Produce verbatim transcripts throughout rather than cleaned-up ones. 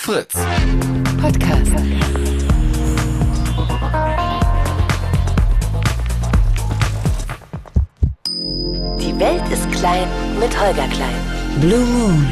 Fritz. Podcast. Die Welt ist klein mit Holger Klein. Blue Moon.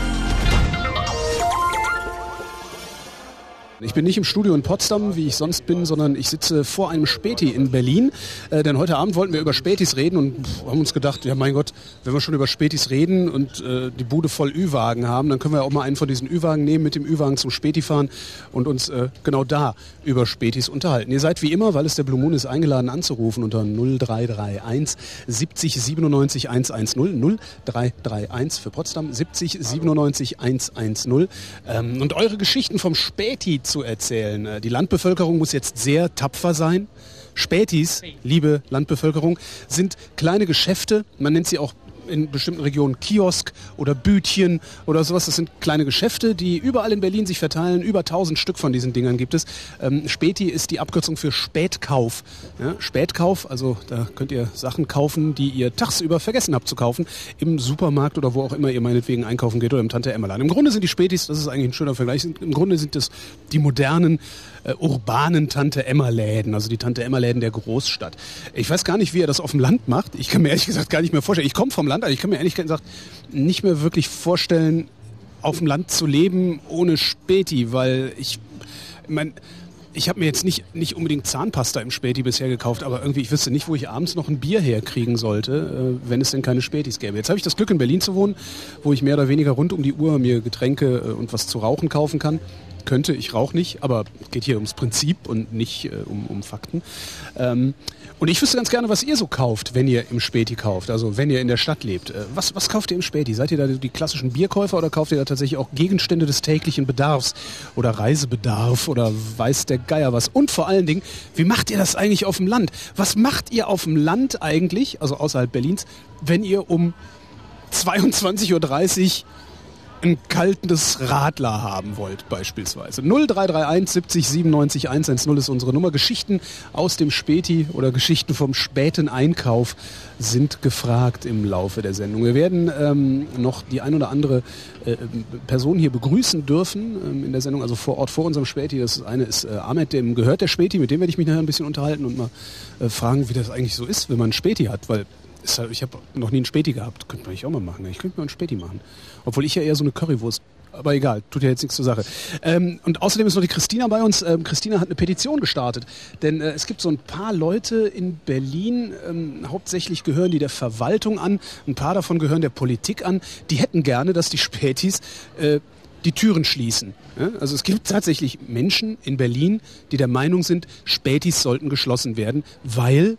Ich bin nicht im Studio in Potsdam, wie ich sonst bin, sondern ich sitze vor einem Späti in Berlin. Äh, denn heute Abend wollten wir über Spätis reden und pff, haben uns gedacht, ja mein Gott, wenn wir schon über Spätis reden und äh, die Bude voll Ü-Wagen haben, dann können wir auch mal einen von diesen Ü-Wagen nehmen, mit dem Ü-Wagen zum Späti fahren und uns äh, genau da über Spätis unterhalten. Ihr seid wie immer, weil es der Blue Moon ist, eingeladen anzurufen unter null drei drei eins siebzig siebenundneunzig hundertzehn. null drei drei eins für Potsdam, siebzig siebenundneunzig hundertzehn. Ähm, und eure Geschichten vom Späti zu erzählen. Die Landbevölkerung muss jetzt sehr tapfer sein. Spätis, liebe Landbevölkerung, sind kleine Geschäfte. Man nennt sie auch in bestimmten Regionen Kiosk oder Bütchen oder sowas. Das sind kleine Geschäfte, die überall in Berlin sich verteilen. Über tausend Stück von diesen Dingern gibt es. Ähm, Späti ist die Abkürzung für Spätkauf. Ja, Spätkauf, also da könnt ihr Sachen kaufen, die ihr tagsüber vergessen habt zu kaufen. Im Supermarkt oder wo auch immer ihr meinetwegen einkaufen geht oder im Tante-Emma-Laden. Im Grunde sind die Spätis, das ist eigentlich ein schöner Vergleich, im Grunde sind das die modernen Äh, urbanen Tante-Emma-Läden, also die Tante-Emma-Läden der Großstadt. Ich weiß gar nicht, wie er das auf dem Land macht. Ich kann mir ehrlich gesagt gar nicht mehr vorstellen. Ich komme vom Land, aber ich kann mir ehrlich gesagt nicht mehr wirklich vorstellen, auf dem Land zu leben ohne Späti, weil ich, ich meine, ich habe mir jetzt nicht, nicht unbedingt Zahnpasta im Späti bisher gekauft, aber irgendwie, ich wüsste nicht, wo ich abends noch ein Bier herkriegen sollte, äh, wenn es denn keine Spätis gäbe. Jetzt habe ich das Glück, in Berlin zu wohnen, wo ich mehr oder weniger rund um die Uhr mir Getränke äh, und was zu rauchen kaufen kann. Könnte, ich rauche nicht, aber es geht hier ums Prinzip und nicht äh, um, um Fakten. Ähm, und ich wüsste ganz gerne, was ihr so kauft, wenn ihr im Späti kauft, also wenn ihr in der Stadt lebt. Äh, was, was kauft ihr im Späti? Seid ihr da die klassischen Bierkäufer oder kauft ihr da tatsächlich auch Gegenstände des täglichen Bedarfs oder Reisebedarf oder weiß der Geier was? Und vor allen Dingen, wie macht ihr das eigentlich auf dem Land? Was macht ihr auf dem Land eigentlich, also außerhalb Berlins, wenn ihr um zweiundzwanzig Uhr dreißig ein kaltes Radler haben wollt, beispielsweise. null drei drei eins siebzig siebenundneunzig hundertzehn ist unsere Nummer. Geschichten aus dem Späti oder Geschichten vom späten Einkauf sind gefragt im Laufe der Sendung. Wir werden ähm, noch die ein oder andere äh, Person hier begrüßen dürfen ähm, in der Sendung, also vor Ort vor unserem Späti. Das eine ist äh, Ahmed, dem gehört der Späti, mit dem werde ich mich nachher ein bisschen unterhalten und mal äh, fragen, wie das eigentlich so ist, wenn man einen Späti hat, weil ich habe noch nie einen Späti gehabt. Könnte man ich auch mal machen. Ich könnte mal einen Späti machen. Obwohl ich ja eher so eine Currywurst. Aber egal, tut ja jetzt nichts zur Sache. Ähm, und außerdem ist noch die Christina bei uns. Ähm, Christina hat eine Petition gestartet. Denn äh, es gibt so ein paar Leute in Berlin, ähm, hauptsächlich gehören die der Verwaltung an, ein paar davon gehören der Politik an. Die hätten gerne, dass die Spätis äh, die Türen schließen. Ja? Also es gibt tatsächlich Menschen in Berlin, die der Meinung sind, Spätis sollten geschlossen werden, weil...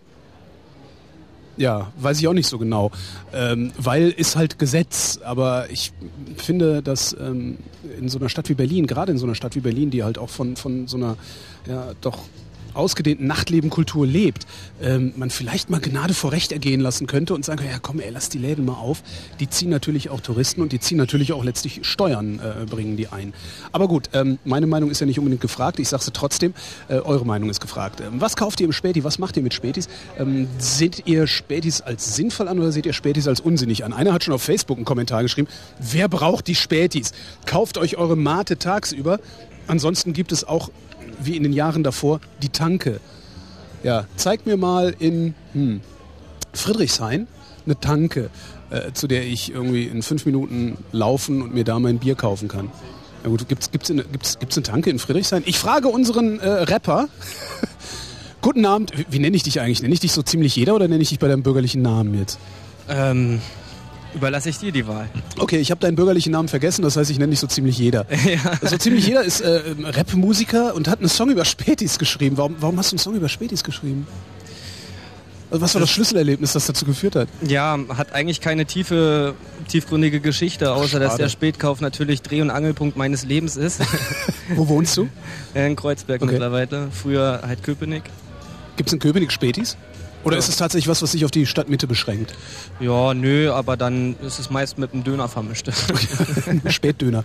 Ja, weiß ich auch nicht so genau, ähm, weil ist halt Gesetz, aber ich finde, dass ähm, in so einer Stadt wie Berlin, gerade in so einer Stadt wie Berlin, die halt auch von, von so einer, ja, doch ausgedehnten Nachtlebenkultur lebt, ähm, man vielleicht mal Gnade vor Recht ergehen lassen könnte und sagen, ja komm ey, lass die Läden mal auf. Die ziehen natürlich auch Touristen und die ziehen natürlich auch letztlich Steuern, äh, bringen die ein. Aber gut, ähm, meine Meinung ist ja nicht unbedingt gefragt, ich sage sie trotzdem, äh, eure Meinung ist gefragt. Ähm, was kauft ihr im Späti, was macht ihr mit Spätis? Ähm, seht ihr Spätis als sinnvoll an oder seht ihr Spätis als unsinnig an? Einer hat schon auf Facebook einen Kommentar geschrieben, wer braucht die Spätis? Kauft euch eure Mate tagsüber. Ansonsten gibt es auch wie in den Jahren davor, die Tanke. Ja, zeig mir mal in hm, Friedrichshain eine Tanke, äh, zu der ich irgendwie in fünf Minuten laufen und mir da mein Bier kaufen kann. Ja gut, gibt's, gibt's, eine, gibt's, gibt's eine Tanke in Friedrichshain? Ich frage unseren äh, Rapper. Guten Abend, wie, wie nenne ich dich eigentlich? Nenne ich dich so ziemlich jeder oder nenne ich dich bei deinem bürgerlichen Namen jetzt? Ähm... Überlasse ich dir die Wahl. Okay, ich habe deinen bürgerlichen Namen vergessen, das heißt, ich nenne dich so ziemlich jeder. Ja. So ziemlich jeder ist äh, Rap-Musiker und hat einen Song über Spätis geschrieben. Warum, warum hast du einen Song über Spätis geschrieben? Also was war das Schlüsselerlebnis, das dazu geführt hat? Ja, hat eigentlich keine tiefe, tiefgründige Geschichte, außer Schade. Dass der Spätkauf natürlich Dreh- und Angelpunkt meines Lebens ist. Wo wohnst du? In Kreuzberg okay. Mittlerweile. Früher halt Köpenick. Gibt es in Köpenick Spätis? Oder ist es tatsächlich was, was sich auf die Stadtmitte beschränkt? Ja, nö, aber dann ist es meist mit einem Döner vermischt. Spätdöner.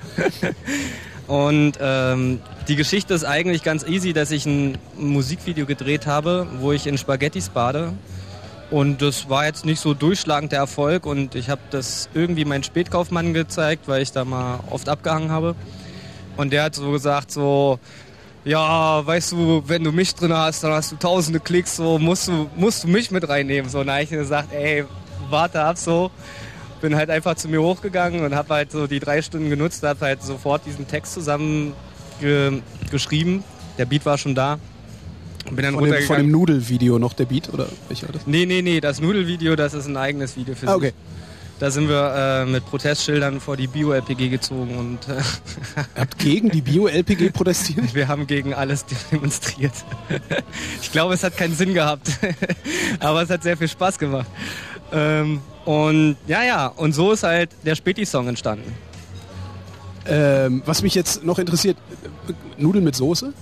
Und ähm, die Geschichte ist eigentlich ganz easy, dass ich ein Musikvideo gedreht habe, wo ich in Spaghettis bade. Und das war jetzt nicht so durchschlagend der Erfolg. Und ich habe das irgendwie meinen Spätkaufmann gezeigt, weil ich da mal oft abgehangen habe. Und der hat so gesagt, so, ja, weißt du, wenn du mich drin hast, dann hast du tausende Klicks, so musst du, musst du mich mit reinnehmen. So, und da habe ich gesagt, ey, warte ab, so. Bin halt einfach zu mir hochgegangen und habe halt so die drei Stunden genutzt, habe halt sofort diesen Text zusammen ge- geschrieben. Der Beat war schon da. Und bin dann von, dem, von dem Nudelvideo noch der Beat, oder welcher war das? Nee, nee, nee, das Nudelvideo, das ist ein eigenes Video für ah, okay. sich. Da sind wir äh, mit Protestschildern vor die Bio-L P G gezogen und äh, Ihr habt gegen die Bio-L P G protestiert? Wir haben gegen alles demonstriert. Ich glaube, es hat keinen Sinn gehabt, aber es hat sehr viel Spaß gemacht. Ähm, und ja, ja, und so ist halt der Späti-Song entstanden. Ähm, was mich jetzt noch interessiert, Nudeln mit Soße?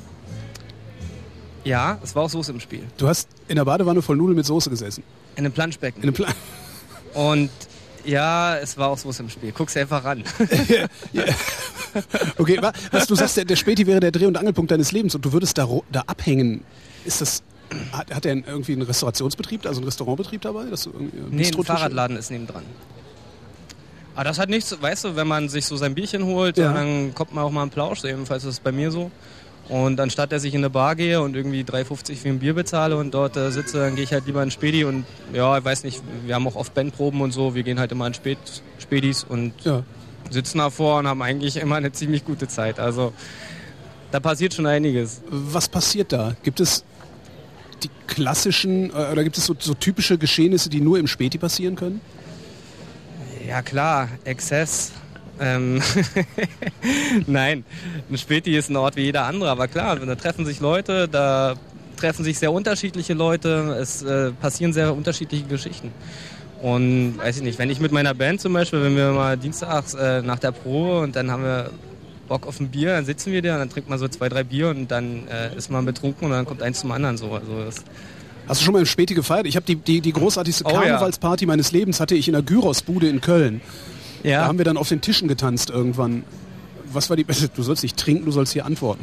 Ja, es war auch Soße im Spiel. Du hast in der Badewanne voll Nudeln mit Soße gesessen? In einem Planschbecken. In einem Plan- Und ja, es war auch Soße im Spiel. Guck's einfach ran. ja, ja. Okay, was du sagst, der, der Späti wäre der Dreh- und Angelpunkt deines Lebens und du würdest da, da abhängen. Ist das, hat, hat er irgendwie einen Restaurationsbetrieb, also einen Restaurantbetrieb dabei? Dass du nee, ein Fahrradladen ist nebendran. Aber das hat nichts, weißt du, wenn man sich so sein Bierchen holt, ja. Dann kommt man auch mal einen Plausch, jedenfalls ist es bei mir so. Und anstatt dass ich in eine Bar gehe und irgendwie drei fünfzig für ein Bier bezahle und dort äh, sitze, dann gehe ich halt lieber in Späti und ja, ich weiß nicht, wir haben auch oft Bandproben und so, wir gehen halt immer in Spät, Spätis und ja. sitzen davor und haben eigentlich immer eine ziemlich gute Zeit. Also da passiert schon einiges. Was passiert da? Gibt es die klassischen äh, oder gibt es so, so typische Geschehnisse, die nur im Späti passieren können? Ja klar, Exzess. Ähm Nein, ein Späti ist ein Ort wie jeder andere, aber klar, da treffen sich Leute, da treffen sich sehr unterschiedliche Leute, es äh, passieren sehr unterschiedliche Geschichten. Und weiß ich nicht, wenn ich mit meiner Band zum Beispiel, wenn wir mal dienstags äh, nach der Probe und dann haben wir Bock auf ein Bier, dann sitzen wir da und dann trinkt man so zwei, drei Bier und dann äh, ist man betrunken und dann kommt eins zum anderen so. Also das Hast du schon mal im Späti gefeiert? Ich habe die, die, die großartigste oh, Karnevalsparty ja. meines Lebens hatte ich in der Gyrosbude in Köln. Ja. Da haben wir dann auf den Tischen getanzt irgendwann. Was war die beste? Du sollst nicht trinken, du sollst hier antworten.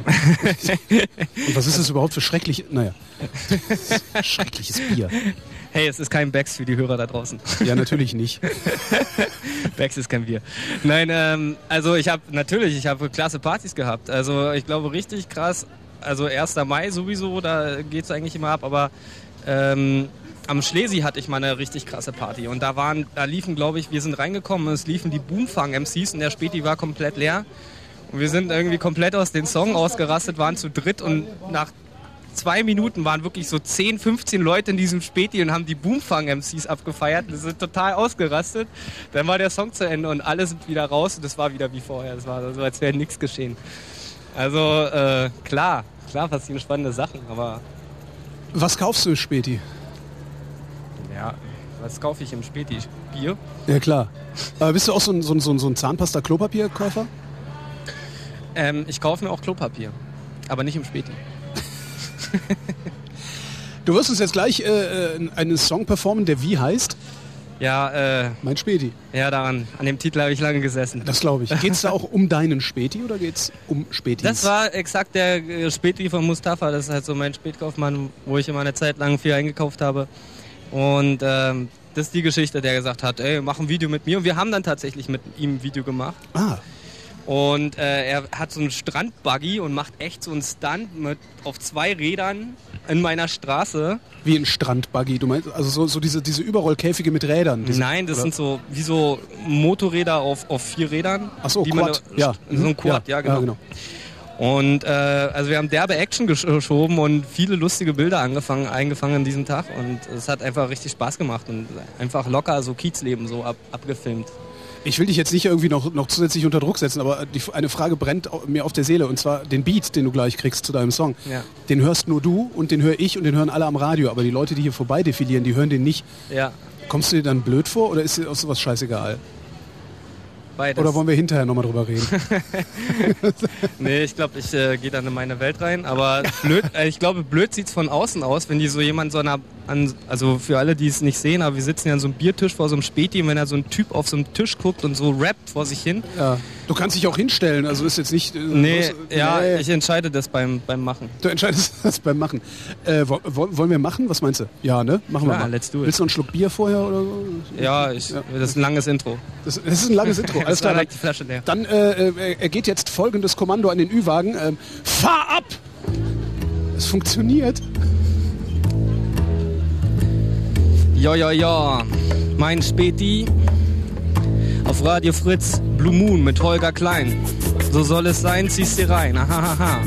Und was ist das überhaupt für schrecklich? Naja, schreckliches Bier. Hey, es ist kein Becks für die Hörer da draußen. Ja, natürlich nicht. Becks ist kein Bier. Nein, ähm, also ich habe natürlich, ich habe klasse Partys gehabt. Also ich glaube richtig krass. Also erster Mai sowieso, da geht es eigentlich immer ab. Aber ähm, am Schlesi hatte ich mal eine richtig krasse Party und da waren, da liefen, glaube ich, wir sind reingekommen und es liefen die Boomfang-M Cs und der Späti war komplett leer und wir sind irgendwie komplett aus den Song ausgerastet, waren zu dritt und nach zwei Minuten waren wirklich so zehn, fünfzehn Leute in diesem Späti und haben die Boomfang-M Cs abgefeiert. Wir sind total ausgerastet. Dann war der Song zu Ende und alle sind wieder raus und das war wieder wie vorher. Es war so, als wäre nichts geschehen. Also äh, klar, klar passieren spannende Sachen, aber... Was kaufst du im Späti? Ja, was kaufe ich im Späti? Bier? Ja, klar. Aber bist du auch so ein, so ein, so ein, so ein Zahnpasta-Klopapier-Käufer? Ähm, ich kaufe mir auch Klopapier, aber nicht im Späti. Du wirst uns jetzt gleich äh, einen Song performen, der wie heißt? Ja, äh... Mein Späti. Ja, daran. An dem Titel habe ich lange gesessen. Das glaube ich. Geht es da auch um deinen Späti oder geht es um Spätis? Das war exakt der äh, Späti von Mustafa. Das ist halt so mein Spätkaufmann, wo ich immer eine Zeit lang viel eingekauft habe. Und ähm, das ist die Geschichte, der gesagt hat, ey, mach ein Video mit mir. Und wir haben dann tatsächlich mit ihm ein Video gemacht. Ah. Und äh, er hat so einen Strandbuggy und macht echt so einen Stunt mit auf zwei Rädern in meiner Straße. Wie ein Strandbuggy? Du meinst also so, so diese, diese Überrollkäfige mit Rädern? Diese, Nein, das oder? sind so wie so Motorräder auf, auf vier Rädern. Ach so, die Quad. Man, ja. So ein Quad, ja, ja, genau. Ja, genau. Und äh, also wir haben derbe Action geschoben und viele lustige Bilder angefangen, eingefangen an diesem Tag und es hat einfach richtig Spaß gemacht und einfach locker so Kiezleben so ab, abgefilmt. Ich will dich jetzt nicht irgendwie noch, noch zusätzlich unter Druck setzen, aber die, eine Frage brennt mir auf der Seele und zwar den Beat, den du gleich kriegst zu deinem Song. Ja. Den hörst nur du und den höre ich und den hören alle am Radio, aber die Leute, die hier vorbei defilieren, die hören den nicht. Ja. Kommst du dir dann blöd vor oder ist dir auch sowas scheißegal? Beides. Oder wollen wir hinterher nochmal drüber reden? Nee, ich glaube, ich äh, gehe dann in meine Welt rein. Aber blöd, äh, ich glaube, blöd sieht es von außen aus, wenn die so jemand so einer, an, also für alle, die es nicht sehen, aber wir sitzen ja an so einem Biertisch vor so einem Späti und wenn da so ein Typ auf so einem Tisch guckt und so rappt vor sich hin. Ja. Du kannst dich auch hinstellen, also ist jetzt nicht... Äh, nee, was, ja, nee. ich entscheide das beim, beim Machen. Du entscheidest das beim Machen. Äh, wo, wollen wir machen? Was meinst du? Ja, ne? Machen ja, wir mal. Let's do it. Willst du noch einen Schluck Bier vorher oder so? Ja, ich, ja. das ist ein langes Intro. Das, das ist ein langes Intro. alles klar. Dann, die Flasche leer. Dann äh, er geht jetzt folgendes Kommando an den Ü-Wagen. Ähm, fahr ab! Es funktioniert. Ja, ja, ja. Mein Späti auf Radio Fritz, Blue Moon mit Holger Klein. So soll es sein, ziehst dir rein. Ahahaha.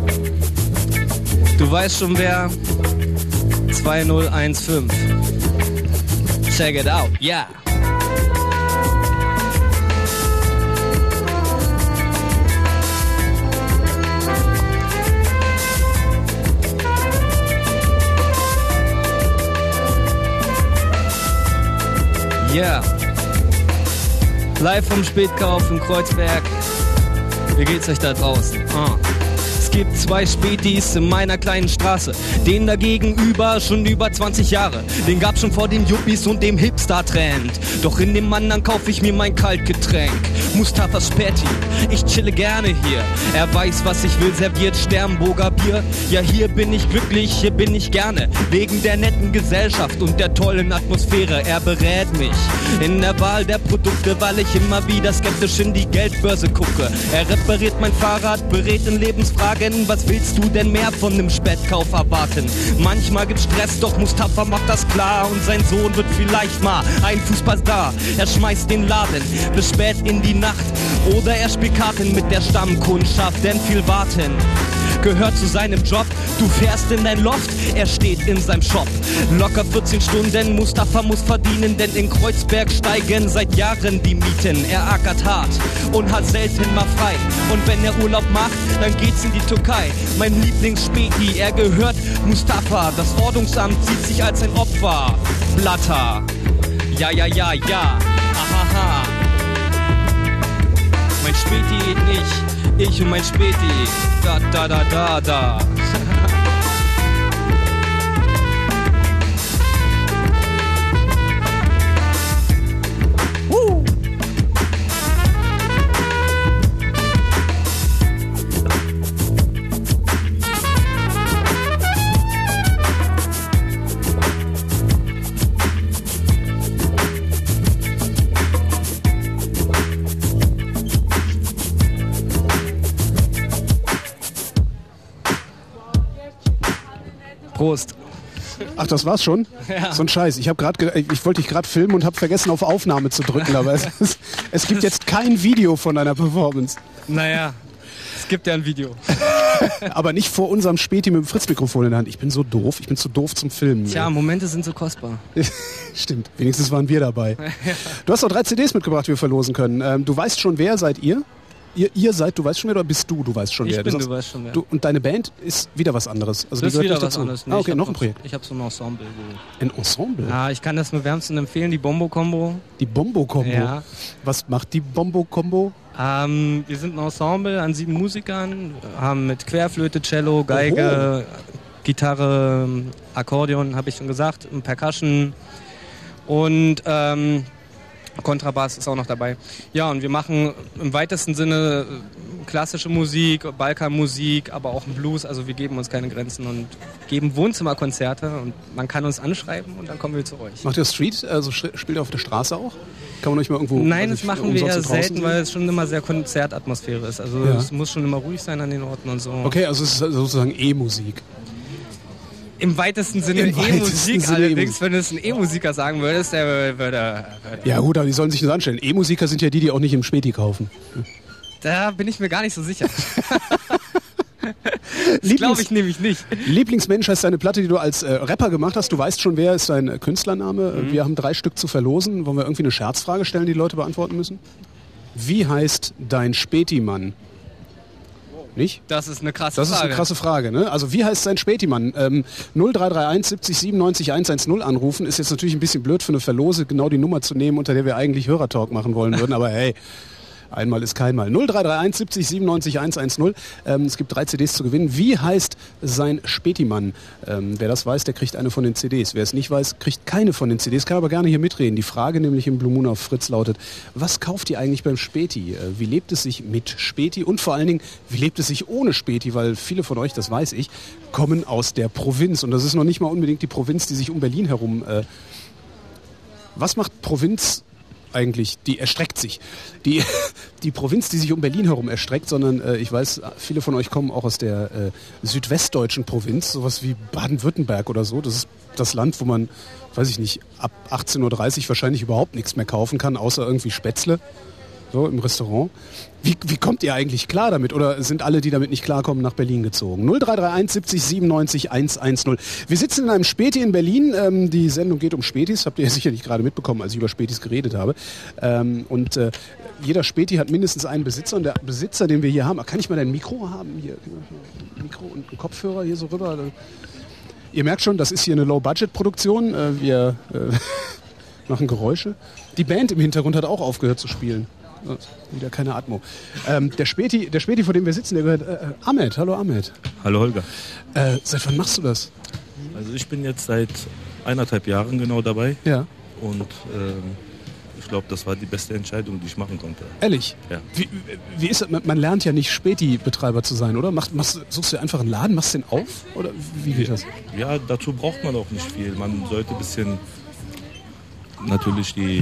Du weißt schon wer? zwei null eins fünf. Check it out, yeah. Yeah. Live vom Spätkauf im Kreuzberg. Wie geht's euch da draußen? Ah. Es gibt zwei Spätis in meiner kleinen Straße. Den da gegenüber schon über zwanzig Jahre. Den gab's schon vor den Yuppies und dem Hipster-Trend. Doch in dem anderen kauf ich mir mein Kaltgetränk. Mustafa Späti, ich chille gerne hier. Er weiß, was ich will, serviert Sternburger Bier. Ja, hier bin ich glücklich, hier bin ich gerne. Wegen der netten Gesellschaft und der tollen Atmosphäre. Er berät mich in der Wahl der Produkte, weil ich immer wieder skeptisch in die Geldbörse gucke. Er repariert mein Fahrrad, berät in Lebensfragen. Was willst du denn mehr von einem Spätkauf erwarten? Manchmal gibt's Stress, doch Mustafa macht das klar. Und sein Sohn wird vielleicht mal ein Fußballstar. Er schmeißt den Laden bis spät in die Nacht. Oder er spielt Karten mit der Stammkundschaft. Denn viel warten gehört zu seinem Job. Du fährst in dein Loft, er steht in seinem Shop. Locker vierzehn Stunden, Mustafa muss verdienen, denn in Kreuzberg steigen seit Jahren die Mieten. Er ackert hart und hat selten mal frei. Und wenn er Urlaub macht, dann geht's in die Türkei. Mein Lieblingsspäti, er gehört Mustafa. Das Ordnungsamt sieht sich als ein Opfer. Blatter. Ja, ja, ja, ja. Ahaha. Mein Späti geht nicht. Ich und mein Späti, da, da, da, da, da. Woo. Prost. Ach, das war's schon? Ja. So ein Scheiß. Ich, hab grad ge- ich wollte dich gerade filmen und habe vergessen, auf Aufnahme zu drücken. Aber es, ist, es gibt jetzt kein Video von deiner Performance. Naja, es gibt ja ein Video. Aber nicht vor unserem Späti mit dem Fritz-Mikrofon in der Hand. Ich bin so doof. Ich bin zu doof zum Filmen. Tja, Momente sind so kostbar. Stimmt. Wenigstens waren wir dabei. Du hast noch drei C Ds mitgebracht, die wir verlosen können. Ähm, du weißt schon, wer seid ihr? Ihr, ihr seid, du weißt schon wer, oder bist du, du weißt schon Ich wer? bin, du, du sagst, weißt schon wer. Du, und deine Band ist wieder was anderes. Also Das die ist gehört wieder nicht was dazu. anderes. Nee, Ah, okay, ich hab noch ein Projekt. Ich habe so ein Ensemble. Ein Ensemble? Ja, ich kann das nur wärmstens empfehlen, die Bombo-Kombo. Die Bombo-Kombo? Ja. Was macht die Bombo-Kombo? Ähm, wir sind ein Ensemble an sieben Musikern, haben mit Querflöte, Cello, Geige, Oho. Gitarre, Akkordeon, habe ich schon gesagt, Percussion und ähm, Kontrabass ist auch noch dabei. Ja, und wir machen im weitesten Sinne klassische Musik, Balkanmusik, aber auch Blues. Also wir geben uns keine Grenzen und geben Wohnzimmerkonzerte und man kann uns anschreiben und dann kommen wir zu euch. Macht ihr Street? Also spielt ihr auf der Straße auch? Kann man euch mal irgendwo... Nein, also das machen wir eher selten, sehen? weil es schon immer sehr Konzertatmosphäre ist. Also Ja. es muss schon immer ruhig sein an den Orten und so. Okay, also es ist sozusagen E-Musik. Im weitesten Sinne Im weitesten E-Musik, Sinne allerdings, E-Musik. wenn du es ein E-Musiker sagen würdest, der würde... würde Ja gut, aber die sollen sich das anstellen. E-Musiker sind ja die, die auch nicht im Späti kaufen. Da bin ich mir gar nicht so sicher. Das glaube ich nämlich nicht. Lieblingsmensch heißt deine Platte, die du als äh, Rapper gemacht hast. Du weißt schon, wer ist dein äh, Künstlername. Mhm. Wir haben drei Stück zu verlosen. Wollen wir irgendwie eine Scherzfrage stellen, die die Leute beantworten müssen? Wie heißt dein Späti-Mann? Nicht? Das ist eine krasse Das Frage. ist eine krasse Frage, ne? Also wie heißt sein Späti-Mann? Ähm, null drei drei eins siebzig siebenundneunzig hundertzehn anrufen. Ist jetzt natürlich ein bisschen blöd für eine Verlose, genau die Nummer zu nehmen, unter der wir eigentlich Hörertalk machen wollen würden. Aber hey, einmal ist kein Mal. null drei drei eins siebzig siebenundneunzig hundertzehn. Ähm, es gibt drei C Ds zu gewinnen. Wie heißt sein Späti-Mann? Ähm, wer das weiß, der kriegt eine von den C Ds. Wer es nicht weiß, kriegt keine von den C Ds. Kann aber gerne hier mitreden. Die Frage nämlich im Blue Moon auf Fritz lautet, was kauft ihr eigentlich beim Späti? Äh, wie lebt es sich mit Späti? Und vor allen Dingen, wie lebt es sich ohne Späti? Weil viele von euch, das weiß ich, kommen aus der Provinz. Und das ist noch nicht mal unbedingt die Provinz, die sich um Berlin herum... Äh, was macht Provinz eigentlich, die erstreckt sich. Die, die Provinz, die sich um Berlin herum erstreckt, sondern äh, ich weiß, viele von euch kommen auch aus der äh, südwestdeutschen Provinz, sowas wie Baden-Württemberg oder so. Das ist das Land, wo man, weiß ich nicht, ab achtzehn Uhr dreißig wahrscheinlich überhaupt nichts mehr kaufen kann, außer irgendwie Spätzle. So, im Restaurant. Wie, wie kommt ihr eigentlich klar damit? Oder sind alle, die damit nicht klarkommen, nach Berlin gezogen? null drei drei eins siebzig siebenundneunzig hundertzehn. Wir sitzen in einem Späti in Berlin. Ähm, die Sendung geht um Spätis. Habt ihr ja sicherlich gerade mitbekommen, als ich über Spätis geredet habe. Ähm, und äh, jeder Späti hat mindestens einen Besitzer. Und der Besitzer, den wir hier haben, kann ich mal dein Mikro haben? Hier, Mikro und einen Kopfhörer hier so rüber. Ihr merkt schon, das ist hier eine Low-Budget-Produktion. Äh, wir äh, machen Geräusche. Die Band im Hintergrund hat auch aufgehört zu spielen. Wieder keine Atmo. Ähm, der, Späti, der Späti, vor dem wir sitzen, der gehört äh, Ahmed. Hallo Ahmed. Hallo Holger. Äh, seit wann machst du das? Also ich bin jetzt seit eineinhalb Jahren genau dabei. Ja. Und ähm, ich glaube, das war die beste Entscheidung, die ich machen konnte. Ehrlich? Ja. Wie, wie ist das? Man lernt ja nicht Späti-Betreiber zu sein, oder? Machst, machst, suchst du einfach einen Laden, machst den auf? Oder wie geht das? Ja, dazu braucht man auch nicht viel. Man sollte ein bisschen natürlich die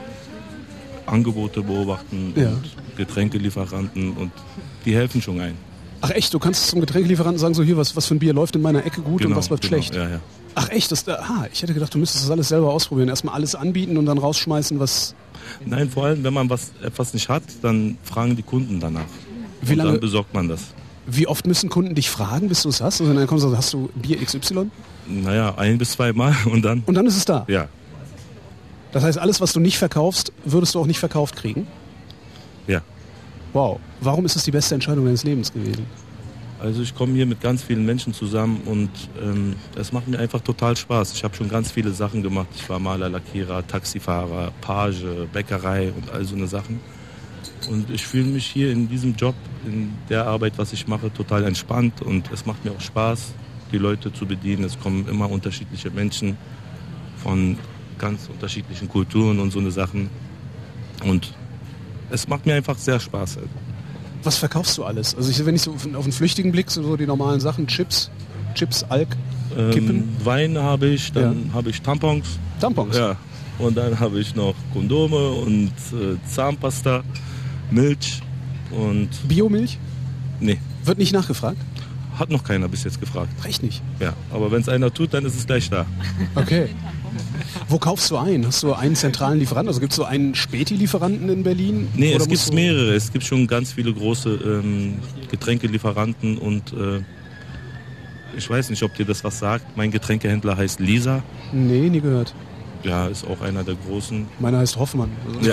Angebote beobachten ja. und Getränkelieferanten und die helfen schon ein. Ach echt, du kannst zum Getränkelieferanten sagen, so hier, was, was für ein Bier läuft in meiner Ecke gut genau, und was läuft genau, schlecht? Ja, ja. Ach echt, das, aha, ich hätte gedacht, du müsstest das alles selber ausprobieren. Erstmal alles anbieten und dann rausschmeißen, was... Nein, vor allem, wenn man was, etwas nicht hat, dann fragen die Kunden danach. Wie und lange, dann besorgt man das. Wie oft müssen Kunden dich fragen, bis du es hast? Also dann kommst du, hast du Bier X Y? Naja, ein bis zwei Mal und dann... Und dann ist es da? Ja. Das heißt, alles, was du nicht verkaufst, würdest du auch nicht verkauft kriegen? Ja. Wow. Warum ist das die beste Entscheidung deines Lebens gewesen? Also ich komme hier mit ganz vielen Menschen zusammen und ähm, es macht mir einfach total Spaß. Ich habe schon ganz viele Sachen gemacht. Ich war Maler, Lackierer, Taxifahrer, Page, Bäckerei und all so eine Sachen. Und ich fühle mich hier in diesem Job, in der Arbeit, was ich mache, total entspannt und es macht mir auch Spaß, die Leute zu bedienen. Es kommen immer unterschiedliche Menschen von ganz unterschiedlichen Kulturen und so eine Sachen. Und es macht mir einfach sehr Spaß. Was verkaufst du alles? Also ich, wenn ich so auf einen flüchtigen Blick, so die normalen Sachen, Chips, Chips, Alk, Kippen. Ähm, Wein habe ich, dann ja. habe ich Tampons. Tampons? Ja. Und dann habe ich noch Kondome und äh, Zahnpasta, Milch und... Biomilch? Nee. Wird nicht nachgefragt? Hat noch keiner bis jetzt gefragt. Echt nicht? Ja, aber wenn es einer tut, dann ist es gleich da. Okay. Wo kaufst du ein? Hast du einen zentralen Lieferanten? Also gibt es so einen Späti-Lieferanten in Berlin? Nee, Oder es gibt mehrere. Es gibt schon ganz viele große ähm, Getränkelieferanten und äh, ich weiß nicht, ob dir das was sagt. Mein Getränkehändler heißt Lisa. Nee, nie gehört. Ja, ist auch einer der großen. Meiner heißt Hoffmann. Also ja.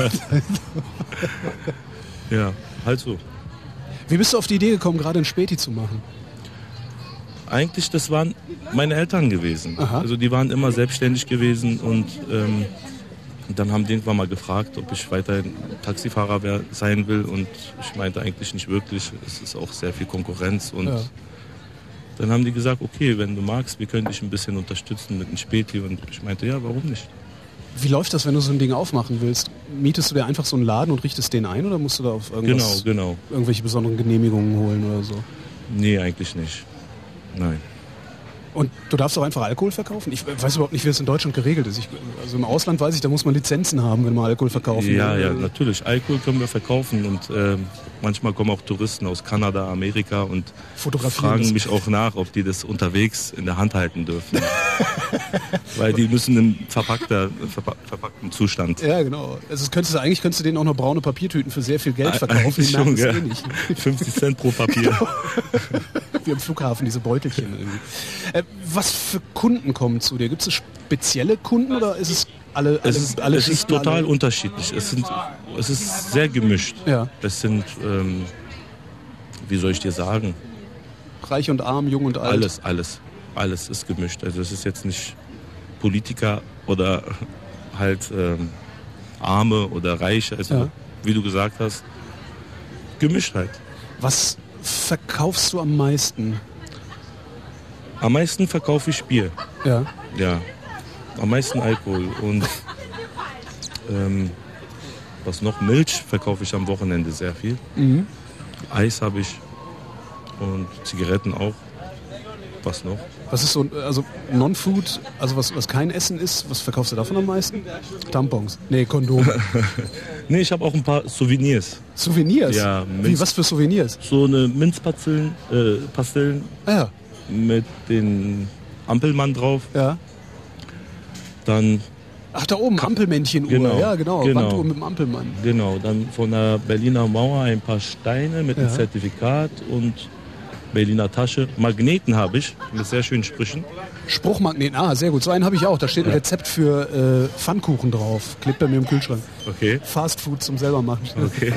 Ja, halt so. Wie bist du auf die Idee gekommen, gerade ein Späti zu machen? Eigentlich, das waren meine Eltern gewesen. Aha. Also die waren immer selbstständig gewesen und ähm, dann haben die irgendwann mal gefragt, ob ich weiterhin Taxifahrer wär, sein will und ich meinte eigentlich nicht wirklich. Es ist auch sehr viel Konkurrenz und ja. Dann haben die gesagt, okay, wenn du magst, wir können dich ein bisschen unterstützen mit einem Späti und ich meinte, ja, warum nicht? Wie läuft das, wenn du so ein Ding aufmachen willst? Mietest du dir einfach so einen Laden und richtest den ein oder musst du da auf irgendwas, genau, genau. irgendwelche besonderen Genehmigungen holen oder so? Nee, eigentlich nicht. Nein. Und du darfst auch einfach Alkohol verkaufen? Ich weiß überhaupt nicht, wie das in Deutschland geregelt ist. Ich, also im Ausland weiß ich, da muss man Lizenzen haben, wenn man Alkohol verkaufen Ja, will. ja, natürlich. Alkohol können wir verkaufen und äh, manchmal kommen auch Touristen aus Kanada, Amerika und fragen das. mich auch nach, ob die das unterwegs in der Hand halten dürfen. Weil die müssen in verpackter, verpa verpacktem Zustand. Ja, genau. Also könntest du, eigentlich könntest du denen auch noch braune Papiertüten für sehr viel Geld verkaufen. Eigentlich die schon, ja. eh nicht. fünfzig Cent pro Papier. Wie am Flughafen, diese Beutelchen irgendwie. Äh, was für Kunden kommen zu dir? Gibt es spezielle Kunden oder ist es alle, alle Es ist, alle es ist Schichten, total alle? unterschiedlich. Es, sind, es ist sehr gemischt. Ja. Es sind, ähm, wie soll ich dir sagen? Reich und arm, jung und alt. Alles, alles. Alles ist gemischt. Also es ist jetzt nicht Politiker oder halt ähm, Arme oder Reiche. Also Ja. wie du gesagt hast, gemischt halt. Was verkaufst du am meisten? Am meisten verkaufe ich Bier. Ja. Ja. Am meisten Alkohol. Und ähm, was noch? Milch verkaufe ich am Wochenende sehr viel. Mhm. Eis habe ich und Zigaretten auch. Was noch? Was ist so, also Non-Food, also was, was kein Essen ist, was verkaufst du davon am meisten? Tampons? Nee, Kondome. Nee, ich habe auch ein paar Souvenirs. Souvenirs? Ja. Wie, Minz, was für Souvenirs? so eine Minzpastillen äh, Pastillen Ah ja. mit den Ampelmann drauf. Ja. Dann, Ach, da oben, Ampelmännchenuhr. Genau, Ja, genau. genau. Wanduhr mit dem Ampelmann. genau, dann von der Berliner Mauer ein paar Steine mit Ja. einem Zertifikat und Berliner Tasche. Magneten habe ich mit sehr schönen Sprüchen. Spruchmagneten, ah, sehr gut. So einen habe ich auch. Da steht ein Rezept für äh, Pfannkuchen drauf. Klebt bei mir im Kühlschrank. Okay. Fast Food zum selber machen. Okay.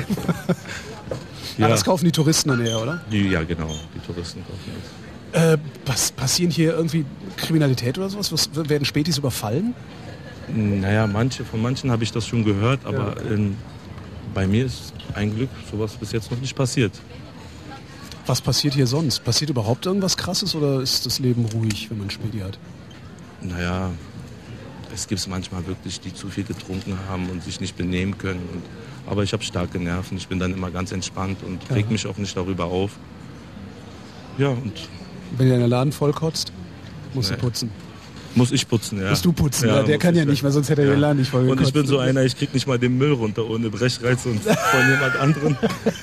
Ja. ja, Das kaufen die Touristen dann eher, oder? die, ja, genau. Die Touristen kaufen das. Äh, was, passieren hier irgendwie Kriminalität oder sowas? Was, werden Spätis überfallen? Naja, manche, von manchen habe ich das schon gehört, aber Ja. ähm, bei mir ist ein Glück sowas bis jetzt noch nicht passiert. Was passiert hier sonst? Passiert überhaupt irgendwas Krasses oder ist das Leben ruhig, wenn man Späti hat? Naja, es gibt manchmal wirklich, die zu viel getrunken haben und sich nicht benehmen können. Und, aber ich habe starke Nerven, ich bin dann immer ganz entspannt und Ja. reg mich auch nicht darüber auf. Ja, und Wenn ihr den Laden vollkotzt, musst du Nee. putzen. muss ich putzen, ja. Musst du putzen, ja, der muss kann ich, ja nicht, weil sonst hätte er den Laden nicht vollgekotzt. Und ich bin so einer, ich krieg nicht mal den Müll runter ohne Brechreiz und von jemand anderem.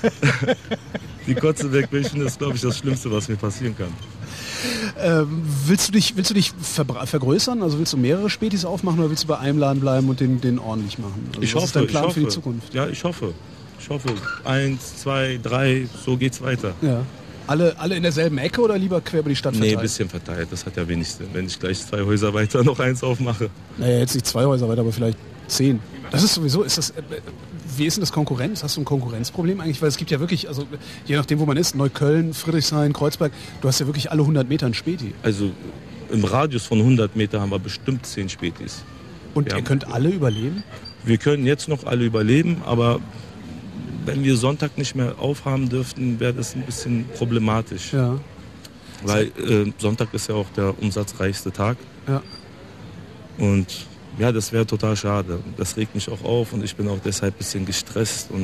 Die Kotze wegwischen ist, glaube ich, das Schlimmste, was mir passieren kann. Ähm, willst du dich, willst du dich verbra- vergrößern? Also willst du mehrere Spätis aufmachen oder willst du bei einem Laden bleiben und den, den ordentlich machen? Also Ich was hoffe, ist dein Plan ich hoffe. für die Zukunft? Ja, ich hoffe. Ich hoffe. Eins, zwei, drei, so geht's weiter. Ja. Alle, alle in derselben Ecke oder lieber quer über die Stadt Nee, verteilt? ein bisschen verteilt. Das hat ja wenig Sinn, wenn ich gleich zwei Häuser weiter noch eins aufmache. Naja, jetzt nicht zwei Häuser weiter, aber vielleicht zehn. Das ist sowieso, ist das, äh, wie ist denn das Konkurrenz? Hast du ein Konkurrenzproblem eigentlich? Weil es gibt ja wirklich, also je nachdem, wo man ist, Neukölln, Friedrichshain, Kreuzberg, du hast ja wirklich alle hundert Meter ein Späti. Also im Radius von hundert Meter haben wir bestimmt zehn Spätis. Und Ja. ihr könnt alle überleben? Wir können jetzt noch alle überleben, aber wenn wir Sonntag nicht mehr aufhaben dürften, wäre das ein bisschen problematisch. Ja. Weil äh, Sonntag ist ja auch der umsatzreichste Tag. Ja. Und ja, das wäre total schade. Das regt mich auch auf und ich bin auch deshalb ein bisschen gestresst. Und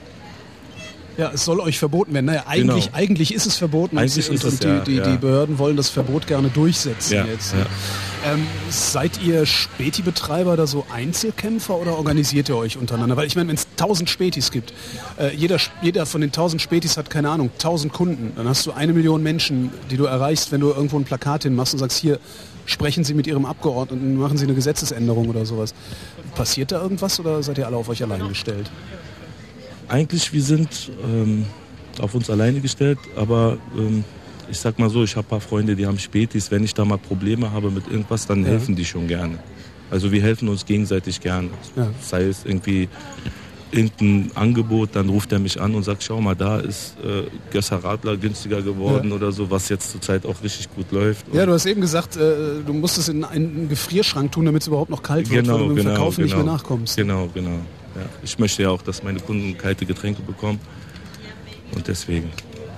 Ja, es soll euch verboten werden. Naja, eigentlich, Genau. eigentlich ist es verboten. Eigentlich und, ist es, und die, ja, die, ja. die Behörden wollen das Verbot gerne durchsetzen ja, jetzt. ja. Ähm, seid ihr Späti-Betreiber da so Einzelkämpfer oder organisiert ihr euch untereinander? Weil ich meine, wenn es tausend Spätis gibt, äh, jeder, jeder von den tausend Spätis hat, keine Ahnung, tausend Kunden. Dann hast du eine Million Menschen, die du erreichst, wenn du irgendwo ein Plakat hinmachst und sagst, hier, sprechen Sie mit Ihrem Abgeordneten, machen Sie eine Gesetzesänderung oder sowas. Passiert da irgendwas oder seid ihr alle auf euch allein gestellt? eigentlich, wir sind ähm, auf uns alleine gestellt, aber ähm, ich sag mal so, ich habe ein paar Freunde, die haben Spätis. Wenn ich da mal Probleme habe mit irgendwas, dann Ja. helfen die schon gerne. Also wir helfen uns gegenseitig gerne. Ja. Sei es irgendwie irgendein Angebot, dann ruft er mich an und sagt, schau mal, da ist äh, Gösser Radler günstiger geworden Ja. oder so, was jetzt zurzeit auch richtig gut läuft. Ja, Und du hast eben gesagt, äh, du musst es in einen Gefrierschrank tun, damit es überhaupt noch kalt wird, weil du mit dem Verkaufen nicht mehr nachkommst. Genau, genau. Ja. Ich möchte ja auch, dass meine Kunden kalte Getränke bekommen. Und deswegen.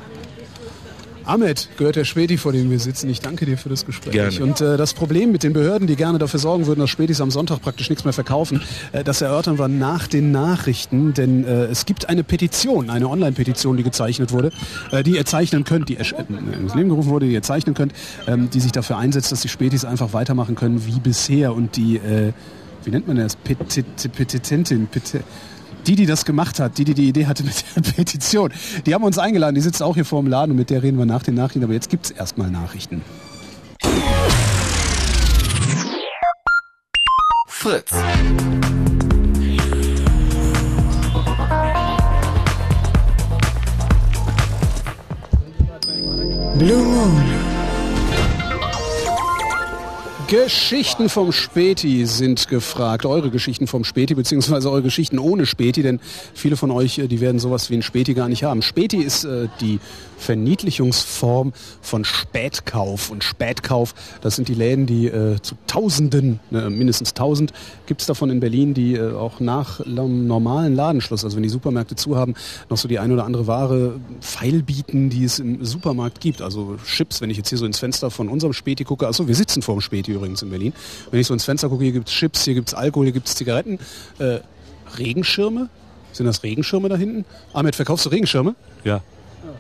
Ahmed, gehört der Späti, vor dem wir sitzen. Ich danke dir für das Gespräch. Gerne. Und äh, das Problem mit den Behörden, die gerne dafür sorgen würden, dass Spätis am Sonntag praktisch nichts mehr verkaufen, äh, das erörtern wir nach den Nachrichten. Denn äh, es gibt eine Petition, eine Online-Petition, die gezeichnet wurde, äh, die ihr zeichnen könnt, die ersch- äh, ins Leben gerufen wurde, die ihr zeichnen könnt, ähm, die sich dafür einsetzt, dass die Spätis einfach weitermachen können wie bisher. Und die, äh, wie nennt man das? Peti- Petizentin, Peti- Die, die das gemacht hat, die, die die Idee hatte mit der Petition, die haben uns eingeladen, die sitzt auch hier vor dem Laden und mit der reden wir nach den Nachrichten. Aber jetzt gibt's erstmal Nachrichten. Fritz. Blue Moon. Geschichten vom Späti sind gefragt. Eure Geschichten vom Späti, beziehungsweise eure Geschichten ohne Späti, denn viele von euch, äh, die werden sowas wie ein Späti gar nicht haben. Späti ist äh, die Verniedlichungsform von Spätkauf. Und Spätkauf, das sind die Läden, die äh, zu Tausenden, äh, mindestens tausend, gibt es davon in Berlin, die äh, auch nach ähm, normalen Ladenschluss, also wenn die Supermärkte zu haben, noch so die ein oder andere Ware feilbieten, die es im Supermarkt gibt. Also Chips, wenn ich jetzt hier so ins Fenster von unserem Späti gucke, achso, wir sitzen vor dem Späti übrigens in Berlin. Wenn ich so ins Fenster gucke, hier gibt es Chips, hier gibt es Alkohol, hier gibt es Zigaretten. Äh, Regenschirme? Sind das Regenschirme da hinten? Ahmed, verkaufst du Regenschirme? Ja.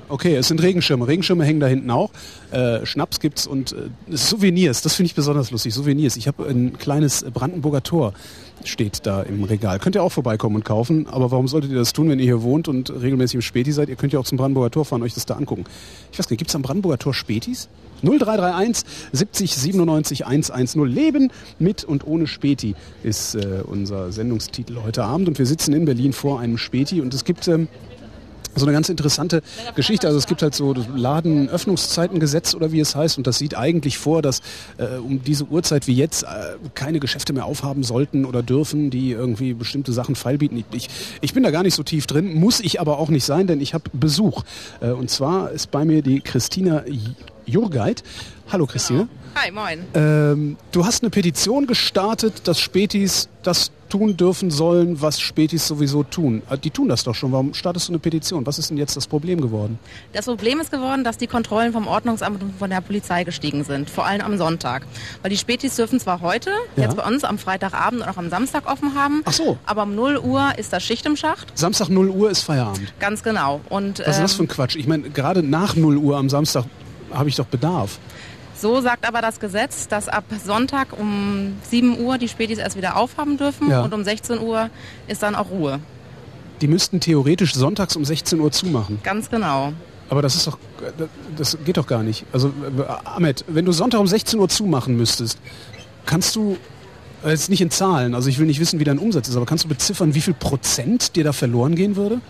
Okay, es sind Regenschirme. Regenschirme hängen da hinten auch. Äh, Schnaps gibt's und äh, Souvenirs, das finde ich besonders lustig. Souvenirs. Ich habe ein kleines Brandenburger Tor, steht da im Regal. Könnt ihr auch vorbeikommen und kaufen, aber warum solltet ihr das tun, wenn ihr hier wohnt und regelmäßig im Späti seid? Ihr könnt ja auch zum Brandenburger Tor fahren und euch das da angucken. Ich weiß nicht, gibt's am Brandenburger Tor Spätis? null drei drei eins siebzig siebenundneunzig hundertzehn. Leben mit und ohne Späti ist äh, unser Sendungstitel heute Abend. Und wir sitzen in Berlin vor einem Späti und es gibt ähm, so eine ganz interessante Geschichte. Also es gibt halt so Ladenöffnungszeitengesetz oder wie es heißt und das sieht eigentlich vor, dass äh, um diese Uhrzeit wie jetzt äh, keine Geschäfte mehr aufhaben sollten oder dürfen, die irgendwie bestimmte Sachen feilbieten. Ich, ich bin da gar nicht so tief drin, muss ich aber auch nicht sein, denn ich habe Besuch. Äh, und zwar ist bei mir die Christina Jurgeit. Hallo Christine. Hi, moin. Ähm, du hast eine Petition gestartet, dass Spätis das tun dürfen sollen, was Spätis sowieso tun. Die tun das doch schon. Warum startest du eine Petition? Was ist denn jetzt das Problem geworden? Das Problem ist geworden, dass die Kontrollen vom Ordnungsamt und von der Polizei gestiegen sind. Vor allem am Sonntag. Weil die Spätis dürfen zwar heute, ja. jetzt bei uns am Freitagabend und auch am Samstag offen haben. Ach so. Aber um null Uhr ist das Schicht im Schacht. Samstag null Uhr ist Feierabend. Ganz genau. Und, was ist das für ein Quatsch? Ich meine, gerade nach null Uhr am Samstag habe ich doch Bedarf. So sagt aber das Gesetz, dass ab Sonntag um sieben Uhr die Spätis erst wieder aufhaben dürfen ja. und um sechzehn Uhr ist dann auch Ruhe. Die müssten theoretisch sonntags um sechzehn Uhr zumachen. Ganz genau. Aber das ist doch, das geht doch gar nicht. Also Ahmed, wenn du Sonntag um sechzehn Uhr zumachen müsstest, kannst du, jetzt nicht in Zahlen, also ich will nicht wissen, wie dein Umsatz ist, aber kannst du beziffern, wie viel Prozent dir da verloren gehen würde?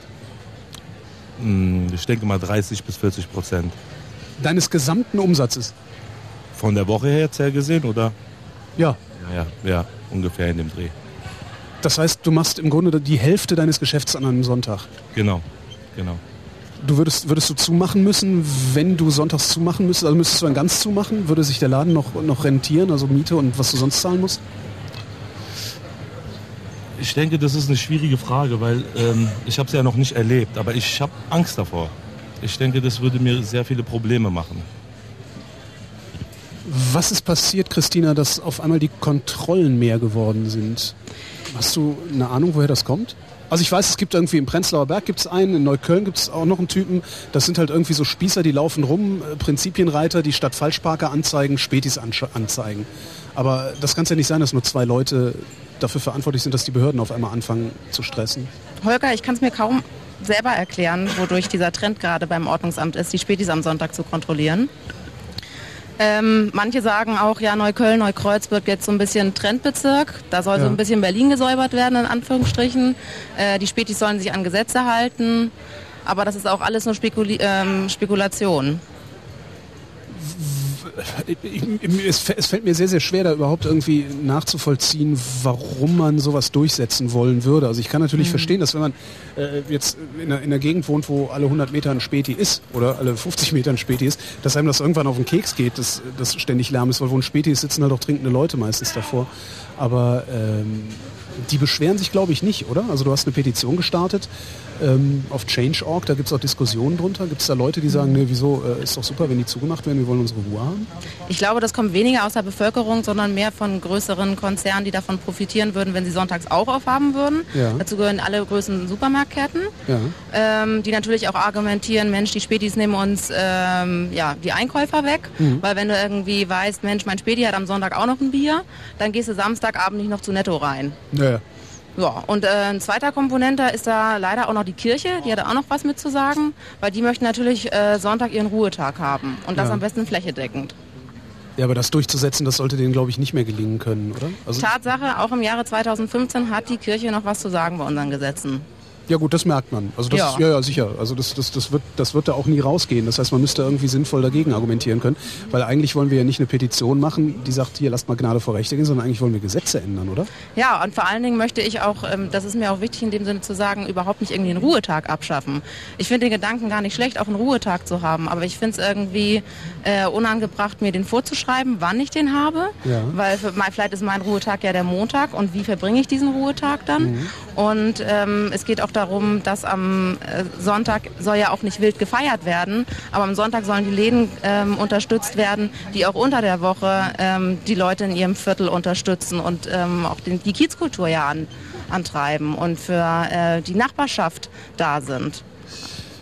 Ich denke mal dreißig bis vierzig Prozent. Deines gesamten Umsatzes? Von der Woche her jetzt her gesehen, oder? Ja. Ja, ja, ja, ungefähr in dem Dreh. Das heißt, du machst im Grunde die Hälfte deines Geschäfts an einem Sonntag? Genau, genau. Du würdest, würdest du zumachen müssen, wenn du sonntags zumachen müsstest? Also müsstest du dann ganz zumachen? Würde sich der Laden noch, noch rentieren, also Miete und was du sonst zahlen musst? Ich denke, das ist eine schwierige Frage, weil ähm, ich habe es ja noch nicht erlebt, aber ich habe Angst davor. Ich denke, das würde mir sehr viele Probleme machen. Was ist passiert, Christina, dass auf einmal die Kontrollen mehr geworden sind? Hast du eine Ahnung, woher das kommt? Also ich weiß, es gibt irgendwie im Prenzlauer Berg gibt es einen, in Neukölln gibt es auch noch einen Typen. Das sind halt irgendwie so Spießer, die laufen rum, äh, Prinzipienreiter, die statt Falschparker anzeigen, Spätis anzeigen. Aber das kann es ja nicht sein, dass nur zwei Leute dafür verantwortlich sind, dass die Behörden auf einmal anfangen zu stressen. Holger, ich kann es mir kaum selber erklären, wodurch dieser Trend gerade beim Ordnungsamt ist, die Spätis am Sonntag zu kontrollieren. Ähm, manche sagen auch, ja, Neukölln, Neukreuz wird jetzt so ein bisschen Trendbezirk. Da soll ja. so ein bisschen Berlin gesäubert werden, in Anführungsstrichen. Äh, die Spätis sollen sich an Gesetze halten. Aber das ist auch alles nur Spekuli- ähm, Spekulation. Es, es fällt mir sehr, sehr schwer, da überhaupt irgendwie nachzuvollziehen, warum man sowas durchsetzen wollen würde. Also ich kann natürlich mhm. verstehen, dass wenn man äh, jetzt in einer, in einer Gegend wohnt, wo alle hundert Meter ein Späti ist oder alle fünfzig Meter ein Späti ist, dass einem das irgendwann auf den Keks geht, dass das ständig Lärm ist, weil wo ein Späti ist, sitzen halt auch trinkende Leute meistens davor. Aber ähm, die beschweren sich, glaube ich, nicht, oder? Also du hast eine Petition gestartet ähm, auf Change Punkt org, da gibt es auch Diskussionen drunter. Gibt es da Leute, die sagen, nee, wieso, äh, ist doch super, wenn die zugemacht werden, wir wollen unsere Ruhe haben? Ich glaube, das kommt weniger aus der Bevölkerung, sondern mehr von größeren Konzernen, die davon profitieren würden, wenn sie sonntags auch aufhaben würden. Ja. Dazu gehören alle größeren Supermarktketten, ja. ähm, die natürlich auch argumentieren, Mensch, die Spätis nehmen uns ähm, ja, die Einkäufer weg, mhm. weil wenn du irgendwie weißt, Mensch, mein Späti hat am Sonntag auch noch ein Bier, dann gehst du Samstagabend nicht noch zu Netto rein. Ja. Ja, und äh, ein zweiter Komponente ist da leider auch noch die Kirche, die hat da auch noch was mit zu sagen, weil die möchten natürlich äh, Sonntag ihren Ruhetag haben und das ja. am besten flächendeckend. Ja, aber das durchzusetzen, das sollte denen, glaube ich, nicht mehr gelingen können, oder? Also Tatsache, auch im Jahre zweitausendfünfzehn hat die Kirche noch was zu sagen bei unseren Gesetzen. Ja gut, das merkt man. Also das, ja. ja, ja, sicher. Also das, das, das, wird, das wird da auch nie rausgehen. Das heißt, man müsste irgendwie sinnvoll dagegen argumentieren können. Weil eigentlich wollen wir ja nicht eine Petition machen, die sagt, hier, lasst mal Gnade vor Rechte gehen, sondern eigentlich wollen wir Gesetze ändern, oder? Ja, und vor allen Dingen möchte ich auch, das ist mir auch wichtig in dem Sinne zu sagen, überhaupt nicht irgendwie einen Ruhetag abschaffen. Ich finde den Gedanken gar nicht schlecht, auch einen Ruhetag zu haben. Aber ich finde es irgendwie äh, unangebracht, mir den vorzuschreiben, wann ich den habe. Ja. Weil für, vielleicht ist mein Ruhetag ja der Montag und wie verbringe ich diesen Ruhetag dann? Mhm. Und ähm, es geht auch darum, dass am äh, Sonntag soll ja auch nicht wild gefeiert werden, aber am Sonntag sollen die Läden ähm, unterstützt werden, die auch unter der Woche ähm, die Leute in ihrem Viertel unterstützen und ähm, auch den, die Kiezkultur ja an, antreiben und für äh, die Nachbarschaft da sind.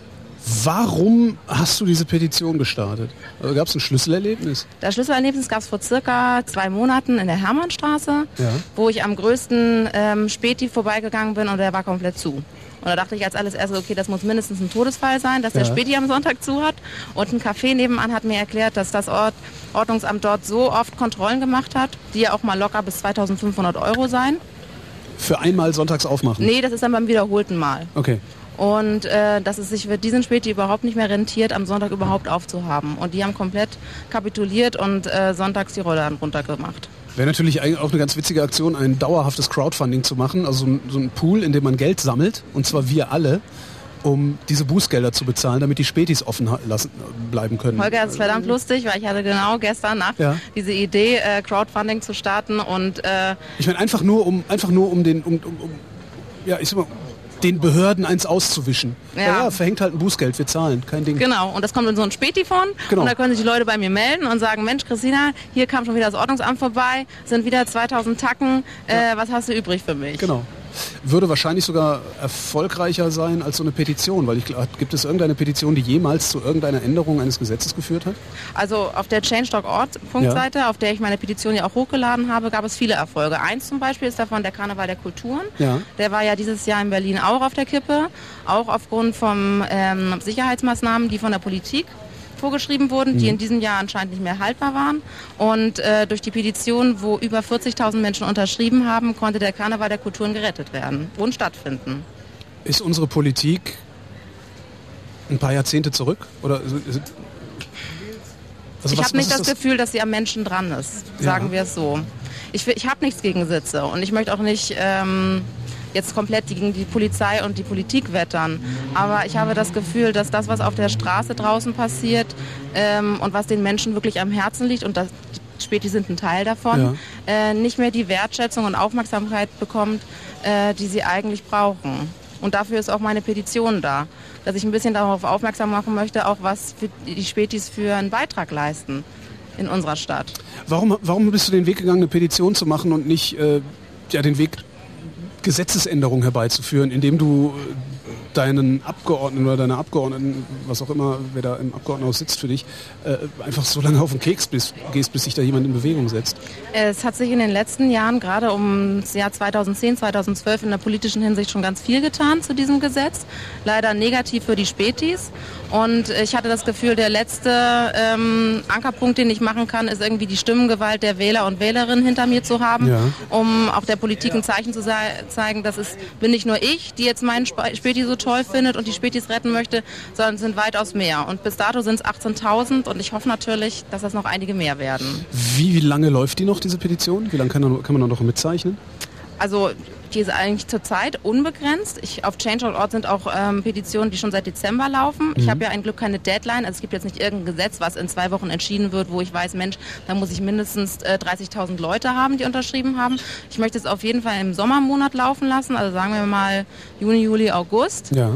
Warum hast du diese Petition gestartet? Also gab es ein Schlüsselerlebnis? Das Schlüsselerlebnis gab es vor circa zwei Monaten in der Hermannstraße, Ja. wo ich am größten ähm, Späti vorbeigegangen bin und der war komplett zu. Und da dachte ich als alles erstes, okay, das muss mindestens ein Todesfall sein, dass Ja. der Späti am Sonntag zu hat. Und ein Café nebenan hat mir erklärt, dass das Ort, Ordnungsamt dort so oft Kontrollen gemacht hat, die ja auch mal locker bis zweitausendfünfhundert Euro sein. Für einmal sonntags aufmachen? Nee, das ist dann beim wiederholten Mal. Okay. Und äh, dass es sich für diesen Späti überhaupt nicht mehr rentiert, am Sonntag überhaupt aufzuhaben. Und die haben komplett kapituliert und äh, sonntags die Roller runtergemacht. Wäre natürlich eigentlich auch eine ganz witzige Aktion, ein dauerhaftes Crowdfunding zu machen, also so ein, so ein Pool, in dem man Geld sammelt, und zwar wir alle, um diese Bußgelder zu bezahlen, damit die Spätis offen ha- lassen, bleiben können. Holger, das ist verdammt lustig, weil ich hatte genau gestern Nacht Ja. diese Idee, äh, Crowdfunding zu starten und äh, Ich meine, einfach nur um, einfach nur um den, um, um, um ja, ich sag mal, den Behörden eins auszuwischen. Ja. Ja, ja, verhängt halt ein Bußgeld, wir zahlen, kein Ding. genau, und das kommt in so ein Spätifon Genau. und da können sich die Leute bei mir melden und sagen, Mensch Christina, hier kam schon wieder das Ordnungsamt vorbei, sind wieder zweitausend Tacken, äh, was hast du übrig für mich? Genau. Würde wahrscheinlich sogar erfolgreicher sein als so eine Petition, weil ich glaube, gibt es irgendeine Petition, die jemals zu irgendeiner Änderung eines Gesetzes geführt hat? Also auf der change punkt org-Seite, ja. auf der ich meine Petition ja auch hochgeladen habe, gab es viele Erfolge. Eins zum Beispiel ist davon der Karneval der Kulturen. Ja. Der war ja dieses Jahr in Berlin auch auf der Kippe, auch aufgrund von ähm, Sicherheitsmaßnahmen, die von der Politik vorgeschrieben wurden, die in diesem Jahr anscheinend nicht mehr haltbar waren. Und äh, durch die Petition, wo über vierzigtausend Menschen unterschrieben haben, konnte der Karneval der Kulturen gerettet werden und stattfinden. Ist unsere Politik ein paar Jahrzehnte zurück? Oder ist, ist, also Ich was- habe nicht was das, ist Gefühl, dass sie am Menschen dran ist, sagen Ja. wir es so. Ich, ich habe nichts gegen Sitze und ich möchte auch nicht ähm, jetzt komplett gegen die Polizei und die Politik wettern. Aber ich habe das Gefühl, dass das, was auf der Straße draußen passiert ähm, und was den Menschen wirklich am Herzen liegt, und das, die Späti sind ein Teil davon, äh, nicht mehr die Wertschätzung und Aufmerksamkeit bekommt, äh, die sie eigentlich brauchen. Und dafür ist auch meine Petition da, dass ich ein bisschen darauf aufmerksam machen möchte, auch was für die Spätis für einen Beitrag leisten in unserer Stadt. Warum, warum bist du den Weg gegangen, eine Petition zu machen und nicht äh, ja, den Weg, Gesetzesänderungen herbeizuführen, indem du äh, deinen Abgeordneten oder deine Abgeordneten, was auch immer, wer da im Abgeordnetenhaus sitzt für dich, äh, einfach so lange auf den Keks bist, gehst, bis sich da jemand in Bewegung setzt? Es hat sich in den letzten Jahren, gerade um das Jahr zweitausendzehn, zweitausendzwölf, in der politischen Hinsicht schon ganz viel getan zu diesem Gesetz. Leider negativ für die Spätis. Und ich hatte das Gefühl, der letzte ähm, Ankerpunkt, den ich machen kann, ist irgendwie die Stimmengewalt der Wähler und Wählerinnen hinter mir zu haben, Ja. um auch der Politik ein Zeichen zu sei- zeigen, dass es bin nicht nur ich, die jetzt meinen Sp- Späti so toll findet und die Spätis retten möchte, sondern es sind weitaus mehr. Und bis dato sind es achtzehntausend und ich hoffe natürlich, dass das noch einige mehr werden. Wie, wie lange läuft die noch, diese Petition? Wie lange kann, man- kann man da noch mitzeichnen? Also die ist eigentlich zurzeit unbegrenzt. Ich, auf change punkt org sind auch ähm, Petitionen, die schon seit Dezember laufen. Ich habe ja ein Glück keine Deadline. Also es gibt jetzt nicht irgendein Gesetz, was in zwei Wochen entschieden wird, wo ich weiß, Mensch, da muss ich mindestens äh, dreißigtausend Leute haben, die unterschrieben haben. Ich möchte es auf jeden Fall im Sommermonat laufen lassen. Also sagen wir mal Juni, Juli, August. Ja.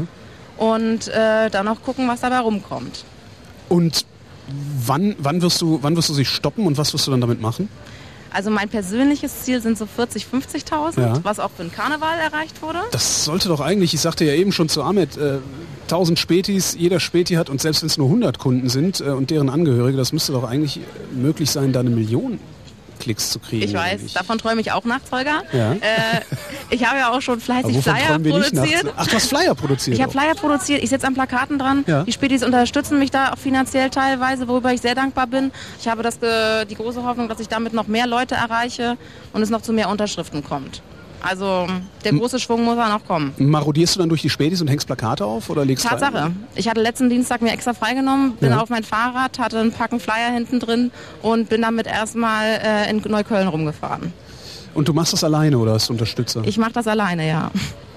Und äh, dann noch gucken, was dabei rumkommt. Und wann, wann, wirst du, wann wirst du sie stoppen und was wirst du dann damit machen? Also mein persönliches Ziel sind so vierzig, fünfzigtausend, Ja. was auch für den Karneval erreicht wurde. Das sollte doch eigentlich, ich sagte ja eben schon zu Ahmed, äh, tausend Spätis, jeder Späti hat, und selbst wenn es nur hundert Kunden sind äh, und deren Angehörige, das müsste doch eigentlich möglich sein, da eine Million Klicks zu kriegen. Ich weiß, eigentlich. davon träume ich auch nachts, Holger. Ja. Äh, ich habe ja auch schon Aber fleißig wovon Flyer träumen wir nicht produziert. nachts? Ach, du hast Flyer produziert. Ich habe auch. Flyer produziert, ich sitze an Plakaten dran. Ja. Die Spätis unterstützen mich da auch finanziell teilweise, worüber ich sehr dankbar bin. Ich habe das, äh, die große Hoffnung, dass ich damit noch mehr Leute erreiche und es noch zu mehr Unterschriften kommt. Also der große Schwung muss ja noch kommen. Marodierst du dann durch die Spätis und hängst Plakate auf oder legst Tatsache. rein? Ich hatte letzten Dienstag mir extra freigenommen, bin Ja. auf mein Fahrrad, hatte einen Packen Flyer hinten drin und bin damit erstmal äh, in Neukölln rumgefahren. Und du machst das alleine oder hast du Unterstützer? Ich mache das alleine, ja.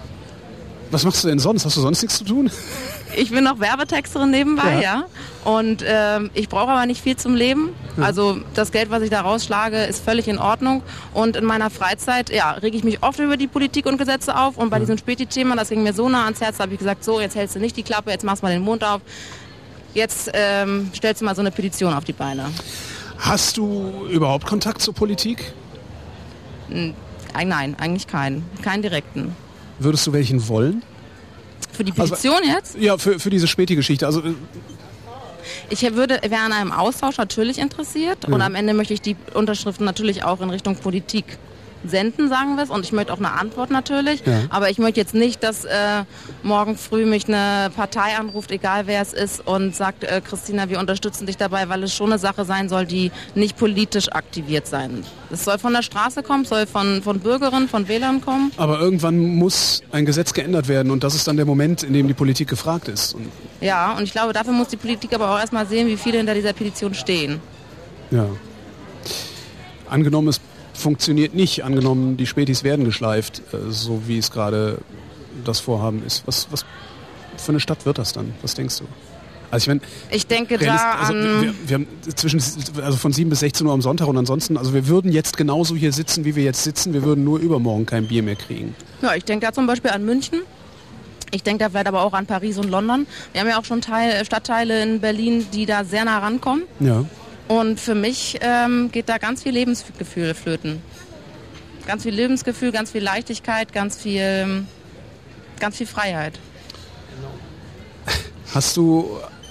Was machst du denn sonst? Hast du sonst nichts zu tun? Ich bin noch Werbetexterin nebenbei, Ja. ja. Und ähm, ich brauche aber nicht viel zum Leben. Also das Geld, was ich da rausschlage, ist völlig in Ordnung. Und in meiner Freizeit, ja, rege ich mich oft über die Politik und Gesetze auf. Und bei diesem Späti-Thema, das ging mir so nah ans Herz, da habe ich gesagt, so, jetzt hältst du nicht die Klappe, jetzt machst du mal den Mund auf. Jetzt ähm, stellst du mal so eine Petition auf die Beine. Hast du überhaupt Kontakt zur Politik? Nein, eigentlich keinen. Keinen direkten. Würdest du welchen wollen? Für die Petition also, jetzt? Ja, für, für diese Späti-Geschichte. Also, ich würde, wäre an einem Austausch natürlich interessiert ja. und am Ende möchte ich die Unterschriften natürlich auch in Richtung Politik senden, sagen wir es. Und ich möchte auch eine Antwort natürlich. Ja. Aber ich möchte jetzt nicht, dass äh, morgen früh mich eine Partei anruft, egal wer es ist, und sagt, äh, Christina, wir unterstützen dich dabei, weil es schon eine Sache sein soll, die nicht politisch aktiviert sein. Es soll von der Straße kommen, soll von, von Bürgerinnen, von Wählern kommen. Aber irgendwann muss ein Gesetz geändert werden und das ist dann der Moment, in dem die Politik gefragt ist. Und ja, und ich glaube, dafür muss die Politik aber auch erstmal sehen, wie viele hinter dieser Petition stehen. Ja. Angenommen, es funktioniert nicht. Angenommen, die Spätis werden geschleift, so wie es gerade das Vorhaben ist. Was, was für eine Stadt wird das dann? Was denkst du? Also ich, mein, ich denke realist, da also an... Wir, wir haben zwischen, also von sieben bis sechzehn Uhr am Sonntag und ansonsten, also wir würden jetzt genauso hier sitzen, wie wir jetzt sitzen. Wir würden nur übermorgen kein Bier mehr kriegen. Ja, ich denke da zum Beispiel an München. Ich denke da vielleicht aber auch an Paris und London. Wir haben ja auch schon Teil, Stadtteile in Berlin, die da sehr nah rankommen. Ja. Und für mich ähm, geht da ganz viel Lebensgefühl flöten. Ganz viel Lebensgefühl, ganz viel Leichtigkeit, ganz viel, ganz viel Freiheit. Hast du...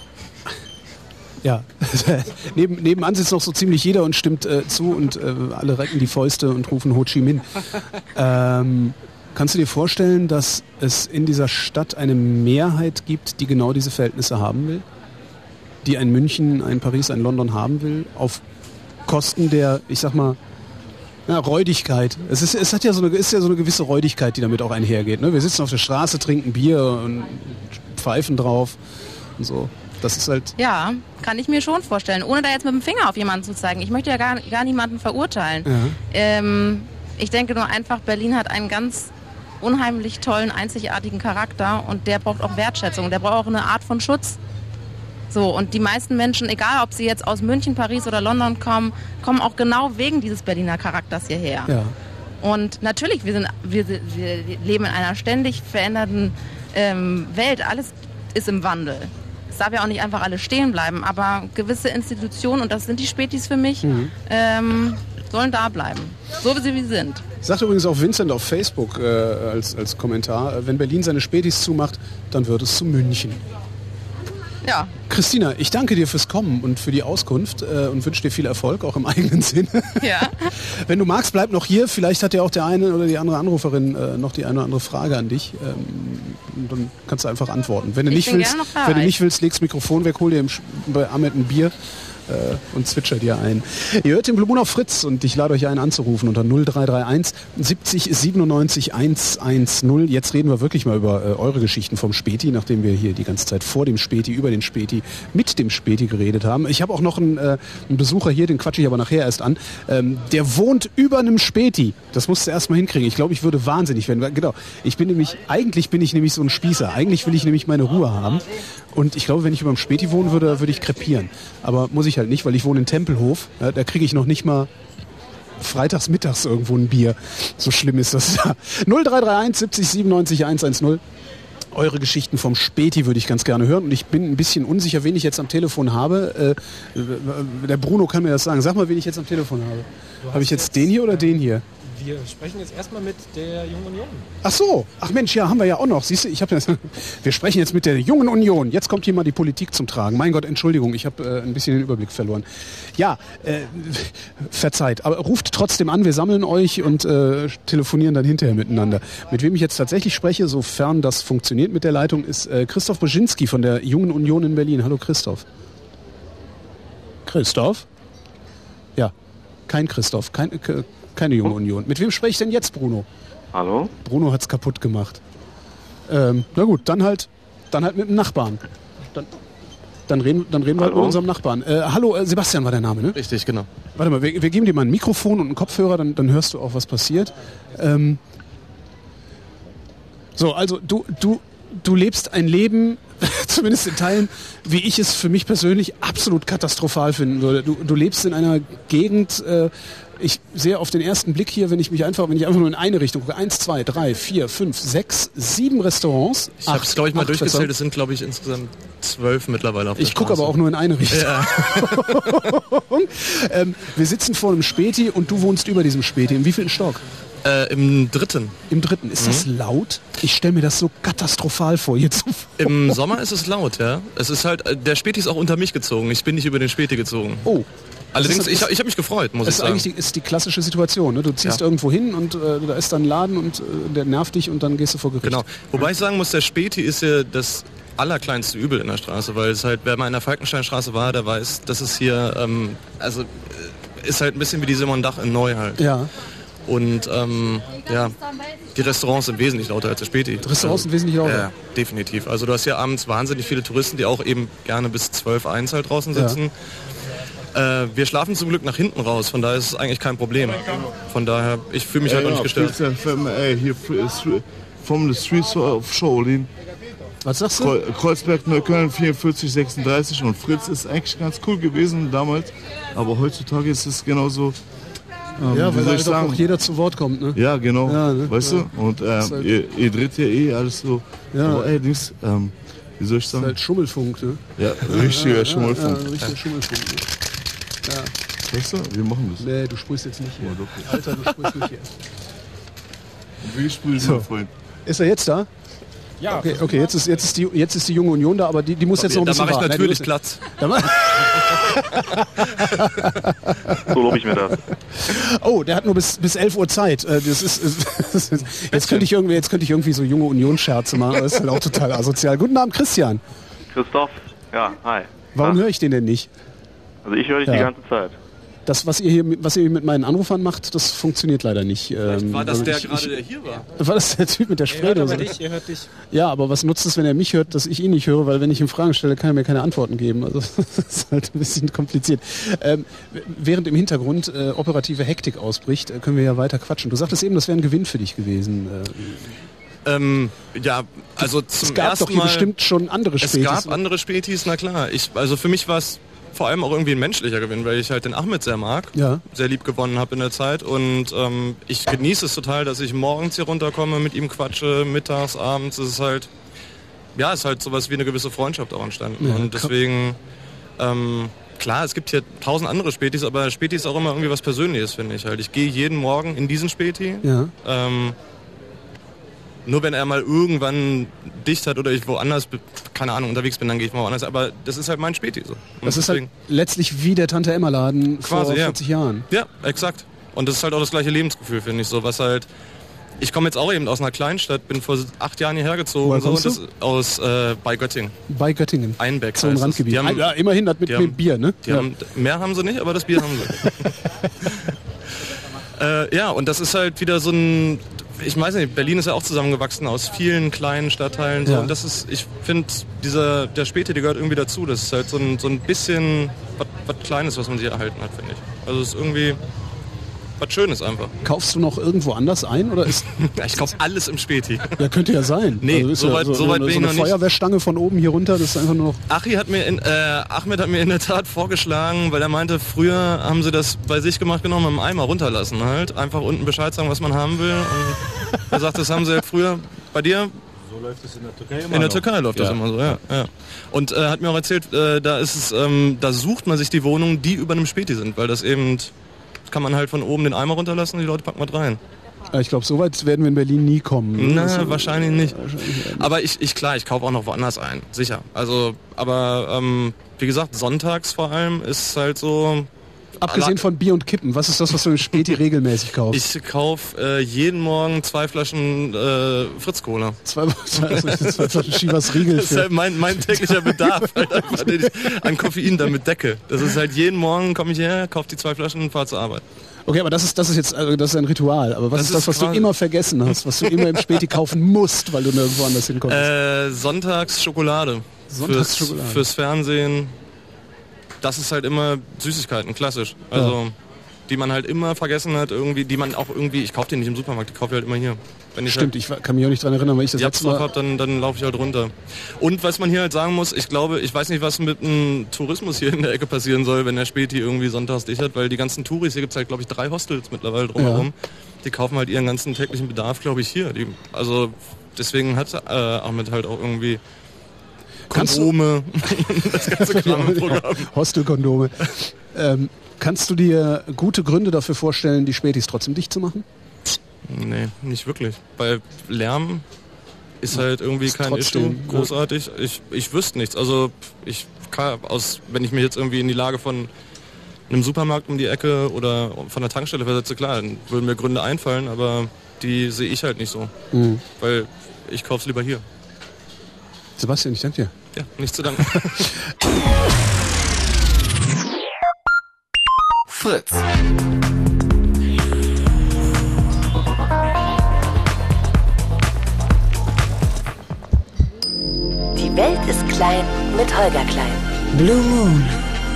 Ja, Neben, nebenan sitzt noch so ziemlich jeder und stimmt äh, zu und äh, alle recken die Fäuste und rufen Ho Chi Minh. Ähm, kannst du dir vorstellen, dass es in dieser Stadt eine Mehrheit gibt, die genau diese Verhältnisse haben will? Die ein München, ein Paris, ein London haben will, auf Kosten der, ich sag mal, na, Räudigkeit. Es, ist, es hat ja so eine, ist ja so eine gewisse Räudigkeit, die damit auch einhergeht. Ne? Wir sitzen auf der Straße, trinken Bier und pfeifen drauf und so. Das ist halt... Ja, kann ich mir schon vorstellen, ohne da jetzt mit dem Finger auf jemanden zu zeigen. Ich möchte ja gar, gar niemanden verurteilen. Ja. Ähm, ich denke nur einfach, Berlin hat einen ganz unheimlich tollen, einzigartigen Charakter und der braucht auch Wertschätzung. Der braucht auch eine Art von Schutz. So, und die meisten Menschen, egal ob sie jetzt aus München, Paris oder London kommen, kommen auch genau wegen dieses Berliner Charakters hierher. Ja. Und natürlich, wir, sind, wir, wir leben in einer ständig veränderten ähm, Welt. Alles ist im Wandel. Es darf ja auch nicht einfach alles stehen bleiben, aber gewisse Institutionen, und das sind die Spätis für mich, mhm. ähm, sollen da bleiben. So wie sie wie sind. Sagt übrigens auch Vincent auf Facebook äh, als, als Kommentar, wenn Berlin seine Spätis zumacht, dann wird es zu München. Ja. Christina, ich danke dir fürs Kommen und für die Auskunft äh, und wünsche dir viel Erfolg, auch im eigenen Sinne. Ja. Wenn du magst, bleib noch hier. Vielleicht hat ja auch der eine oder die andere Anruferin äh, noch die eine oder andere Frage an dich. Ähm, dann kannst du einfach antworten. Wenn du, nicht willst, wenn du nicht willst, legst das Mikrofon weg, hol dir im, bei Ahmed ein Bier äh, und zwitscher dir ein. Ihr hört den Blue Moon auf Fritz und ich lade euch ein anzurufen unter null drei drei eins siebzig siebenundneunzig hundertzehn. Jetzt reden wir wirklich mal über äh, eure Geschichten vom Späti, nachdem wir hier die ganze Zeit vor dem Späti, über den Späti, mit dem Späti geredet haben. Ich habe auch noch einen, äh, einen Besucher hier, den quatsche ich aber nachher erst an. Ähm, der wohnt über einem Späti. Das musst du erst mal hinkriegen. Ich glaube, ich würde wahnsinnig werden. Genau. Ich bin nämlich, eigentlich bin ich nämlich so ein Spießer. Eigentlich will ich nämlich meine Ruhe haben. Und ich glaube, wenn ich über dem Späti wohnen würde, würde ich krepieren. Aber muss ich halt nicht, weil ich wohne in Tempelhof. Ja, da kriege ich noch nicht mal freitags mittags irgendwo ein Bier. So schlimm ist das. null drei drei eins siebzig siebenundneunzig hundertzehn. Eure Geschichten vom Späti würde ich ganz gerne hören. Und ich bin ein bisschen unsicher, wen ich jetzt am Telefon habe. Äh, der Bruno kann mir das sagen. Sag mal, wen ich jetzt am Telefon habe. Habe ich jetzt, jetzt den hier oder den hier? Wir sprechen jetzt erstmal mit der Jungen Union. Ach so, ach Mensch, ja, haben wir ja auch noch. Siehst du, ich habe das. Wir sprechen jetzt mit der Jungen Union. Jetzt kommt hier mal die Politik zum Tragen. Mein Gott, Entschuldigung, ich habe äh, ein bisschen den Überblick verloren. Ja, äh, verzeiht, aber ruft trotzdem an. Wir sammeln euch und äh, telefonieren dann hinterher miteinander. Mit wem ich jetzt tatsächlich spreche, sofern das funktioniert mit der Leitung, ist äh, Christoph Brzezinski von der Jungen Union in Berlin. Hallo Christoph. Christoph? Ja, kein Christoph, kein. Äh, Keine Junge Union. Mit wem spreche ich denn jetzt, Bruno? Hallo? Bruno hat's kaputt gemacht. Ähm, na gut, dann halt, dann halt mit dem Nachbarn. Dann, dann reden, dann reden wir halt mit unserem Nachbarn. Äh, hallo, äh, Sebastian war der Name, ne? Richtig, genau. Warte mal, wir, wir geben dir mal ein Mikrofon und einen Kopfhörer, dann, dann hörst du auch, was passiert. Ähm, so, also du, du, du lebst ein Leben, zumindest in Teilen, wie ich es für mich persönlich absolut katastrophal finden würde. Du, du lebst in einer Gegend, äh, ich sehe auf den ersten Blick hier, wenn ich mich einfach, wenn ich einfach nur in eine Richtung gucke, eins, zwei, drei, vier, fünf, sechs, sieben Restaurants. Ich habe es, glaube ich, mal durchgezählt. Es sind, glaube ich, insgesamt zwölf mittlerweile auf der Ich gucke aber auch nur in eine Richtung. Ja. ähm, wir sitzen vor einem Späti und du wohnst über diesem Späti. In wievielten Stock? Äh, Im dritten. Im dritten. Ist mhm. das laut? Ich stelle mir das so katastrophal vor hier zuvor. Im Sommer ist es laut, ja. Es ist halt, der Späti ist auch unter mich gezogen. Ich bin nicht über den Späti gezogen. Oh. Allerdings, ich, ich habe mich gefreut, muss ich sagen. Das ist eigentlich die, ist die klassische Situation. Ne? Du ziehst ja. irgendwo hin und äh, da ist dann ein Laden und äh, der nervt dich und dann gehst du vor Gericht. Genau. Wobei ich sagen muss, der Späti ist ja das allerkleinste Übel in der Straße, weil es halt, wer mal in der Falkensteinstraße war, der weiß, das ist hier, ähm, also äh, ist halt ein bisschen wie die Simon Dach in Neu halt. Ja. Und ähm, ja, die Restaurants sind wesentlich lauter als der Späti. Die Restaurants sind wesentlich lauter? Ja, definitiv. Also du hast hier abends wahnsinnig viele Touristen, die auch eben gerne bis zwölf, eins halt draußen sitzen. Ja. Äh, wir schlafen zum Glück nach hinten raus, von daher ist es eigentlich kein Problem. Von daher, ich fühle mich halt auch nicht gestört. Hier vom the Streets of Shaolin. Was sagst du? Kreuzberg, Neukölln, vierundvierzig sechsunddreißig und Fritz ist eigentlich ganz cool gewesen damals, aber heutzutage ist es genauso. Ähm, ja, weil da halt auch jeder zu Wort kommt, ne? Ja, genau, ja, ne? Weißt ja. du? Und ähm, halt ihr, ihr dreht ja eh alles so. Ja. Aber ey, Dings, ähm, wie soll ich sagen? Das ist halt Schummelfunk, ne? Ja, richtiger ja, Schummelfunk. Ja, richtiger Schummelfunk. Ne? Ja. Weißt du, wir machen das. Nee, du sprühst jetzt nicht hier. Ja, Alter, du sprühst nicht hier. Und wie sprühen so. mein Freund? Ist er jetzt da? Ja. Okay, okay, jetzt ist, jetzt ist, die, jetzt ist die Junge Union da, aber die, die muss jetzt noch ein bisschen warten. Da mache ich natürlich Nein, Platz. So lobe ich mir das. Oh, der hat nur bis, bis elf Uhr Zeit. Das ist, das ist, jetzt, könnte ich irgendwie, jetzt könnte ich irgendwie so Junge Union-Scherze machen, aber das ist halt auch total asozial. Guten Abend, Christian. Christoph, ja, hi. Warum höre ich den denn nicht? Also ich höre dich ja. die ganze Zeit. Das, was ihr hier, was ihr mit meinen Anrufern macht, das funktioniert leider nicht. Ähm, war das der ich, gerade, der hier war? War das der Typ mit der Spraydose? Er hört aber dich, er hört dich. Ja, aber was nutzt es, wenn er mich hört, dass ich ihn nicht höre? Weil wenn ich ihm Fragen stelle, kann er mir keine Antworten geben. Also das ist halt ein bisschen kompliziert. Ähm, während im Hintergrund äh, operative Hektik ausbricht, äh, können wir ja weiter quatschen. Du sagtest eben, das wäre ein Gewinn für dich gewesen. Äh, Ähm, ja, also zum es gab ersten doch hier Mal, bestimmt schon andere Spätis. Es gab andere Spätis, na klar. Ich, also für mich war es vor allem auch irgendwie ein menschlicher Gewinn, weil ich halt den Ahmed sehr mag, ja. sehr lieb gewonnen habe in der Zeit und ähm, ich genieße es total, dass ich morgens hier runterkomme, mit ihm quatsche, mittags, abends. Es ist halt, ja, es ist halt sowas wie eine gewisse Freundschaft auch entstanden ja, und deswegen, ähm, klar, es gibt hier tausend andere Spätis, aber Späti ist auch immer irgendwie was Persönliches, finde ich halt. Ich gehe jeden Morgen in diesen Späti. Ja. Ähm, Nur wenn er mal irgendwann dicht hat oder ich woanders, keine Ahnung, unterwegs bin, dann gehe ich mal woanders. Aber das ist halt mein Späti so. Und das ist halt letztlich wie der Tante-Emma-Laden vor quasi, vierzig ja. Jahren. Ja, exakt. Und das ist halt auch das gleiche Lebensgefühl, finde ich so. Was halt, ich komme jetzt auch eben aus einer Kleinstadt, bin vor acht Jahren hierher gezogen. Woher so, kommst du? Das, aus äh, bei Göttingen. Bei Göttingen. Einbeck. So ein Randgebiet. Haben, ja, immerhin das mit, haben, mit Bier, ne? Die Ja. haben, mehr haben sie nicht, aber das Bier haben sie. äh, ja, und das ist halt wieder so ein... Ich weiß nicht, Berlin ist ja auch zusammengewachsen aus vielen kleinen Stadtteilen. So. Ja. Und das ist, ich finde, dieser der Späti, der gehört irgendwie dazu. Das ist halt so ein, so ein bisschen was Kleines, was man sich erhalten hat, finde ich. Also es ist irgendwie was Schönes einfach. Kaufst du noch irgendwo anders ein? Oder ist ja, ich kaufe alles im Späti. Ja, könnte ja sein. Nee, also ist so ja weit, so, so weit so bin ich eine noch nicht. Feuerwehrstange von oben hier runter, das ist einfach nur noch... Achi hat mir in, äh, Ahmed hat mir in der Tat vorgeschlagen, weil er meinte, früher haben sie das bei sich gemacht, genommen, im Eimer runterlassen halt. Einfach unten Bescheid sagen, was man haben will. Und er sagt, das haben sie halt früher bei dir... So läuft es in der Türkei immer In der noch. Türkei läuft ja. das immer so, ja. ja. Und er äh, hat mir auch erzählt, äh, da ist es, ähm, da sucht man sich die Wohnungen, die über einem Späti sind, weil das eben, kann man halt von oben den Eimer runterlassen und die Leute packen was rein. Ich glaube, so weit werden wir in Berlin nie kommen. Na, also, wahrscheinlich nicht. Wahrscheinlich aber ich, ich klar, ich kaufe auch noch woanders ein, sicher. Also, aber ähm, wie gesagt, sonntags vor allem ist halt so... Abgesehen von Bier und Kippen, was ist das, was du im Späti regelmäßig kaufst? Ich kaufe äh, jeden Morgen zwei Flaschen äh, Fritz-Cola. Zwei, zwei, zwei Flaschen Chivas Riegel. Das ist halt mein, mein täglicher Bedarf, halt einfach, den ich an Koffein damit decke. Das ist halt jeden Morgen, komme ich her, kaufe die zwei Flaschen und fahre zur Arbeit. Okay, aber das ist, das ist jetzt also das ist ein Ritual. Aber was Das ist das, was ist du immer vergessen hast, was du immer im Späti kaufen musst, weil du nirgendwo anders hinkommst? Äh, sonntags Schokolade. Sonntags fürs, Schokolade. Fürs Fernsehen. Das ist halt immer Süßigkeiten, klassisch. Also, ja. Die man halt immer vergessen hat, irgendwie, die man auch irgendwie, ich kaufe die nicht im Supermarkt, die kaufe ich halt immer hier. Wenn ich Stimmt, halt, ich kann mich auch nicht dran erinnern, weil ich das ja, letzte Mal... hab, dann, dann laufe ich halt runter. Und was man hier halt sagen muss, ich glaube, ich weiß nicht, was mit dem Tourismus hier in der Ecke passieren soll, wenn der Späti irgendwie sonntags dicht hat, weil die ganzen Touris, hier gibt es halt, glaube ich, drei Hostels mittlerweile drumherum, ja. Die kaufen halt ihren ganzen täglichen Bedarf, glaube ich, hier. Die, also deswegen hat äh, Ahmed halt auch irgendwie Kondome, das ganze Kram im Programm. Hostelkondome. ähm, kannst du dir gute Gründe dafür vorstellen, die Spätis trotzdem dicht zu machen? Nee, nicht wirklich. Bei Lärm ist halt irgendwie ist kein trotzdem, Issue großartig. Ich, ich wüsste nichts. Also ich kann aus, wenn ich mich jetzt irgendwie in die Lage von einem Supermarkt um die Ecke oder von der Tankstelle versetze, klar, dann würden mir Gründe einfallen, aber die sehe ich halt nicht so. Mhm. Weil ich kaufe es lieber hier. Sebastian, ich danke dir. Ja, nichts zu danken. Fritz. Die Welt ist klein mit Holger Klein. Blue Moon.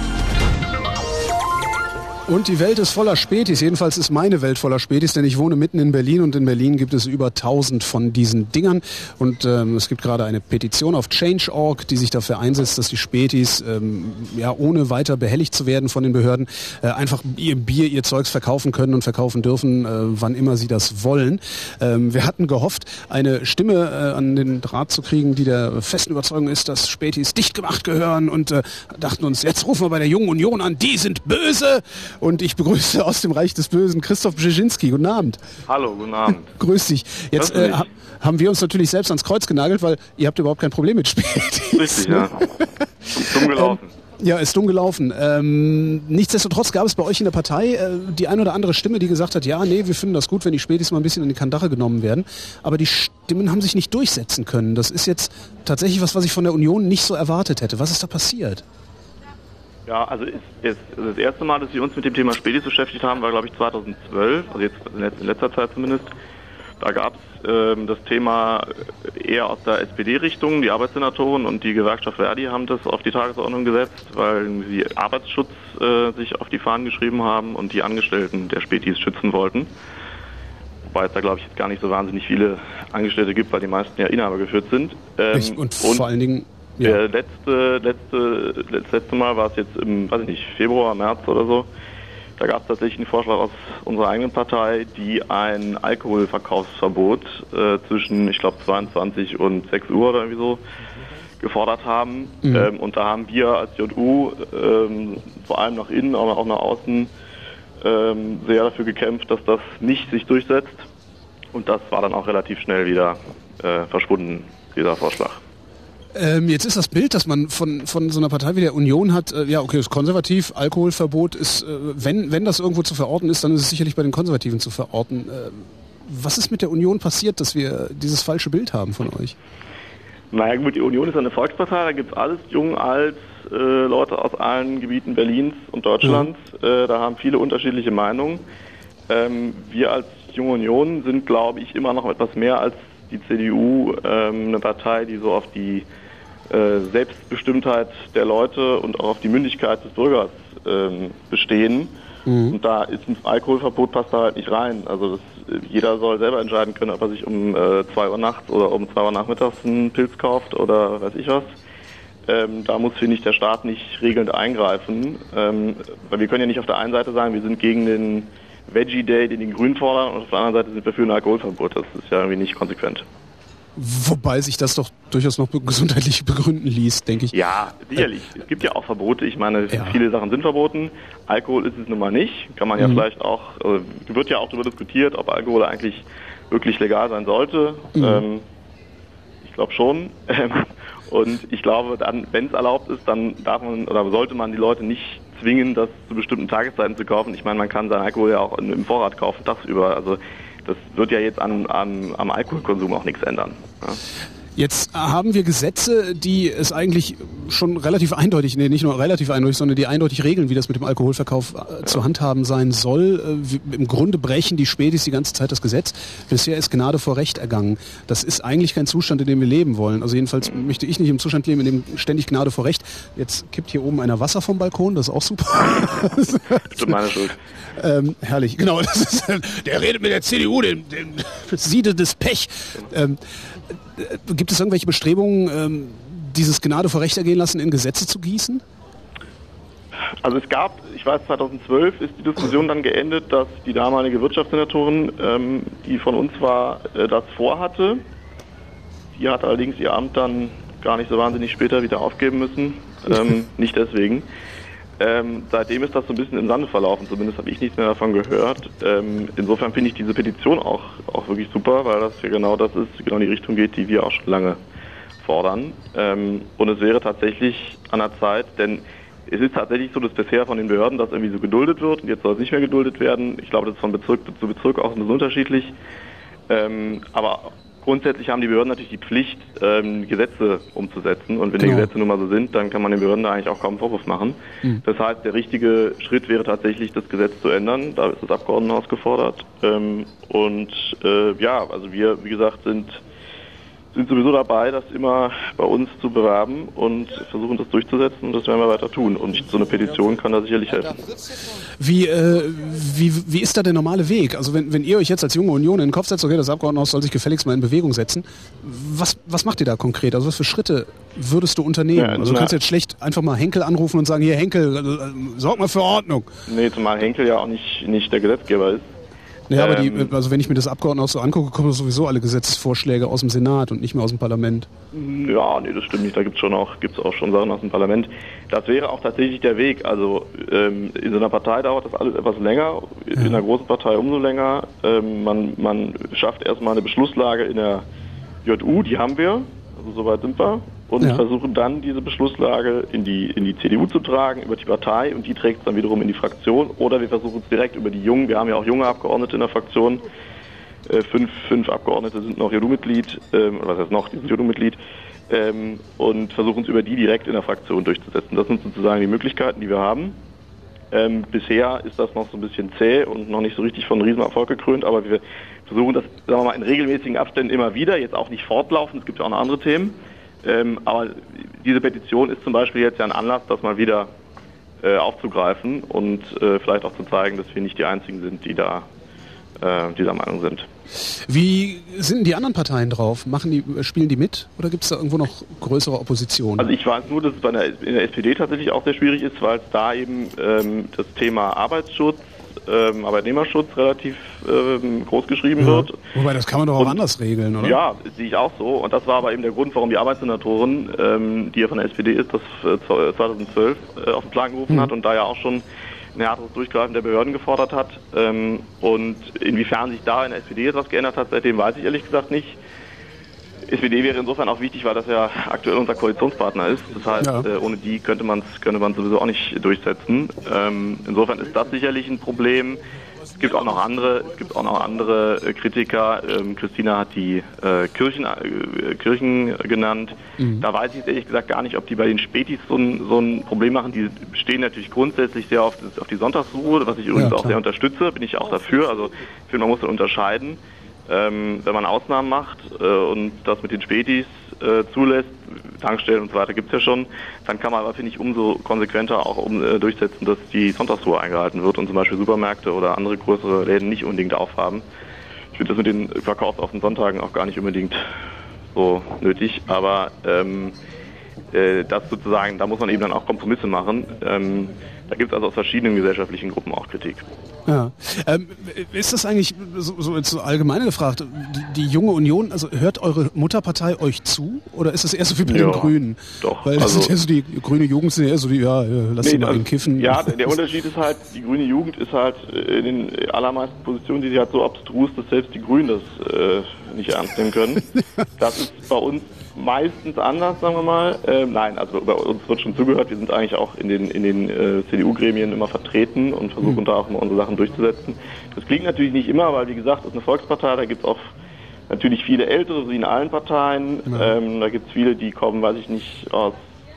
Und die Welt ist voller Spätis, jedenfalls ist meine Welt voller Spätis, denn ich wohne mitten in Berlin und in Berlin gibt es über tausend von diesen Dingern und ähm, es gibt gerade eine Petition auf Change Punkt org, die sich dafür einsetzt, dass die Spätis, ähm, ja, ohne weiter behelligt zu werden von den Behörden, äh, einfach ihr Bier, ihr Zeugs verkaufen können und verkaufen dürfen, äh, wann immer sie das wollen. Ähm, wir hatten gehofft, eine Stimme äh, an den Draht zu kriegen, die der festen Überzeugung ist, dass Spätis dicht gemacht gehören und äh, dachten uns, jetzt rufen wir bei der Jungen Union an, die sind böse. Und ich begrüße aus dem Reich des Bösen Christoph Brzezinski. Guten Abend. Hallo, guten Abend. Grüß dich. Jetzt äh, ha- haben wir uns natürlich selbst ans Kreuz genagelt, weil ihr habt überhaupt kein Problem mit Spätis. Richtig, ja. Dumm gelaufen. Ähm, ja, ist dumm gelaufen. Ähm, nichtsdestotrotz gab es bei euch in der Partei äh, die ein oder andere Stimme, die gesagt hat, ja, nee, wir finden das gut, wenn die Spätis mal ein bisschen in die Kandare genommen werden. Aber die Stimmen haben sich nicht durchsetzen können. Das ist jetzt tatsächlich was, was ich von der Union nicht so erwartet hätte. Was ist da passiert? Ja, also ist, ist, das erste Mal, dass wir uns mit dem Thema Spätis beschäftigt haben, war, glaube ich, zweitausendzwölf, also jetzt in letzter Zeit zumindest. Da gab es ähm, das Thema eher aus der S P D-Richtung. Die Arbeitssenatoren und die Gewerkschaft Verdi haben das auf die Tagesordnung gesetzt, weil sie Arbeitsschutz äh, sich auf die Fahnen geschrieben haben und die Angestellten der Spätis schützen wollten. Wobei es da, glaube ich, jetzt gar nicht so wahnsinnig viele Angestellte gibt, weil die meisten ja inhabergeführt sind. Ähm, und, und vor allen Dingen... Ja. Der letzte, letzte, das letzte Mal war es jetzt im, weiß ich nicht, Februar, März oder so. Da gab es tatsächlich einen Vorschlag aus unserer eigenen Partei, die ein Alkoholverkaufsverbot äh, zwischen, ich glaube, zweiundzwanzig und sechs Uhr oder irgendwie so gefordert haben. Mhm. Ähm, und da haben wir als J U ähm, vor allem nach innen, aber auch nach außen ähm, sehr dafür gekämpft, dass das nicht sich durchsetzt. Und das war dann auch relativ schnell wieder äh, verschwunden, dieser Vorschlag. Ähm, jetzt ist das Bild, das man von, von so einer Partei wie der Union hat, äh, ja, okay, ist konservativ, Alkoholverbot ist, äh, wenn, wenn das irgendwo zu verorten ist, dann ist es sicherlich bei den Konservativen zu verorten. Äh, was ist mit der Union passiert, dass wir dieses falsche Bild haben von euch? Naja gut, die Union ist eine Volkspartei, da gibt es alles, jung, alt, äh, Leute aus allen Gebieten Berlins und Deutschlands, mhm. äh, da haben viele unterschiedliche Meinungen. Ähm, wir als Junge Union sind, glaube ich, immer noch etwas mehr als die C D U, ähm, eine Partei, die so auf die äh, Selbstbestimmtheit der Leute und auch auf die Mündigkeit des Bürgers ähm, bestehen. Mhm. Und da ist ein Alkoholverbot, passt da halt nicht rein. Also das, jeder soll selber entscheiden können, ob er sich um äh, zwei Uhr nachts oder um zwei Uhr nachmittags einen Pilz kauft oder weiß ich was. Ähm, da muss, finde ich, der Staat nicht regelnd eingreifen. Ähm, weil wir können ja nicht auf der einen Seite sagen, wir sind gegen den Veggie Day, den die Grünen fordern, und auf der anderen Seite sind wir für ein Alkoholverbot. Das ist ja irgendwie nicht konsequent. Wobei sich das doch durchaus noch gesundheitlich begründen ließ, denke ich. Ja, sicherlich. Es gibt ja auch Verbote. Ich meine, ja. viele Sachen sind verboten. Alkohol ist es nun mal nicht. Kann man ja mhm. vielleicht auch, also, wird ja auch darüber diskutiert, ob Alkohol eigentlich wirklich legal sein sollte. Mhm. Ähm, ich glaube schon. Und ich glaube, dann, wenn es erlaubt ist, dann darf man oder sollte man die Leute nicht zwingen, das zu bestimmten Tageszeiten zu kaufen. Ich meine, man kann seinen Alkohol ja auch im Vorrat kaufen, tagsüber. Also das wird ja jetzt an, an, am Alkoholkonsum auch nichts ändern. Ja. Jetzt haben wir Gesetze, die es eigentlich schon relativ eindeutig, nee, nicht nur relativ eindeutig, sondern die eindeutig regeln, wie das mit dem Alkoholverkauf äh, zu handhaben sein soll. Äh, Im Grunde brechen die Spätis die ganze Zeit das Gesetz. Bisher ist Gnade vor Recht ergangen. Das ist eigentlich kein Zustand, in dem wir leben wollen. Also jedenfalls möchte ich nicht im Zustand leben, in dem ständig Gnade vor Recht. Jetzt kippt hier oben einer Wasser vom Balkon, das ist auch super. Das ist meine Schuld. Ähm, herrlich, genau. Das ist, der redet mit der C D U, den, den Siede des Pech. Ähm, Gibt es irgendwelche Bestrebungen, ähm, dieses Gnade vor Recht ergehen lassen in Gesetze zu gießen? Also es gab, ich weiß, zweitausendzwölf ist die Diskussion dann geendet, dass die damalige Wirtschaftssenatorin, ähm, die von uns war, äh, das vorhatte. Die hat allerdings ihr Amt dann gar nicht so wahnsinnig später wieder aufgeben müssen. Ähm, nicht deswegen. Ähm, seitdem ist das so ein bisschen im Sande verlaufen, zumindest habe ich nichts mehr davon gehört. Ähm, insofern finde ich diese Petition auch, auch wirklich super, weil das ja genau das ist, genau in die Richtung geht, die wir auch schon lange fordern. Ähm, und es wäre tatsächlich an der Zeit, denn es ist tatsächlich so, dass bisher von den Behörden das irgendwie so geduldet wird und jetzt soll es nicht mehr geduldet werden. Ich glaube, das ist von Bezirk zu Bezirk auch ein bisschen unterschiedlich. Ähm, aber grundsätzlich haben die Behörden natürlich die Pflicht, ähm, Gesetze umzusetzen. Und wenn genau. die Gesetze nun mal so sind, dann kann man den Behörden da eigentlich auch kaum einen Vorwurf machen. Mhm. Das heißt, der richtige Schritt wäre tatsächlich, das Gesetz zu ändern. Da ist das Abgeordnetenhaus gefordert. Ähm, und äh, ja, also wir, wie gesagt, sind sind sowieso dabei, das immer bei uns zu bewerben und versuchen, das durchzusetzen. Und das werden wir weiter tun. Und so eine Petition kann da sicherlich helfen. Wie, äh, wie, wie ist da der normale Weg? Also wenn, wenn ihr euch jetzt als Junge Union in den Kopf setzt, okay, das Abgeordnetenhaus soll sich gefälligst mal in Bewegung setzen, was, was macht ihr da konkret? Also was für Schritte würdest du unternehmen? Ja, also du kannst jetzt schlecht einfach mal Henkel anrufen und sagen, hier Henkel, sorg mal für Ordnung. Nee, zumal Henkel ja auch nicht, nicht der Gesetzgeber ist. Ja, aber die, also wenn ich mir das Abgeordnetenhaus so angucke, kommen sowieso alle Gesetzesvorschläge aus dem Senat und nicht mehr aus dem Parlament. Ja, nee, das stimmt nicht. Da gibt's schon auch, gibt's auch schon Sachen aus dem Parlament. Das wäre auch tatsächlich der Weg. Also ähm, in so einer Partei dauert das alles etwas länger, in ja. einer großen Partei umso länger. Ähm, man, man schafft erstmal eine Beschlusslage in der J U, die haben wir, also soweit sind wir. Und ja. versuchen dann diese Beschlusslage in die in die C D U zu tragen, über die Partei, und die trägt es dann wiederum in die Fraktion. Oder wir versuchen es direkt über die Jungen, wir haben ja auch junge Abgeordnete in der Fraktion, äh, fünf, fünf Abgeordnete sind noch J U-Mitglied, ähm, was heißt noch, die sind J U-Mitglied, ähm, und versuchen es über die direkt in der Fraktion durchzusetzen. Das sind sozusagen die Möglichkeiten, die wir haben. Ähm, bisher ist das noch so ein bisschen zäh und noch nicht so richtig von Riesenerfolg gekrönt, aber wir versuchen das, sagen wir mal, in regelmäßigen Abständen immer wieder, jetzt auch nicht fortlaufend, es gibt ja auch noch andere Themen. Ähm, aber diese Petition ist zum Beispiel jetzt ja ein Anlass, das mal wieder äh, aufzugreifen und äh, vielleicht auch zu zeigen, dass wir nicht die Einzigen sind, die da äh, dieser Meinung sind. Wie sind denn die anderen Parteien drauf? Machen die, spielen die mit oder gibt es da irgendwo noch größere Opposition? Also ich weiß nur, dass es bei der, in der S P D tatsächlich auch sehr schwierig ist, weil es da eben ähm, das Thema Arbeitsschutz, ähm, Arbeitnehmerschutz relativ ähm, groß geschrieben ja. wird. Wobei, das kann man doch auch und, anders regeln, oder? Ja, sehe ich auch so. Und das war aber eben der Grund, warum die Arbeitssenatorin, ähm, die ja von der S P D ist, das äh, zweitausendzwölf äh, auf den Plan gerufen hm. hat und da ja auch schon ein härteres Durchgreifen der Behörden gefordert hat. Ähm, und inwiefern sich da in der S P D jetzt was geändert hat, seitdem weiß ich ehrlich gesagt nicht. S P D wäre insofern auch wichtig, weil das ja aktuell unser Koalitionspartner ist. Das heißt, ja. äh, ohne die könnte man es könnte man sowieso auch nicht durchsetzen. Ähm, insofern ist das sicherlich ein Problem. Es gibt auch noch andere, es gibt auch noch andere äh, Kritiker. Ähm, Christina hat die äh, Kirchen, äh, Kirchen genannt. Mhm. Da weiß ich jetzt ehrlich gesagt gar nicht, ob die bei den Spätis so ein, so ein Problem machen. Die stehen natürlich grundsätzlich sehr auf, das, auf die Sonntagsruhe, was ich übrigens ja, auch sehr unterstütze. Bin ich auch dafür. Also ich finde, man muss da unterscheiden. Ähm, wenn man Ausnahmen macht äh, und das mit den Spätis äh, zulässt, Tankstellen und so weiter gibt's ja schon, dann kann man aber, finde ich, umso konsequenter auch um, äh, durchsetzen, dass die Sonntagsruhe eingehalten wird und zum Beispiel Supermärkte oder andere größere Läden nicht unbedingt aufhaben. Ich finde das mit den Verkaufs auf den Sonntagen auch gar nicht unbedingt so nötig, aber ähm, äh, das sozusagen, da muss man eben dann auch Kompromisse machen. Ähm, da gibt es also aus verschiedenen gesellschaftlichen Gruppen auch Kritik. Ja. Ähm, ist das eigentlich, so, so jetzt so allgemein gefragt, die, die Junge Union, also hört eure Mutterpartei euch zu? Oder ist das eher so wie bei ja, den Grünen? Doch. Weil das also, sind ja so die grüne Jugend, sind ja eher so die, ja, lass nee, die mal also, kiffen. Ja, der Unterschied ist halt, die grüne Jugend ist halt in den allermeisten Positionen, die sie hat, so abstrus, dass selbst die Grünen das äh, nicht ernst nehmen können. Das ist bei uns meistens anders, sagen wir mal. Ähm, nein, also bei uns wird schon zugehört. Wir sind eigentlich auch in den in den äh, C D U-Gremien immer vertreten und versuchen mhm. da auch immer unsere Sachen durchzusetzen. Das klingt natürlich nicht immer, weil wie gesagt, es ist eine Volkspartei, da gibt es auch natürlich viele Ältere, wie in allen Parteien. Ja. Ähm, da gibt es viele, die kommen, weiß ich nicht, aus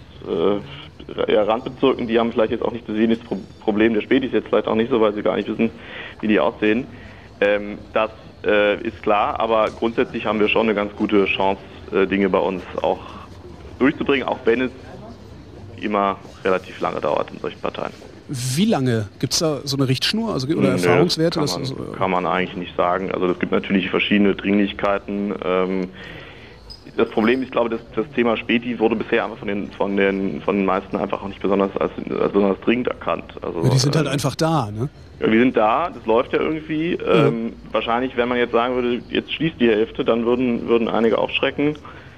äh, eher Randbezirken, die haben vielleicht jetzt auch nicht das wenig Problem der Spätis jetzt vielleicht auch nicht so, weil sie gar nicht wissen, wie die aussehen. Ähm, das äh, ist klar, aber grundsätzlich haben wir schon eine ganz gute Chance, Dinge bei uns auch durchzubringen, auch wenn es immer relativ lange dauert in solchen Parteien. Wie lange? Gibt es da so eine Richtschnur also, oder Nö, Erfahrungswerte? Das kann, man, das also, kann man eigentlich nicht sagen. Also es gibt natürlich verschiedene Dringlichkeiten. Ähm, das Problem ist, ich glaube, das, das Thema Späti wurde bisher einfach von den, von den, von den meisten einfach auch nicht besonders als, als besonders dringend erkannt. Also, ja, die sind halt ähm, einfach da, ne? Ja, wir sind da, das läuft ja irgendwie. Ja. Ähm, wahrscheinlich, wenn man jetzt sagen würde, jetzt schließt die Hälfte, dann würden, würden einige aufschrecken.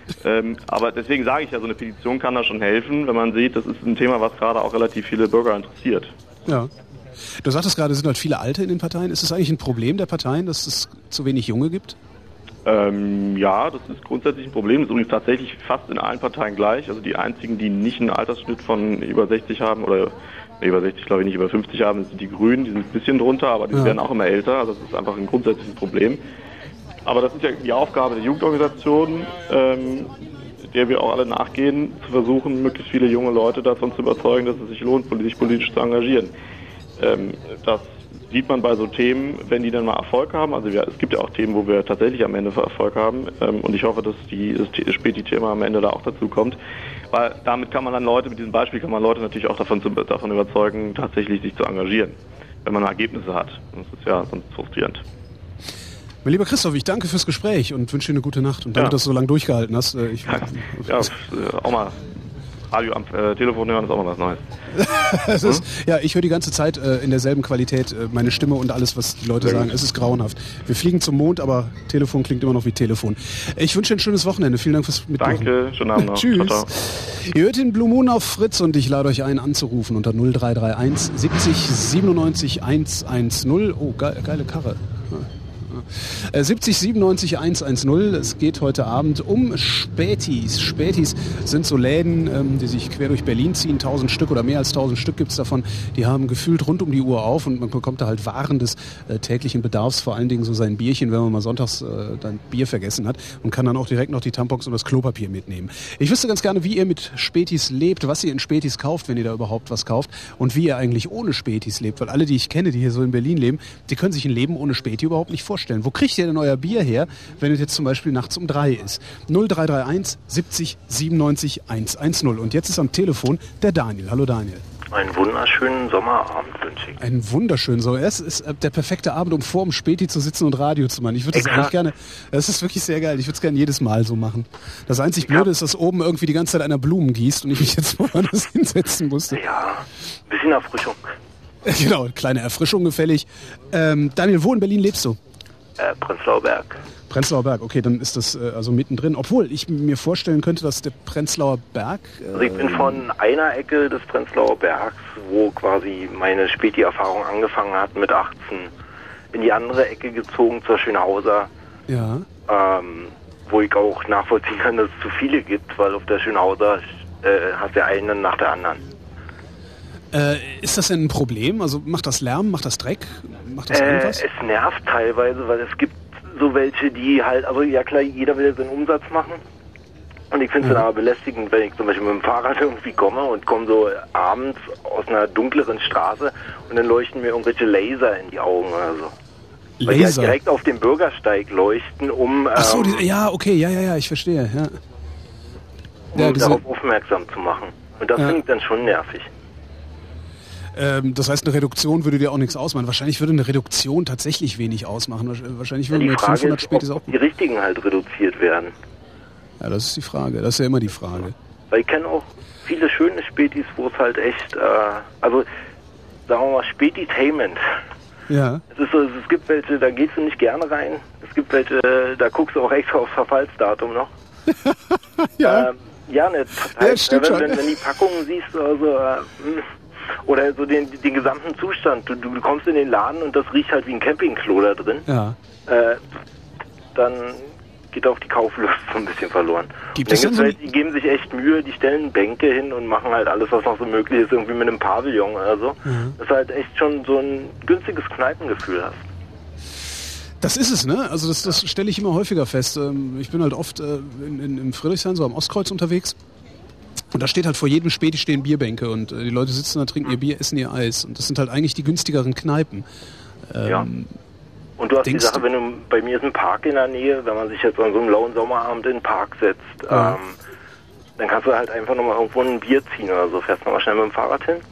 Ähm, aber deswegen sage ich ja, so eine Petition kann da schon helfen, wenn man sieht, das ist ein Thema, was gerade auch relativ viele Bürger interessiert. Ja. Du sagtest gerade, es sind halt viele Alte in den Parteien. Ist das eigentlich ein Problem der Parteien, dass es zu wenig Junge gibt? Ähm, ja, das ist grundsätzlich ein Problem. Das ist übrigens tatsächlich fast in allen Parteien gleich. Also die einzigen, die nicht einen Altersschnitt von über sechzig haben, oder nee, über sechzig glaube ich nicht, über fünfzig haben, sind die Grünen. Die sind ein bisschen drunter, aber die ja. werden auch immer älter. Also das ist einfach ein grundsätzliches Problem. Aber das ist ja die Aufgabe der Jugendorganisationen, ähm, der wir auch alle nachgehen, zu versuchen, möglichst viele junge Leute davon zu überzeugen, dass es sich lohnt, sich politisch zu engagieren. Ähm, das sieht man bei so Themen, wenn die dann mal Erfolg haben. Also wir, es gibt ja auch Themen, wo wir tatsächlich am Ende Erfolg haben. Ähm, und ich hoffe, dass die, das Späti-Thema am Ende da auch dazu kommt. Weil damit kann man dann Leute, mit diesem Beispiel kann man Leute natürlich auch davon, zu, davon überzeugen, tatsächlich sich zu engagieren. Wenn man Ergebnisse hat. Das ist ja sonst frustrierend. Mein lieber Christoph, ich danke fürs Gespräch und wünsche dir eine gute Nacht. Und danke, ja. dass du so lange durchgehalten hast. Ich, ja, ja, auch mal Radio am äh, Telefon hören ist auch mal was Neues. es ist, hm? Ja, ich höre die ganze Zeit äh, in derselben Qualität äh, meine Stimme und alles, was die Leute sagen. Es ist grauenhaft. Wir fliegen zum Mond, aber Telefon klingt immer noch wie Telefon. Ich wünsche dir ein schönes Wochenende. Vielen Dank fürs Mitmachen. Danke, schönen Abend noch. Tschüss. Ciao, ciao. Ihr hört den Blue Moon auf Fritz und ich lade euch ein, anzurufen unter null drei drei eins siebzig siebenundneunzig hundertzehn. Oh, ge- geile Karre. siebzig siebenundneunzig hundertzehn. Es geht heute Abend um Spätis. Spätis sind so Läden, ähm, die sich quer durch Berlin ziehen. Tausend Stück oder mehr als tausend Stück gibt es davon. Die haben gefühlt rund um die Uhr auf und man bekommt da halt Waren des äh, täglichen Bedarfs, vor allen Dingen so sein Bierchen, wenn man mal sonntags äh, dann Bier vergessen hat und kann dann auch direkt noch die Tampons und das Klopapier mitnehmen. Ich wüsste ganz gerne, wie ihr mit Spätis lebt, was ihr in Spätis kauft, wenn ihr da überhaupt was kauft und wie ihr eigentlich ohne Spätis lebt, weil alle, die ich kenne, die hier so in Berlin leben, die können sich ein Leben ohne Späti überhaupt nicht vorstellen. Wo kriegt ihr denn euer Bier her, wenn es jetzt zum Beispiel nachts um drei ist? null drei drei eins siebzig siebenundneunzig hundertzehn. Und jetzt ist am Telefon der Daniel. Hallo Daniel. Einen wunderschönen Sommerabend wünsche ich. Einen wunderschönen Sommerabend. Es ist der perfekte Abend, um vor dem Späti zu sitzen und Radio zu machen. Ich würde das eigentlich gerne, das ist wirklich sehr geil. Ich würde es gerne jedes Mal so machen. Das einzig Blöde ist, dass oben irgendwie die ganze Zeit einer Blumen gießt und ich mich jetzt woanders hinsetzen musste. Ja, ein bisschen Erfrischung. Genau, kleine Erfrischung gefällig. Ähm, Daniel, wo in Berlin lebst du? Äh, Prenzlauer Berg. Prenzlauer Berg, okay, dann ist das äh, also mittendrin. Obwohl ich mir vorstellen könnte, dass der Prenzlauer Berg... Äh, also ich bin von einer Ecke des Prenzlauer Bergs, wo quasi meine Späti-Erfahrung angefangen hat, mit achtzehn in die andere Ecke gezogen, zur Schönhauser. Ja. Ähm, wo ich auch nachvollziehen kann, dass es zu viele gibt, weil auf der Schönhauser äh, hat der eine nach der anderen. Äh, ist das denn ein Problem? Also macht das Lärm, macht das Dreck, macht das äh, irgendwas? Es nervt teilweise, weil es gibt so welche, die halt, also ja klar, jeder will seinen Umsatz machen. Und ich finde es ja. dann aber belästigend, wenn ich zum Beispiel mit dem Fahrrad irgendwie komme und komme so abends aus einer dunkleren Straße und dann leuchten mir irgendwelche Laser in die Augen oder so. Laser? Weil die halt direkt auf dem Bürgersteig leuchten, um... Ach so, ähm, die, ja, okay, ja, ja, ja, ich verstehe, ja. Um ja, diese, darauf aufmerksam zu machen. Und das ja. finde ich dann schon nervig. Ähm, das heißt, eine Reduktion würde dir auch nichts ausmachen. Wahrscheinlich würde eine Reduktion tatsächlich wenig ausmachen. Wahrscheinlich würden ja, mit fünfhundert Spätis auch... die richtigen halt reduziert werden. Ja, das ist die Frage. Das ist ja immer die Frage. Weil ich kenne auch viele schöne Spätis, wo es halt echt, äh, also sagen wir mal Spätitainment. Ja. Es ist so, es gibt welche, da gehst du nicht gerne rein. Es gibt welche, da guckst du auch extra aufs Verfallsdatum noch. ja. Ähm, ja, ne, ja, stimmt wenn, schon. wenn, wenn die Packungen siehst, also, äh, oder so den, den gesamten Zustand, du, du kommst in den Laden und das riecht halt wie ein Campingklo da drin. Ja. Äh, dann geht auch die Kauflust so ein bisschen verloren. Gibt und es dann denn so halt, die geben sich echt Mühe, die stellen Bänke hin und machen halt alles, was noch so möglich ist, irgendwie mit einem Pavillon oder so. Mhm. Dass du halt echt schon so ein günstiges Kneipengefühl hast. Das ist es, ne? Also das, das stelle ich immer häufiger fest. Ich bin halt oft in, in, im Friedrichshain, so am Ostkreuz unterwegs. Und da steht halt vor jedem Späti stehen Bierbänke und die Leute sitzen da, trinken ihr Bier, essen ihr Eis. Und das sind halt eigentlich die günstigeren Kneipen. Ja. Ähm, Und du hast die Sache, wenn du, bei mir ist ein Park in der Nähe, wenn man sich jetzt an so einem lauen Sommerabend in den Park setzt, ja. ähm, dann kannst du halt einfach nochmal irgendwo ein Bier ziehen oder so, fährst nochmal schnell mit dem Fahrrad hin.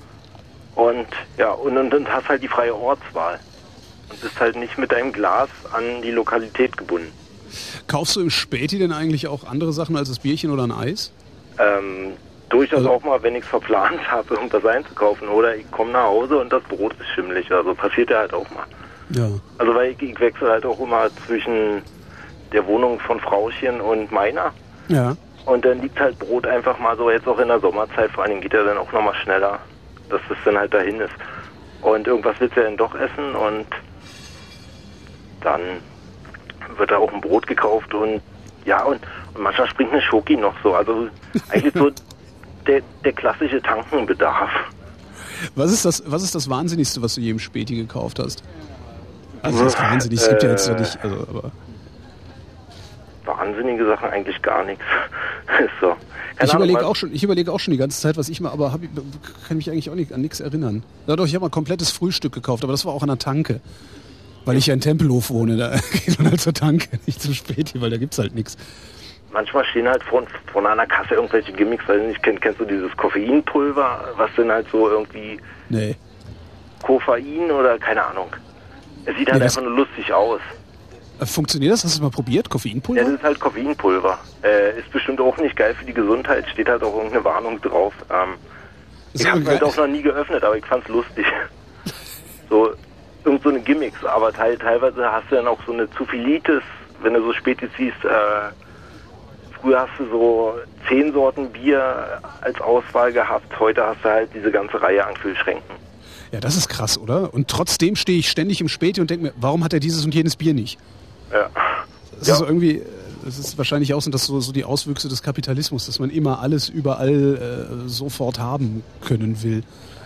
Und ja, und dann hast halt die freie Ortswahl. Und bist halt nicht mit deinem Glas an die Lokalität gebunden. Kaufst du im Späti denn eigentlich auch andere Sachen als das Bierchen oder ein Eis? Ähm, durchaus also, auch mal, wenn ich es verplant habe, irgendwas einzukaufen. Oder ich komme nach Hause und das Brot ist schimmelig. Also passiert ja halt auch mal. Ja. Also weil ich, ich wechsle halt auch immer zwischen der Wohnung von Frauchen und meiner. Ja. Und dann liegt halt Brot einfach mal so, jetzt auch in der Sommerzeit, vor allen Dingen geht er dann auch nochmal schneller, dass das dann halt dahin ist. Und irgendwas willst du dann doch essen und dann wird da auch ein Brot gekauft und ja, und, und manchmal springt eine Schoki noch so. Also eigentlich so der, der klassische Tankenbedarf. Was ist das, was ist das Wahnsinnigste, was du je im Späti gekauft hast? Also das ist wahnsinnig, es gibt ja jetzt noch nicht, also, aber... Wahnsinnige Sachen eigentlich gar nichts. so. Ich überlege auch schon, ich überlege auch schon die ganze Zeit, was ich mal, aber hab, kann mich eigentlich auch nicht an nichts erinnern. Ja doch, ich habe mal ein komplettes Frühstück gekauft, aber das war auch an der Tanke. Weil ich ja in Tempelhof wohne, da geht man halt zur Tanke, nicht zum Späti, weil da gibt's halt nichts. Manchmal stehen halt vor, vor einer Kasse irgendwelche Gimmicks, weil ich nicht kenn, kennst du dieses Koffeinpulver, was denn halt so irgendwie... Nee. Koffein oder keine Ahnung. Es sieht halt nee, einfach nur lustig aus. Funktioniert das? Hast du mal probiert? Koffeinpulver? Ja, das ist halt Koffeinpulver. Äh, ist bestimmt auch nicht geil für die Gesundheit. Steht halt auch irgendeine Warnung drauf. Ähm, ich habe es halt auch noch nie geöffnet, aber ich fand's lustig. so, irgend so eine Gimmicks. Aber teil, teilweise hast du dann auch so eine Zuphilitis, wenn du so Spätis siehst. Äh, früher hast du so zehn Sorten Bier als Auswahl gehabt. Heute hast du halt diese ganze Reihe an Kühlschränken. Ja, das ist krass, oder? Und trotzdem stehe ich ständig im Späti und denke mir, warum hat er dieses und jenes Bier nicht? Ja. Das ja. ist so irgendwie, das ist wahrscheinlich auch so, dass so, so die Auswüchse des Kapitalismus, dass man immer alles überall äh, sofort haben können will.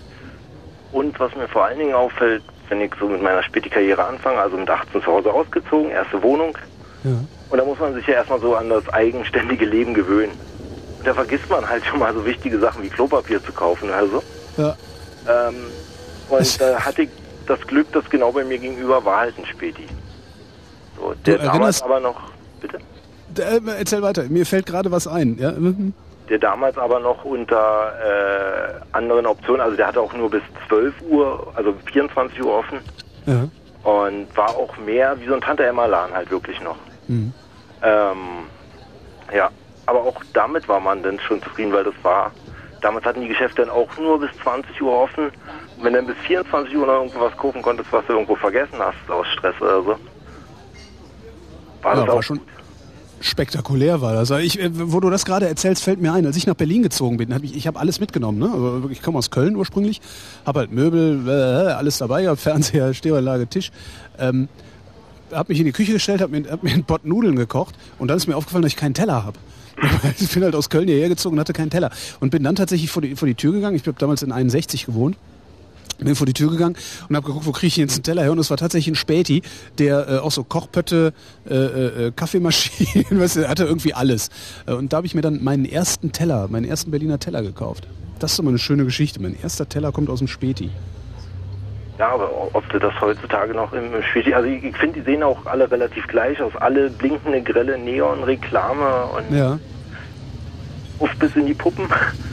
Und was mir vor allen Dingen auffällt, wenn ich so mit meiner Späti-Karriere anfange, also mit achtzehn zu Hause ausgezogen, erste Wohnung. Ja. Und da muss man sich ja erstmal so an das eigenständige Leben gewöhnen. Und da vergisst man halt schon mal so wichtige Sachen wie Klopapier zu kaufen oder so. Ja. Ähm, und da äh, hatte ich das Glück, dass genau bei mir gegenüber war halt ein Späti. So, der du damals aber noch... Bitte? Äh, erzähl weiter, mir fällt gerade was ein. Ja? Der damals aber noch unter äh, anderen Optionen, also der hatte auch nur bis zwölf Uhr, also vierundzwanzig Uhr offen. Ja. Und war auch mehr wie so ein Tante-Emma-Laden halt wirklich noch. Mhm. Ähm, ja, aber auch damit war man dann schon zufrieden, weil das war... Damals hatten die Geschäfte dann auch nur bis zwanzig Uhr offen. Und wenn du dann bis vierundzwanzig Uhr noch irgendwo was kaufen konntest, was du irgendwo vergessen hast, aus Stress oder so. War ja, das auch war schon spektakulär war das. Ich, wo du das gerade erzählst, fällt mir ein, als ich nach Berlin gezogen bin, hab ich, ich habe alles mitgenommen. Ne? Also ich komme aus Köln ursprünglich, habe halt Möbel, äh, alles dabei, hab Fernseher, Stereoanlage, Tisch. Ähm, habe mich in die Küche gestellt, habe mir, hab mir einen Pott Nudeln gekocht und dann ist mir aufgefallen, dass ich keinen Teller habe. Ich bin halt aus Köln hierher gezogen und hatte keinen Teller. Und bin dann tatsächlich vor die, vor die Tür gegangen. Ich habe damals in einundsechzig gewohnt. Bin vor die Tür gegangen und habe geguckt, wo kriege ich jetzt einen Teller her? Und es war tatsächlich ein Späti, der äh, auch so Kochpötte, äh, äh, Kaffeemaschinen, weißt du, hatte irgendwie alles. Äh, und da habe ich mir dann meinen ersten Teller, meinen ersten Berliner Teller gekauft. Das ist so mal eine schöne Geschichte. Mein erster Teller kommt aus dem Späti. Ja, aber ob du das heutzutage noch im Späti... Also ich, ich finde, die sehen auch alle relativ gleich aus. Alle blinkende, grelle Neon-Reklame und... Ja. Uff, bis in die Puppen.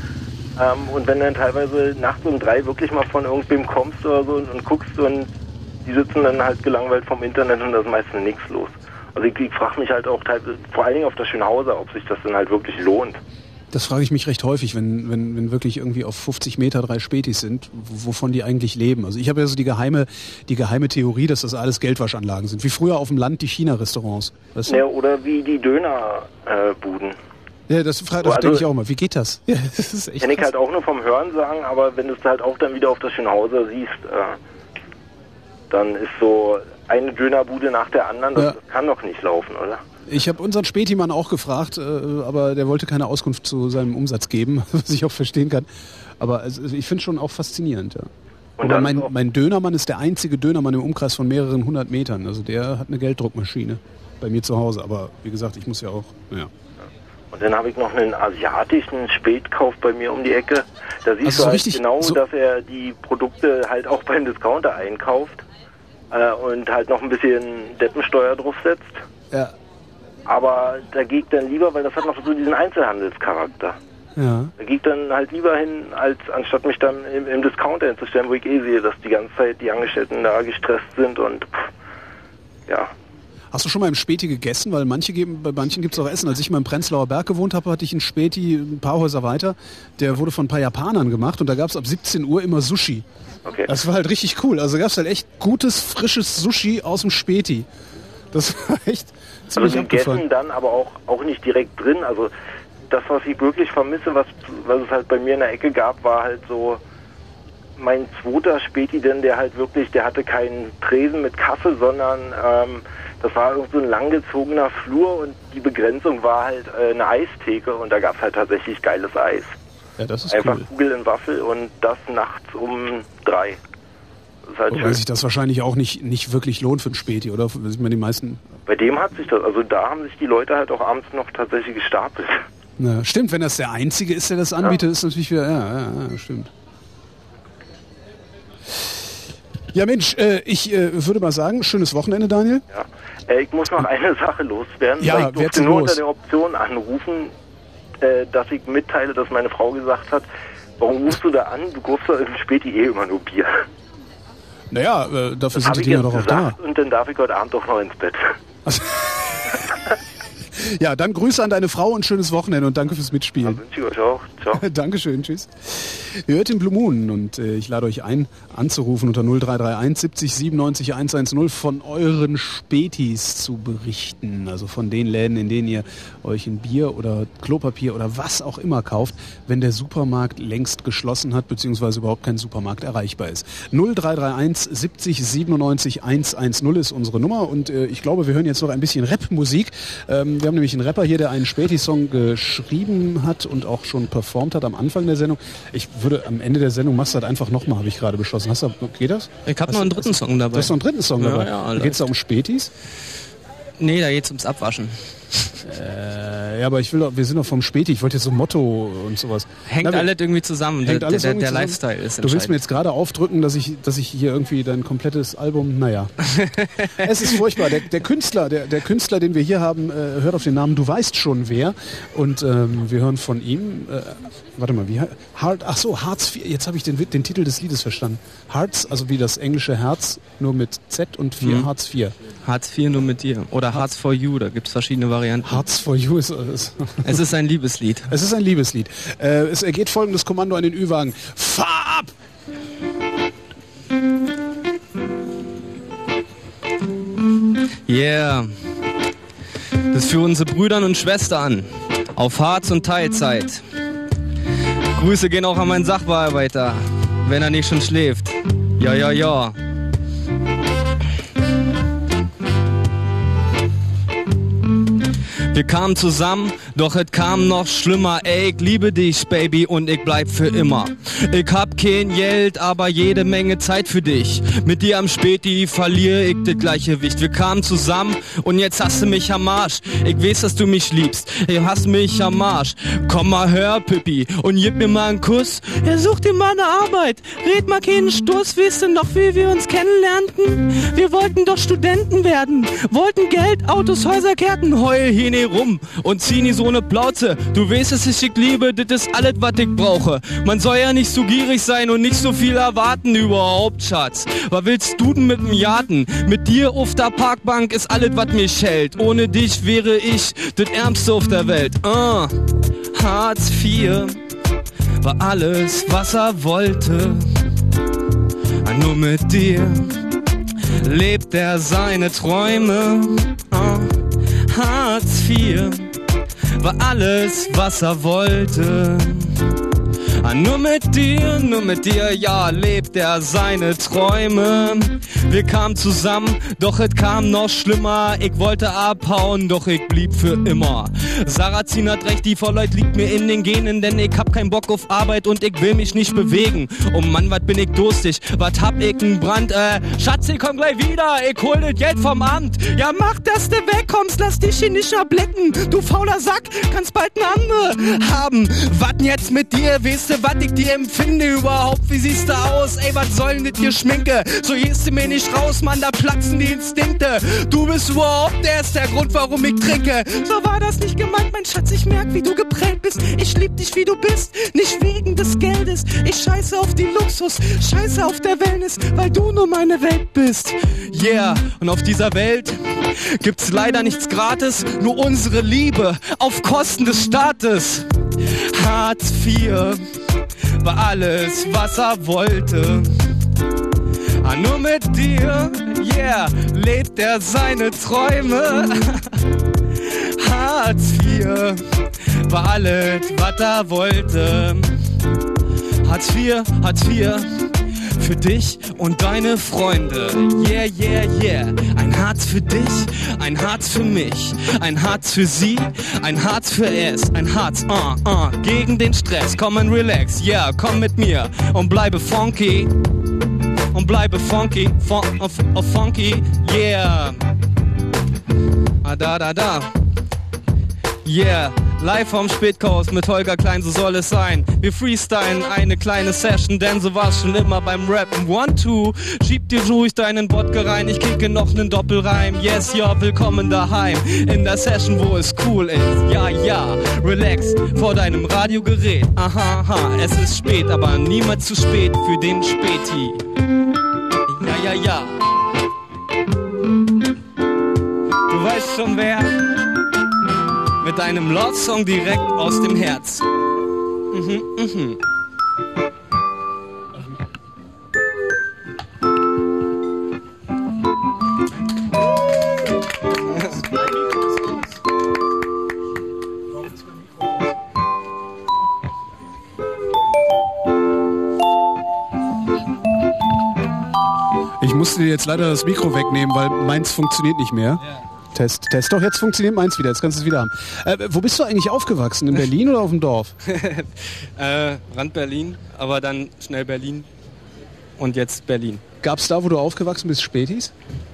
Ähm, und wenn dann teilweise nachts um drei wirklich mal von irgendwem kommst oder so und, und guckst und die sitzen dann halt gelangweilt vom Internet und da ist meistens nichts los. Also ich, ich frage mich halt auch teilweise, vor allen Dingen auf der Schönhauser, ob sich das dann halt wirklich lohnt. Das frage ich mich recht häufig, wenn, wenn, wenn wirklich irgendwie auf fünfzig Meter drei Spätis sind, wovon die eigentlich leben. Also ich habe ja so die geheime, die geheime Theorie, dass das alles Geldwaschanlagen sind. Wie früher auf dem Land die China-Restaurants. Weißt du? Ja, oder wie die Dönerbuden. Äh, ja, das, das also, denke ich auch mal. Wie geht das? Ja, das ist echt kann ich halt auch nur vom Hören sagen, aber wenn du es halt auch dann wieder auf der Schönhauser siehst, äh, dann ist so eine Dönerbude nach der anderen, das, ja. das kann doch nicht laufen, oder? Ich habe unseren Spätimann auch gefragt, äh, aber der wollte keine Auskunft zu seinem Umsatz geben, was ich auch verstehen kann. Aber also, ich finde es schon auch faszinierend. Ja. Und aber mein, mein Dönermann ist der einzige Dönermann im Umkreis von mehreren hundert Metern. Also der hat eine Gelddruckmaschine bei mir zu Hause. Aber wie gesagt, ich muss ja auch... Ja. Und dann habe ich noch einen asiatischen Spätkauf bei mir um die Ecke. Da siehst also du halt so genau, so dass er die Produkte halt auch beim Discounter einkauft äh, und halt noch ein bisschen Deppensteuer draufsetzt. Ja. Aber da gehe ich dann lieber, weil das hat noch so diesen Einzelhandelscharakter. Ja. Da gehe ich dann halt lieber hin, als anstatt mich dann im, im Discounter hinzustellen, wo ich eh sehe, dass die ganze Zeit die Angestellten da gestresst sind und pff, ja. Hast du schon mal im Späti gegessen? Weil manche geben, bei manchen gibt es auch Essen. Als ich mal im Prenzlauer Berg gewohnt habe, hatte ich einen Späti ein paar Häuser weiter. Der wurde von ein paar Japanern gemacht und da gab es ab siebzehn Uhr immer Sushi. Okay. Das war halt richtig cool. Also gab es halt echt gutes, frisches Sushi aus dem Späti. Das war echt ziemlich also abgefahren. gegessen dann, aber auch, auch nicht direkt drin. Also das, was ich wirklich vermisse, was, was es halt bei mir in der Ecke gab, war halt so mein zweiter Späti, denn der halt wirklich, der hatte keinen Tresen mit Kasse, sondern ähm, das war irgend so ein langgezogener Flur und die Begrenzung war halt äh, eine Eistheke und da gab es halt tatsächlich geiles Eis. Ja, das ist Einfach cool. Kugel in Waffel und das nachts um drei. Das ist halt Wobei schön. sich das wahrscheinlich auch nicht, nicht wirklich lohnt für ein Späti, oder? Sind wir die meisten... Bei dem hat sich das, also da haben sich die Leute halt auch abends noch tatsächlich gestapelt. Na, stimmt, wenn das der Einzige ist, der das anbietet, ja. Ist natürlich wieder... Ja, ja, ja, stimmt. Ja Mensch, äh, ich äh, würde mal sagen, schönes Wochenende, Daniel. Ja. Äh, ich muss noch eine Sache loswerden. Ja, weil ich durfte nur los. unter der Option anrufen, äh, dass ich mitteile, dass meine Frau gesagt hat, warum rufst du da an? Du kaufst doch im Späti eh immer nur Bier. Naja, äh, dafür Das sind die ich Dinger jetzt doch auch gesagt da. und dann darf ich heute Abend doch noch ins Bett. Also, ja, dann Grüße an deine Frau und schönes Wochenende und danke fürs Mitspielen. Ja, wünsche ich euch auch. Ciao. Dankeschön, tschüss. Ihr hört den Blue Moon und äh, ich lade euch ein, anzurufen unter null drei drei eins siebzig siebenundneunzig hundertzehn von euren Spätis zu berichten. Also von den Läden, in denen ihr euch ein Bier oder Klopapier oder was auch immer kauft, wenn der Supermarkt längst geschlossen hat, beziehungsweise überhaupt kein Supermarkt erreichbar ist. null drei drei eins siebzig siebenundneunzig hundertzehn ist unsere Nummer und äh, ich glaube, wir hören jetzt noch ein bisschen Rap-Musik. Ähm, wir haben nämlich einen Rapper hier, der einen Späti-Song geschrieben hat und auch schon performt hat am Anfang der Sendung. Ich würde am Ende der Sendung, machst du das einfach nochmal, habe ich gerade beschlossen. Hast du, geht das? Ich habe noch einen dritten Song dabei. Du hast noch einen dritten Song Ja, dabei. ja, Geht es da um Spätis? Nee, da geht's ums Abwaschen. Äh, ja, aber ich will doch, wir sind doch vom Späti. Ich wollte jetzt so Motto und sowas. Hängt Na, alles irgendwie zusammen. Hängt der alles der, irgendwie der zusammen? Lifestyle ist Du willst mir entscheidend. jetzt gerade aufdrücken, dass ich, dass ich hier irgendwie dein komplettes Album, naja. Es ist furchtbar. Der, der Künstler, der, der Künstler, den wir hier haben, äh, hört auf den Namen Du weißt schon wer. Und ähm, wir hören von ihm, äh, warte mal, wie Heart, ach so, Hartz vier. Jetzt habe ich den, den Titel des Liedes verstanden. Hartz, also wie das englische Herz, nur mit Z und vier, Mhm. Hartz vier. Hartz vier nur mit dir. Oder Hartz for You, da gibt's verschiedene Varianten. Hartz for You ist es. Es ist ein Liebeslied. Es ist ein Liebeslied. Äh, es ergeht folgendes Kommando an den Ü-Wagen. Fahr ab! Yeah. Das ist für unsere Brüder und Schwestern auf Harz und Teilzeit. Grüße gehen auch an meinen Sachbearbeiter, wenn er nicht schon schläft. Ja, ja, ja. Wir kamen zusammen, doch es kam noch schlimmer. Ey, ich liebe dich, Baby, und ich bleib für immer. Ich hab kein Geld, aber jede Menge Zeit für dich. Mit dir am Späti verliere ich das Gleichgewicht. Wir kamen zusammen und jetzt hast du mich am Arsch. Ich weiß, dass du mich liebst. Du hast mich am Arsch. Komm mal her, Pippi, und gib mir mal einen Kuss. Ja, such dir mal eine Arbeit. Red mal keinen Stoß. Wisst ihr noch, wie wir uns kennenlernten? Wir wollten doch Studenten werden. Wollten Geld, Autos, Häuser, Gärten. Heul hier nicht rum und zieh nie so ne Plauze. Du weißt, dass ich dich liebe, das ist alles, was ich brauche. Man soll ja nicht so gierig sein und nicht so viel erwarten überhaupt, Schatz. Was willst du denn mit dem Jaten? Mit dir auf der Parkbank ist alles, was mir schält. Ohne dich wäre ich das Ärmste auf der Welt. Uh, Hartz vier war alles, was er wollte. Nur mit dir lebt er seine Träume. Uh, Hartz vier war alles, was er wollte. Ah, nur mit dir, nur mit dir, ja, lebt er seine Träume. Wir kamen zusammen, doch es kam noch schlimmer. Ich wollte abhauen, doch ich blieb für immer. Sarrazin hat recht, die Vorleut liegt mir in den Genen, denn ich hab keinen Bock auf Arbeit und ich will mich nicht bewegen. Oh Mann, wat bin ich durstig, wat hab ich n Brand? Äh, Schatz, ich komm gleich wieder, ich hol das Geld vom Amt. Ja, mach, dass du wegkommst, lass dich hier nicht erblicken. Du fauler Sack, kannst bald ne andere haben. Wat denn jetzt mit dir, weißt du, was ich dir empfinde überhaupt? Wie siehst du aus? Ey, was soll denn das hier Schminke? So gehst du mir nicht raus, Mann, da platzen die Instinkte. Du bist überhaupt erst der Grund, warum ich trinke. So war das nicht gemeint, mein Schatz, ich merk, wie du geprägt bist. Ich lieb dich, wie du bist, nicht wegen des Geldes. Ich scheiße auf die Luxus, scheiße auf der Wellness, weil du nur meine Welt bist. Yeah, und auf dieser Welt gibt's leider nichts gratis, nur unsere Liebe auf Kosten des Staates. Hartz vier war alles, was er wollte. Ah, nur mit dir, yeah, lebt er seine Träume. Hartz vier war alles, was er wollte. Hartz vier, Hartz vier, für dich und deine Freunde. Yeah, yeah, yeah. Ein Harz für dich, ein Harz für mich. Ein Harz für sie, ein Harz für es. Ein Harz, uh, uh, gegen den Stress. Komm und relax, yeah, komm mit mir und bleibe funky. Und bleibe funky, fun, uh, uh, funky, yeah. Ah, da, da, da. Yeah, live vom Spätkurs mit Holger Klein, so soll es sein. Wir freestylen eine kleine Session, denn so war's schon immer beim Rappen. One, two, schieb dir ruhig deinen Wodka rein, ich kicke noch nen Doppelreim. Yes, ja, willkommen daheim, in der Session, wo es cool ist. Ja, ja, relax vor deinem Radiogerät. Aha, aha, es ist spät, aber niemals zu spät für den Späti. Ja, ja, ja. Du weißt schon wer. Mit einem Love-Song direkt aus dem Herz. Mhm, mhm. Ich musste dir jetzt leider das Mikro wegnehmen, weil meins funktioniert nicht mehr. Ja. Test, Test. Doch, jetzt funktioniert meins wieder. Jetzt kannst du es wieder haben. Äh, wo bist du eigentlich aufgewachsen? In Berlin oder auf dem Dorf? äh, Rand Berlin, aber dann schnell Berlin und jetzt Berlin. Gab es da, wo du aufgewachsen bist, Spätis?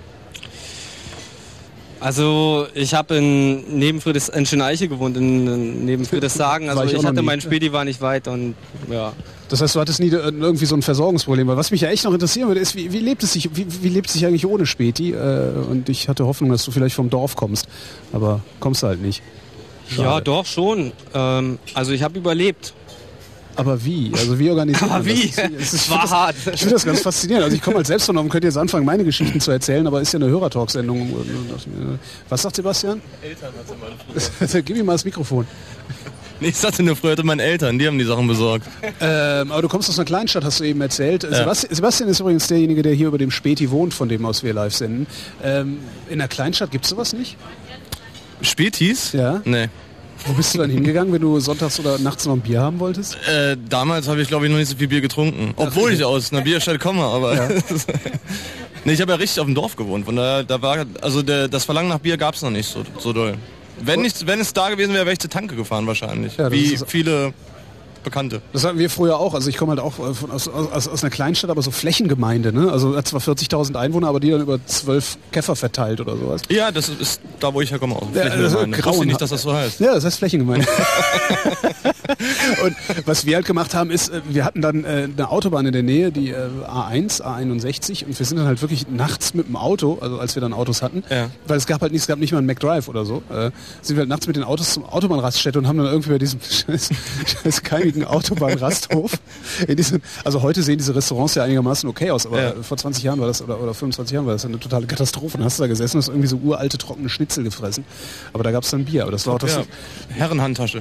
Also ich habe in neben Friedrichs, in Schöneiche gewohnt, in, in neben Friedrichshagen. Also ich, ich hatte, mein Späti war nicht weit und ja. Das heißt, du hattest nie irgendwie so ein Versorgungsproblem. Weil was mich ja echt noch interessieren würde, ist, wie, wie lebt es sich, wie, wie lebt es sich eigentlich ohne Späti? Äh, und ich hatte Hoffnung, dass du vielleicht vom Dorf kommst, aber kommst du halt nicht. Schade. Ja, doch schon. Ähm, also ich habe überlebt. Aber wie? Also wie organisiert man aber wie? das? Es ist, war das, hart. Ich finde das ganz faszinierend. Also ich komme halt selbst von und könnte jetzt anfangen, meine Geschichten zu erzählen, aber ist ja eine Hörertalk-Sendung. Was sagt Sebastian? Eltern hat sie mal. Gib ihm mal das Mikrofon. Nee, ich sagte nur, früher hatte meine Eltern, die haben die Sachen besorgt. Ähm, aber du kommst aus einer Kleinstadt, hast du eben erzählt. Ja. Sebastian, Sebastian ist übrigens derjenige, der hier über dem Späti wohnt, von dem aus wir live senden. Ähm, in einer Kleinstadt gibt es sowas nicht? Spätis? Ja. Nee. Wo bist du dann hingegangen, wenn du sonntags oder nachts noch ein Bier haben wolltest? Äh, damals habe ich, glaube ich, noch nicht so viel Bier getrunken. Obwohl ich aus einer Bierstadt komme, aber... Ja. Nee, ich habe ja richtig auf dem Dorf gewohnt. Von daher, da war, also der, das Verlangen nach Bier gab es noch nicht so, so doll. Wenn, nicht, wenn es da gewesen wäre, wäre ich zur Tanke gefahren wahrscheinlich. Ja, wie viele Bekannte. Das hatten wir früher auch. Also ich komme halt auch von, aus, aus, aus einer Kleinstadt, aber so Flächengemeinde. Ne? Also hat zwar vierzigtausend Einwohner, aber die dann über zwölf Käfer verteilt oder sowas. Ja, das ist da, wo ich herkomme. Auch. Ja, also ich wusste nicht, dass das so heißt. Ja, das heißt Flächengemeinde. Und was wir halt gemacht haben, ist, wir hatten dann äh, eine Autobahn in der Nähe, die äh, A eins, A einundsechzig, und wir sind dann halt wirklich nachts mit dem Auto, also als wir dann Autos hatten, ja. weil es gab halt nicht, es gab nicht mal einen McDrive oder so, äh, sind wir halt nachts mit den Autos zum Autobahnraststätte und haben dann irgendwie bei diesem scheiß, scheiß keimigen Autobahnrasthof, in diesen, also heute sehen diese Restaurants ja einigermaßen okay aus, aber ja. vor zwanzig Jahren war das, oder, oder fünfundzwanzig Jahren war das eine totale Katastrophe. Dann hast du da gesessen und hast irgendwie so uralte, trockene Schnitzel gefressen. Aber da gab es dann Bier. Aber das war auch das. Ja. Herrenhandtasche.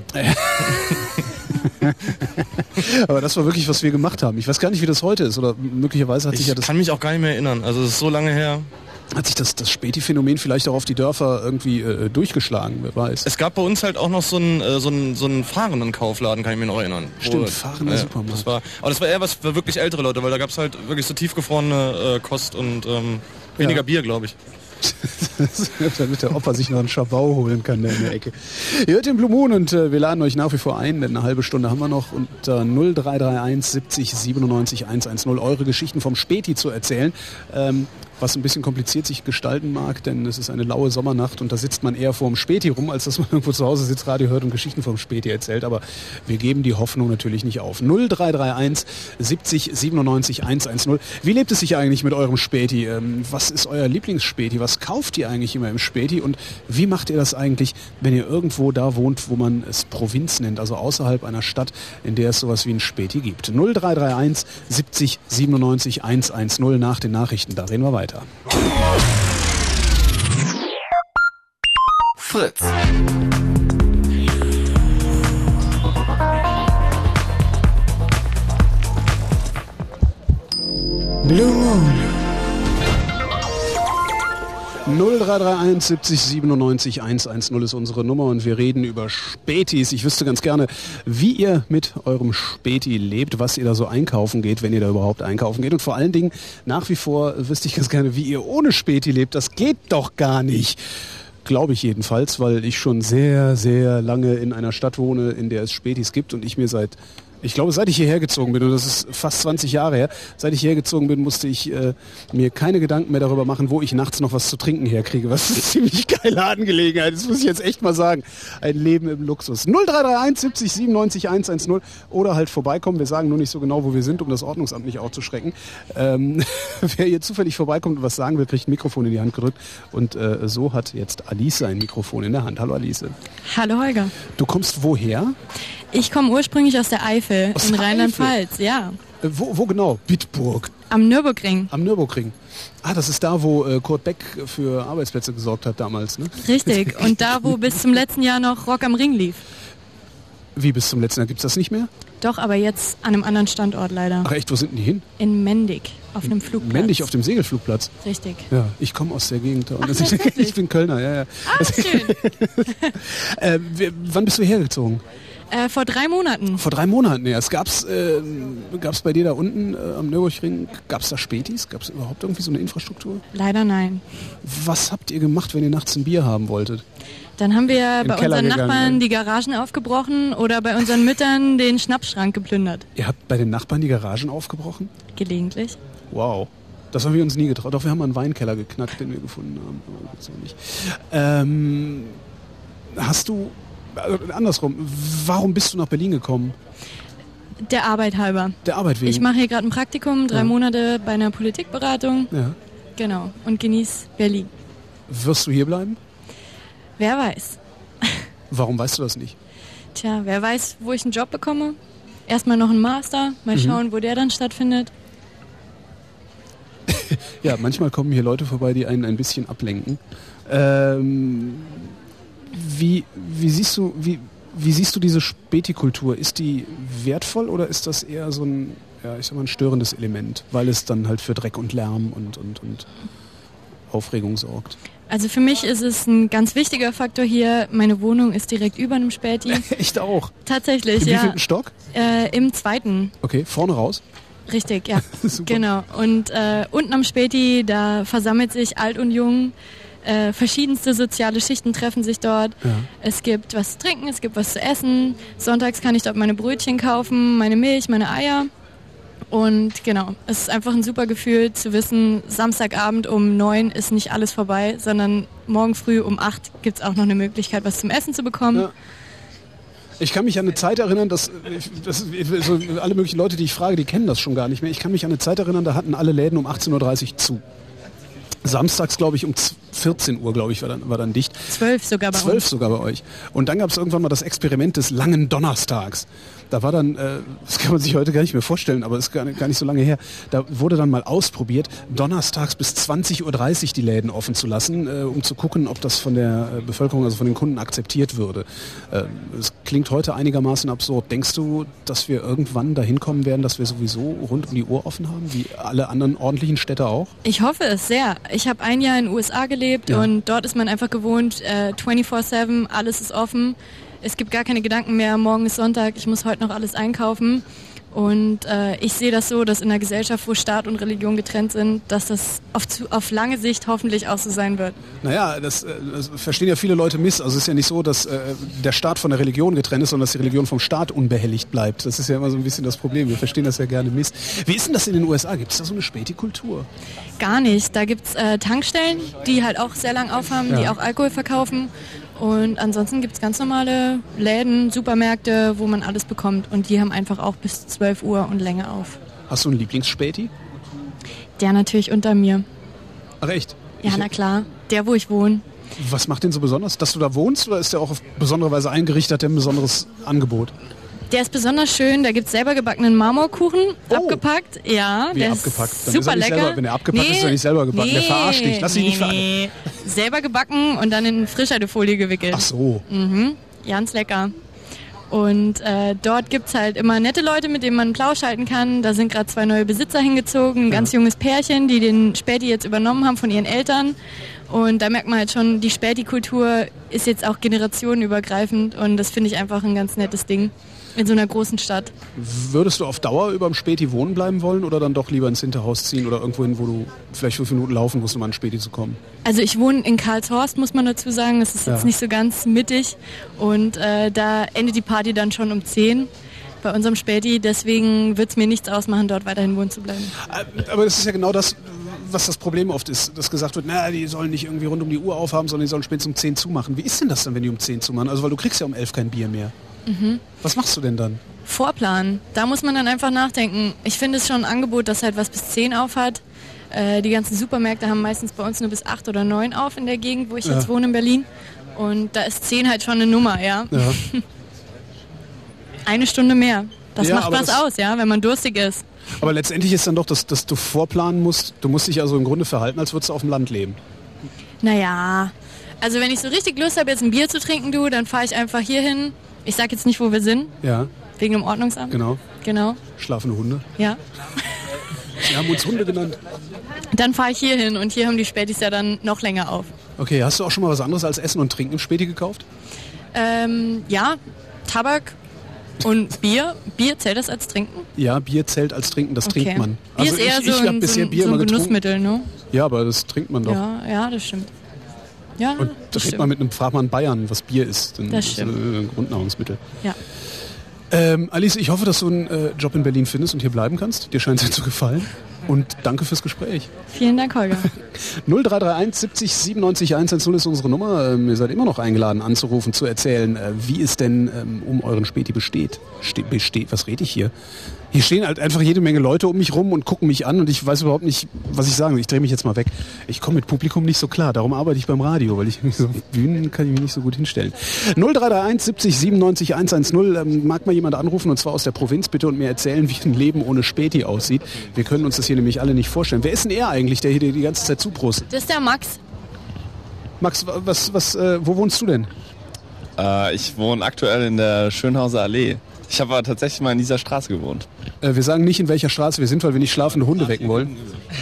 Aber das war wirklich, was wir gemacht haben. Ich weiß gar nicht, wie das heute ist. Oder möglicherweise hat ich sich ja das... Ich kann mich auch gar nicht mehr erinnern. Also es ist so lange her. Hat sich das, das Späti-Phänomen vielleicht auch auf die Dörfer irgendwie äh, durchgeschlagen, wer weiß. Es gab bei uns halt auch noch so einen, äh, so einen, so einen fahrenden Kaufladen, kann ich mir noch erinnern. Stimmt, fahrender äh, Supermarkt. Das war, aber das war eher was für wirklich ältere Leute, weil da gab es halt wirklich so tiefgefrorene äh, Kost und ähm, weniger ja. Bier, glaube ich. Damit der Opa sich noch einen Schabau holen kann, der in der Ecke. Ihr hört den Blue Moon und äh, wir laden euch nach wie vor ein, denn eine halbe Stunde haben wir noch, unter null drei drei eins siebzig siebenundneunzig hundertzehn eure Geschichten vom Späti zu erzählen. Ähm, was ein bisschen kompliziert sich gestalten mag, denn es ist eine laue Sommernacht und da sitzt man eher vorm Späti rum, als dass man irgendwo zu Hause sitzt, Radio hört und Geschichten vom Späti erzählt. Aber wir geben die Hoffnung natürlich nicht auf. null drei drei eins siebzig siebenundneunzig hundertzehn. Wie lebt es sich eigentlich mit eurem Späti? Ähm, was ist euer Lieblingsspäti? Was kauft ihr eigentlich immer im Späti? Und wie macht ihr das eigentlich, wenn ihr irgendwo da wohnt, wo man es Provinz nennt, also außerhalb einer Stadt, in der es sowas wie ein Späti gibt? null drei drei eins siebzig siebenundneunzig hundertzehn nach den Nachrichten. Da reden wir weiter. Fritz. Blue Moon. null drei drei eins siebzig siebenundneunzig hundertzehn ist unsere Nummer und wir reden über Spätis. Ich wüsste ganz gerne, wie ihr mit eurem Späti lebt, was ihr da so einkaufen geht, wenn ihr da überhaupt einkaufen geht. Und vor allen Dingen, nach wie vor wüsste ich ganz gerne, wie ihr ohne Späti lebt. Das geht doch gar nicht. Glaube ich jedenfalls, weil ich schon sehr, sehr lange in einer Stadt wohne, in der es Spätis gibt und ich mir seit... Ich glaube, seit ich hierher gezogen bin, und das ist fast zwanzig Jahre her, seit ich hierher gezogen bin, musste ich äh, mir keine Gedanken mehr darüber machen, wo ich nachts noch was zu trinken herkriege. Was eine ziemlich geile Angelegenheit. Das muss ich jetzt echt mal sagen. Ein Leben im Luxus. null drei drei eins siebzig siebenundneunzig hundertzehn oder halt vorbeikommen. Wir sagen nur nicht so genau, wo wir sind, um das Ordnungsamt nicht aufzuschrecken. Ähm, wer hier zufällig vorbeikommt und was sagen will, kriegt ein Mikrofon in die Hand gedrückt. Und äh, so hat jetzt Alice ein Mikrofon in der Hand. Hallo Alice. Hallo Holger. Du kommst woher? Ich komme ursprünglich aus der Eifel, aus in der Rheinland-Pfalz, ja. Äh, wo, wo genau? Bitburg. Am Nürburgring. Am Nürburgring. Ah, das ist da, wo äh, Kurt Beck für Arbeitsplätze gesorgt hat damals, ne? Richtig. Und da, wo bis zum letzten Jahr noch Rock am Ring lief. Wie bis zum letzten Jahr? Gibt's das nicht mehr? Doch, aber jetzt an einem anderen Standort leider. Ach echt, wo sind denn die hin? In Mendig, auf einem Flugplatz. Mendig, auf dem Segelflugplatz? Richtig. Ja, ich komme aus der Gegend. Ach, das ist, ich bin Kölner, ja, ja. Ah, schön. äh, wann bist du hergezogen? Äh, vor drei Monaten. Vor drei Monaten, ja. Es gab's, äh, gab's bei dir da unten äh, am Nürburgring, gab's da Spätis? Gab's überhaupt irgendwie so eine Infrastruktur? Leider nein. Was habt ihr gemacht, wenn ihr nachts ein Bier haben wolltet? Dann haben wir In bei Keller unseren gegangen, Nachbarn ja. die Garagen aufgebrochen oder bei unseren Müttern den Schnappschrank geplündert. Ihr habt bei den Nachbarn die Garagen aufgebrochen? Gelegentlich. Wow. Das haben wir uns nie getraut. Doch, wir haben mal einen Weinkeller geknackt, den wir gefunden haben. Aber gibt's auch nicht. Ähm, hast du... Also andersrum, warum bist du nach Berlin gekommen? Der Arbeit halber. Der Arbeit wegen? Ich mache hier gerade ein Praktikum, drei Ja. Monate bei einer Politikberatung. Ja. Genau. Und genieße Berlin. Wirst du hier bleiben? Wer weiß. Warum weißt du das nicht? Tja, wer weiß, wo ich einen Job bekomme. Erstmal noch einen Master, mal Mhm. schauen, wo der dann stattfindet. Ja, manchmal kommen hier Leute vorbei, die einen ein bisschen ablenken. Ähm, wie, wie siehst du, wie, wie siehst du diese Späti-Kultur? Ist die wertvoll oder ist das eher so ein, ja, ich sag mal, ein störendes Element, weil es dann halt für Dreck und Lärm und, und, und Aufregung sorgt? Also für mich ist es ein ganz wichtiger Faktor hier. Meine Wohnung ist direkt über einem Späti. Echt auch? Tatsächlich, Im ja. wievielten Stock? Äh, Im zweiten. Okay, vorne raus? Richtig, ja. Super. Genau. Und äh, unten am Späti, da versammelt sich alt und jung. Äh, verschiedenste soziale Schichten treffen sich dort. Ja. Es gibt was zu trinken, es gibt was zu essen. Sonntags kann ich dort meine Brötchen kaufen, meine Milch, meine Eier. Und genau, es ist einfach ein super Gefühl zu wissen, Samstagabend um neun ist nicht alles vorbei, sondern morgen früh um acht gibt es auch noch eine Möglichkeit, was zum Essen zu bekommen. Ja. Ich kann mich an eine Zeit erinnern, dass das, so alle möglichen Leute, die ich frage, die kennen das schon gar nicht mehr. Ich kann mich an eine Zeit erinnern, da hatten alle Läden um achtzehn Uhr dreißig zu. Samstags, glaube ich, um vierzehn Uhr, glaube ich, war dann, war dann dicht. Zwölf sogar bei Zwölf uns. sogar bei euch. Und dann gab es irgendwann mal das Experiment des langen Donnerstags. Da war dann, äh, das kann man sich heute gar nicht mehr vorstellen, aber ist gar nicht, gar nicht so lange her, da wurde dann mal ausprobiert, donnerstags bis zwanzig Uhr dreißig die Läden offen zu lassen, äh, um zu gucken, ob das von der äh, Bevölkerung, also von den Kunden akzeptiert würde. Es äh, klingt heute einigermaßen absurd. Denkst du, dass wir irgendwann dahin kommen werden, dass wir sowieso rund um die Uhr offen haben, wie alle anderen ordentlichen Städte auch? Ich hoffe es sehr. Ich habe ein Jahr in den U S A gelebt Ja. und dort ist man einfach gewohnt, äh, vierundzwanzig sieben, alles ist offen. Es gibt gar keine Gedanken mehr, morgen ist Sonntag, ich muss heute noch alles einkaufen. Und äh, ich sehe das so, dass in einer Gesellschaft, wo Staat und Religion getrennt sind, dass das auf, zu, auf lange Sicht hoffentlich auch so sein wird. Naja, das, äh, das verstehen ja viele Leute miss. Also es ist ja nicht so, dass äh, der Staat von der Religion getrennt ist, sondern dass die Religion vom Staat unbehelligt bleibt. Das ist ja immer so ein bisschen das Problem. Wir verstehen das ja gerne miss. Wie ist denn das in den U S A? Gibt es da so eine Späti-Kultur? Gar nicht. Da gibt es äh, Tankstellen, die halt auch sehr lang aufhaben, Ja. die auch Alkohol verkaufen. Und ansonsten gibt es ganz normale Läden, Supermärkte, wo man alles bekommt. Und die haben einfach auch bis zwölf Uhr und länger auf. Hast du einen Lieblingsspäti? Der natürlich unter mir. Ach echt? Ja, Ich- na klar. Der, wo ich wohne. Was macht den so besonders? Dass du da wohnst oder ist der auch auf besondere Weise eingerichtet, hat der ein besonderes Angebot? Der ist besonders schön. Da gibt es selber gebackenen Marmorkuchen, abgepackt. Ja, Wie der abgepackt? ist Dann ist super er nicht lecker. selber- wenn er abgepackt ist, ist er nicht selber gebacken. Der verarscht dich. Lass dich nicht nee. Selber gebacken und dann in Frischhaltefolie gewickelt. Ach so. Mhm. Ganz lecker. Und äh, dort gibt es halt immer nette Leute, mit denen man einen Plausch halten kann. Da sind gerade zwei neue Besitzer hingezogen, ein ganz Ja. junges Pärchen, die den Späti jetzt übernommen haben von ihren Eltern. Und da merkt man halt schon, die Späti-Kultur ist jetzt auch generationenübergreifend und das finde ich einfach ein ganz nettes Ding in so einer großen Stadt. Würdest du auf Dauer über dem Späti wohnen bleiben wollen oder dann doch lieber ins Hinterhaus ziehen oder irgendwo hin, wo du vielleicht fünf Minuten laufen musst, um an den Späti zu kommen? Also ich wohne in Karlshorst, muss man dazu sagen. Das ist jetzt Ja. nicht so ganz mittig und äh, da endet die Party dann schon um zehn bei unserem Späti. Deswegen wird es mir nichts ausmachen, dort weiterhin wohnen zu bleiben. Aber das ist ja genau das, was das Problem oft ist, dass gesagt wird, na, die sollen nicht irgendwie rund um die Uhr aufhaben, sondern die sollen spätestens um zehn zumachen. Wie ist denn das dann, wenn die um zehn zumachen? Also weil du kriegst ja um elf kein Bier mehr. Mhm. Was machst du denn dann? Vorplan. Da muss man dann einfach nachdenken. Ich finde es schon ein Angebot, das halt was bis zehn auf hat. Äh, die ganzen Supermärkte haben meistens bei uns nur bis acht oder neun auf in der Gegend, wo ich Ja. jetzt wohne in Berlin. Und da ist zehn halt schon eine Nummer, ja. Ja. Eine Stunde mehr. Das Ja, macht aber was das- aus, ja, wenn man durstig ist. Aber letztendlich ist dann doch, dass, dass du vorplanen musst. Du musst dich also im Grunde verhalten, als würdest du auf dem Land leben. Naja, also wenn ich so richtig Lust habe, jetzt ein Bier zu trinken, du, dann fahre ich einfach hier hin. Ich sag jetzt nicht, wo wir sind, Ja, wegen dem Ordnungsamt. genau. Genau, Schlafende Hunde. ja. Sie haben uns Hunde genannt. Dann fahre ich hier hin und hier haben die Spätis ja dann noch länger auf. Okay, hast du auch schon mal was anderes als Essen und Trinken im Späti gekauft? Ähm, ja, Tabak und Bier. Bier, zählt das als Trinken? Ja, Bier zählt als Trinken, das Okay. trinkt man. Bier Also ist eher ich, ich so habe ein, bisher so Bier ein, so immer ein getrunken. Genussmittel, ne? Ja, aber das trinkt man doch. Ja, ja, das stimmt. Ja, Und da das redet man stimmt. mit einem, fragt man Bayern, was Bier ist. Dann Das ist stimmt. ein Grundnahrungsmittel. Ja. Ähm, Alice, ich hoffe, dass du einen äh, Job in Berlin findest und hier bleiben kannst. Dir scheint es ja zu gefallen. Und danke fürs Gespräch. Vielen Dank, Holger. null drei drei eins siebzig siebenundneunzig hundertzehn ist unsere Nummer. Ähm, ihr seid immer noch eingeladen anzurufen, zu erzählen, äh, wie es denn ähm, um euren Späti besteht. Ste besteht. Was rede ich hier? Hier stehen halt einfach jede Menge Leute um mich rum und gucken mich an und ich weiß überhaupt nicht, was ich sagen will. Ich drehe mich jetzt mal weg. Ich komme mit Publikum nicht so klar. Darum arbeite ich beim Radio, weil ich mich so auf Bühnen kann ich mich nicht so gut hinstellen. null drei drei eins siebzig siebenundneunzig hundertzehn. Ähm, mag mal jemand anrufen und zwar aus der Provinz bitte und mir erzählen, wie ein Leben ohne Späti aussieht. Wir können uns das hier nämlich alle nicht vorstellen. Wer ist denn er eigentlich, der hier die ganze Zeit zuprostet? Das ist der Max. Max, was, was, äh, wo wohnst du denn? Äh, ich wohne aktuell in der Schönhauser Allee. Ich habe aber tatsächlich mal in dieser Straße gewohnt. Äh, wir sagen nicht, in welcher Straße wir sind, weil wir nicht schlafende Hunde wecken wollen.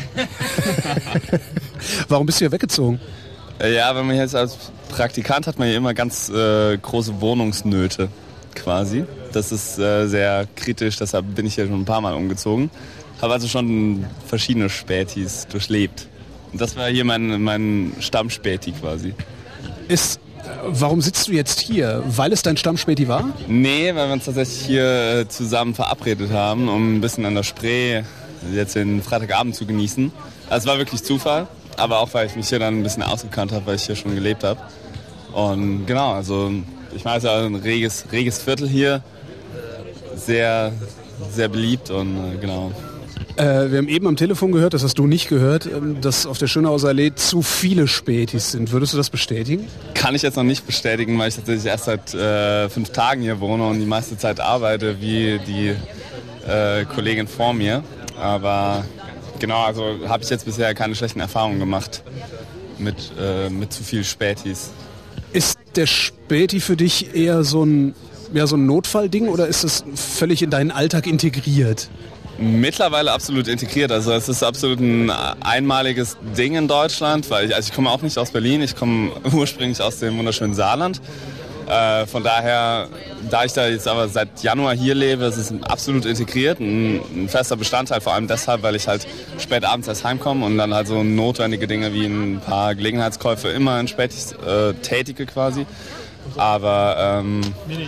Warum bist du hier weggezogen? Äh, ja, wenn man jetzt als Praktikant hat man ja immer ganz äh, große Wohnungsnöte quasi. Das ist äh, sehr kritisch, deshalb bin ich hier schon ein paar Mal umgezogen. Habe also schon verschiedene Spätis durchlebt. Und das war hier mein, mein Stammspäti quasi. Ist, äh, warum sitzt du jetzt hier? Weil es dein Stammspäti war? Nee, weil wir uns tatsächlich hier äh, zusammen verabredet haben, um ein bisschen an der Spree jetzt den Freitagabend zu genießen. Also es war wirklich Zufall, aber auch weil ich mich hier dann ein bisschen ausgekannt habe, weil ich hier schon gelebt habe. Und genau, also ich meine, es ist ja ein reges, reges Viertel hier, sehr, sehr beliebt und äh, genau. Äh, wir haben eben am Telefon gehört, das hast du nicht gehört, ähm, dass auf der Schönhauser Allee zu viele Spätis sind. Würdest du das bestätigen? Kann ich jetzt noch nicht bestätigen, weil ich tatsächlich erst seit äh, fünf Tagen hier wohne und die meiste Zeit arbeite, wie die äh, Kollegin vor mir. Aber genau, also habe ich jetzt bisher keine schlechten Erfahrungen gemacht mit, äh, mit zu viel Spätis. Ist der Späti für dich eher so ein, ja, so ein Notfallding oder ist es völlig in deinen Alltag integriert? Mittlerweile absolut integriert. Also es ist absolut ein einmaliges Ding in Deutschland, weil ich, also ich komme auch nicht aus Berlin, ich komme ursprünglich aus dem wunderschönen Saarland. Äh, von daher, da ich da jetzt aber seit Januar hier lebe, ist es absolut integriert, ein, ein fester Bestandteil, vor allem deshalb, weil ich halt spät abends erst heimkomme und dann halt so notwendige Dinge wie ein paar Gelegenheitskäufe immer in Spätis äh, tätige quasi. Aber ähm,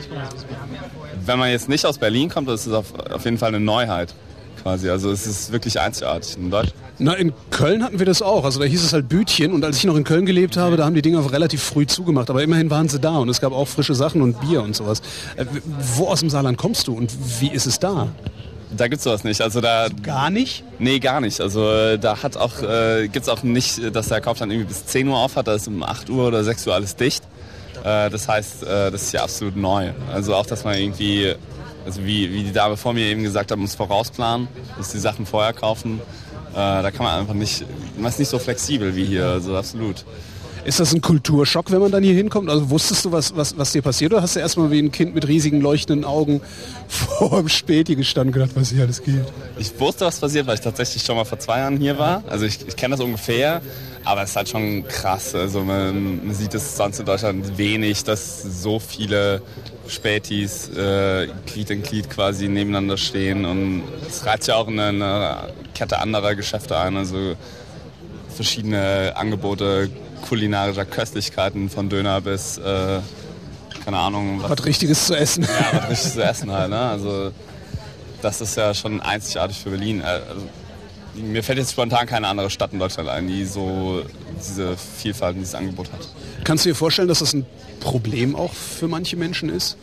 wenn man jetzt nicht aus Berlin kommt, ist es auf, auf jeden Fall eine Neuheit quasi. Also es ist wirklich einzigartig in Deutschland. Na, in Köln hatten wir das auch. Also da hieß es halt Bütchen und als ich noch in Köln gelebt habe, da haben die Dinger relativ früh zugemacht. Aber immerhin waren sie da und es gab auch frische Sachen und Bier und sowas. Äh, wo aus dem Saarland kommst du und wie ist es da? Da gibt's sowas nicht. Also da gar nicht? Nee, gar nicht. Also äh, da hat auch äh, gibt's auch nicht, dass der Kaufland irgendwie bis zehn Uhr auf hat. Da ist um acht Uhr oder sechs Uhr alles dicht. Äh, das heißt, äh, das ist ja absolut neu. Also auch, dass man irgendwie, also wie, wie die Dame vor mir eben gesagt hat, man muss vorausplanen, muss die Sachen vorher kaufen. Äh, da kann man einfach nicht, man ist nicht so flexibel wie hier, also absolut. Ist das ein Kulturschock, wenn man dann hier hinkommt? Also wusstest du, was, was, was dir passiert, oder hast du erstmal wie ein Kind mit riesigen leuchtenden Augen vor dem Späti gestanden und gedacht, was hier alles geht? Ich wusste, was passiert, weil ich tatsächlich schon mal vor zwei Jahren hier war. Also ich, ich kenne das ungefähr, aber es ist halt schon krass. Also man, man sieht es sonst in Deutschland wenig, dass so viele Spätis äh, Glied in Glied quasi nebeneinander stehen. Und es reizt ja auch eine, eine Kette anderer Geschäfte ein, also verschiedene Angebote kulinarischer Köstlichkeiten, von Döner bis, äh, keine Ahnung. Was, was Richtiges zu essen. Ja, was Richtiges zu essen halt, ne? Also das ist ja schon einzigartig für Berlin. Also, mir fällt jetzt spontan keine andere Stadt in Deutschland ein, die so diese Vielfalt, dieses Angebot hat. Kannst du dir vorstellen, dass das ein Problem auch für manche Menschen ist?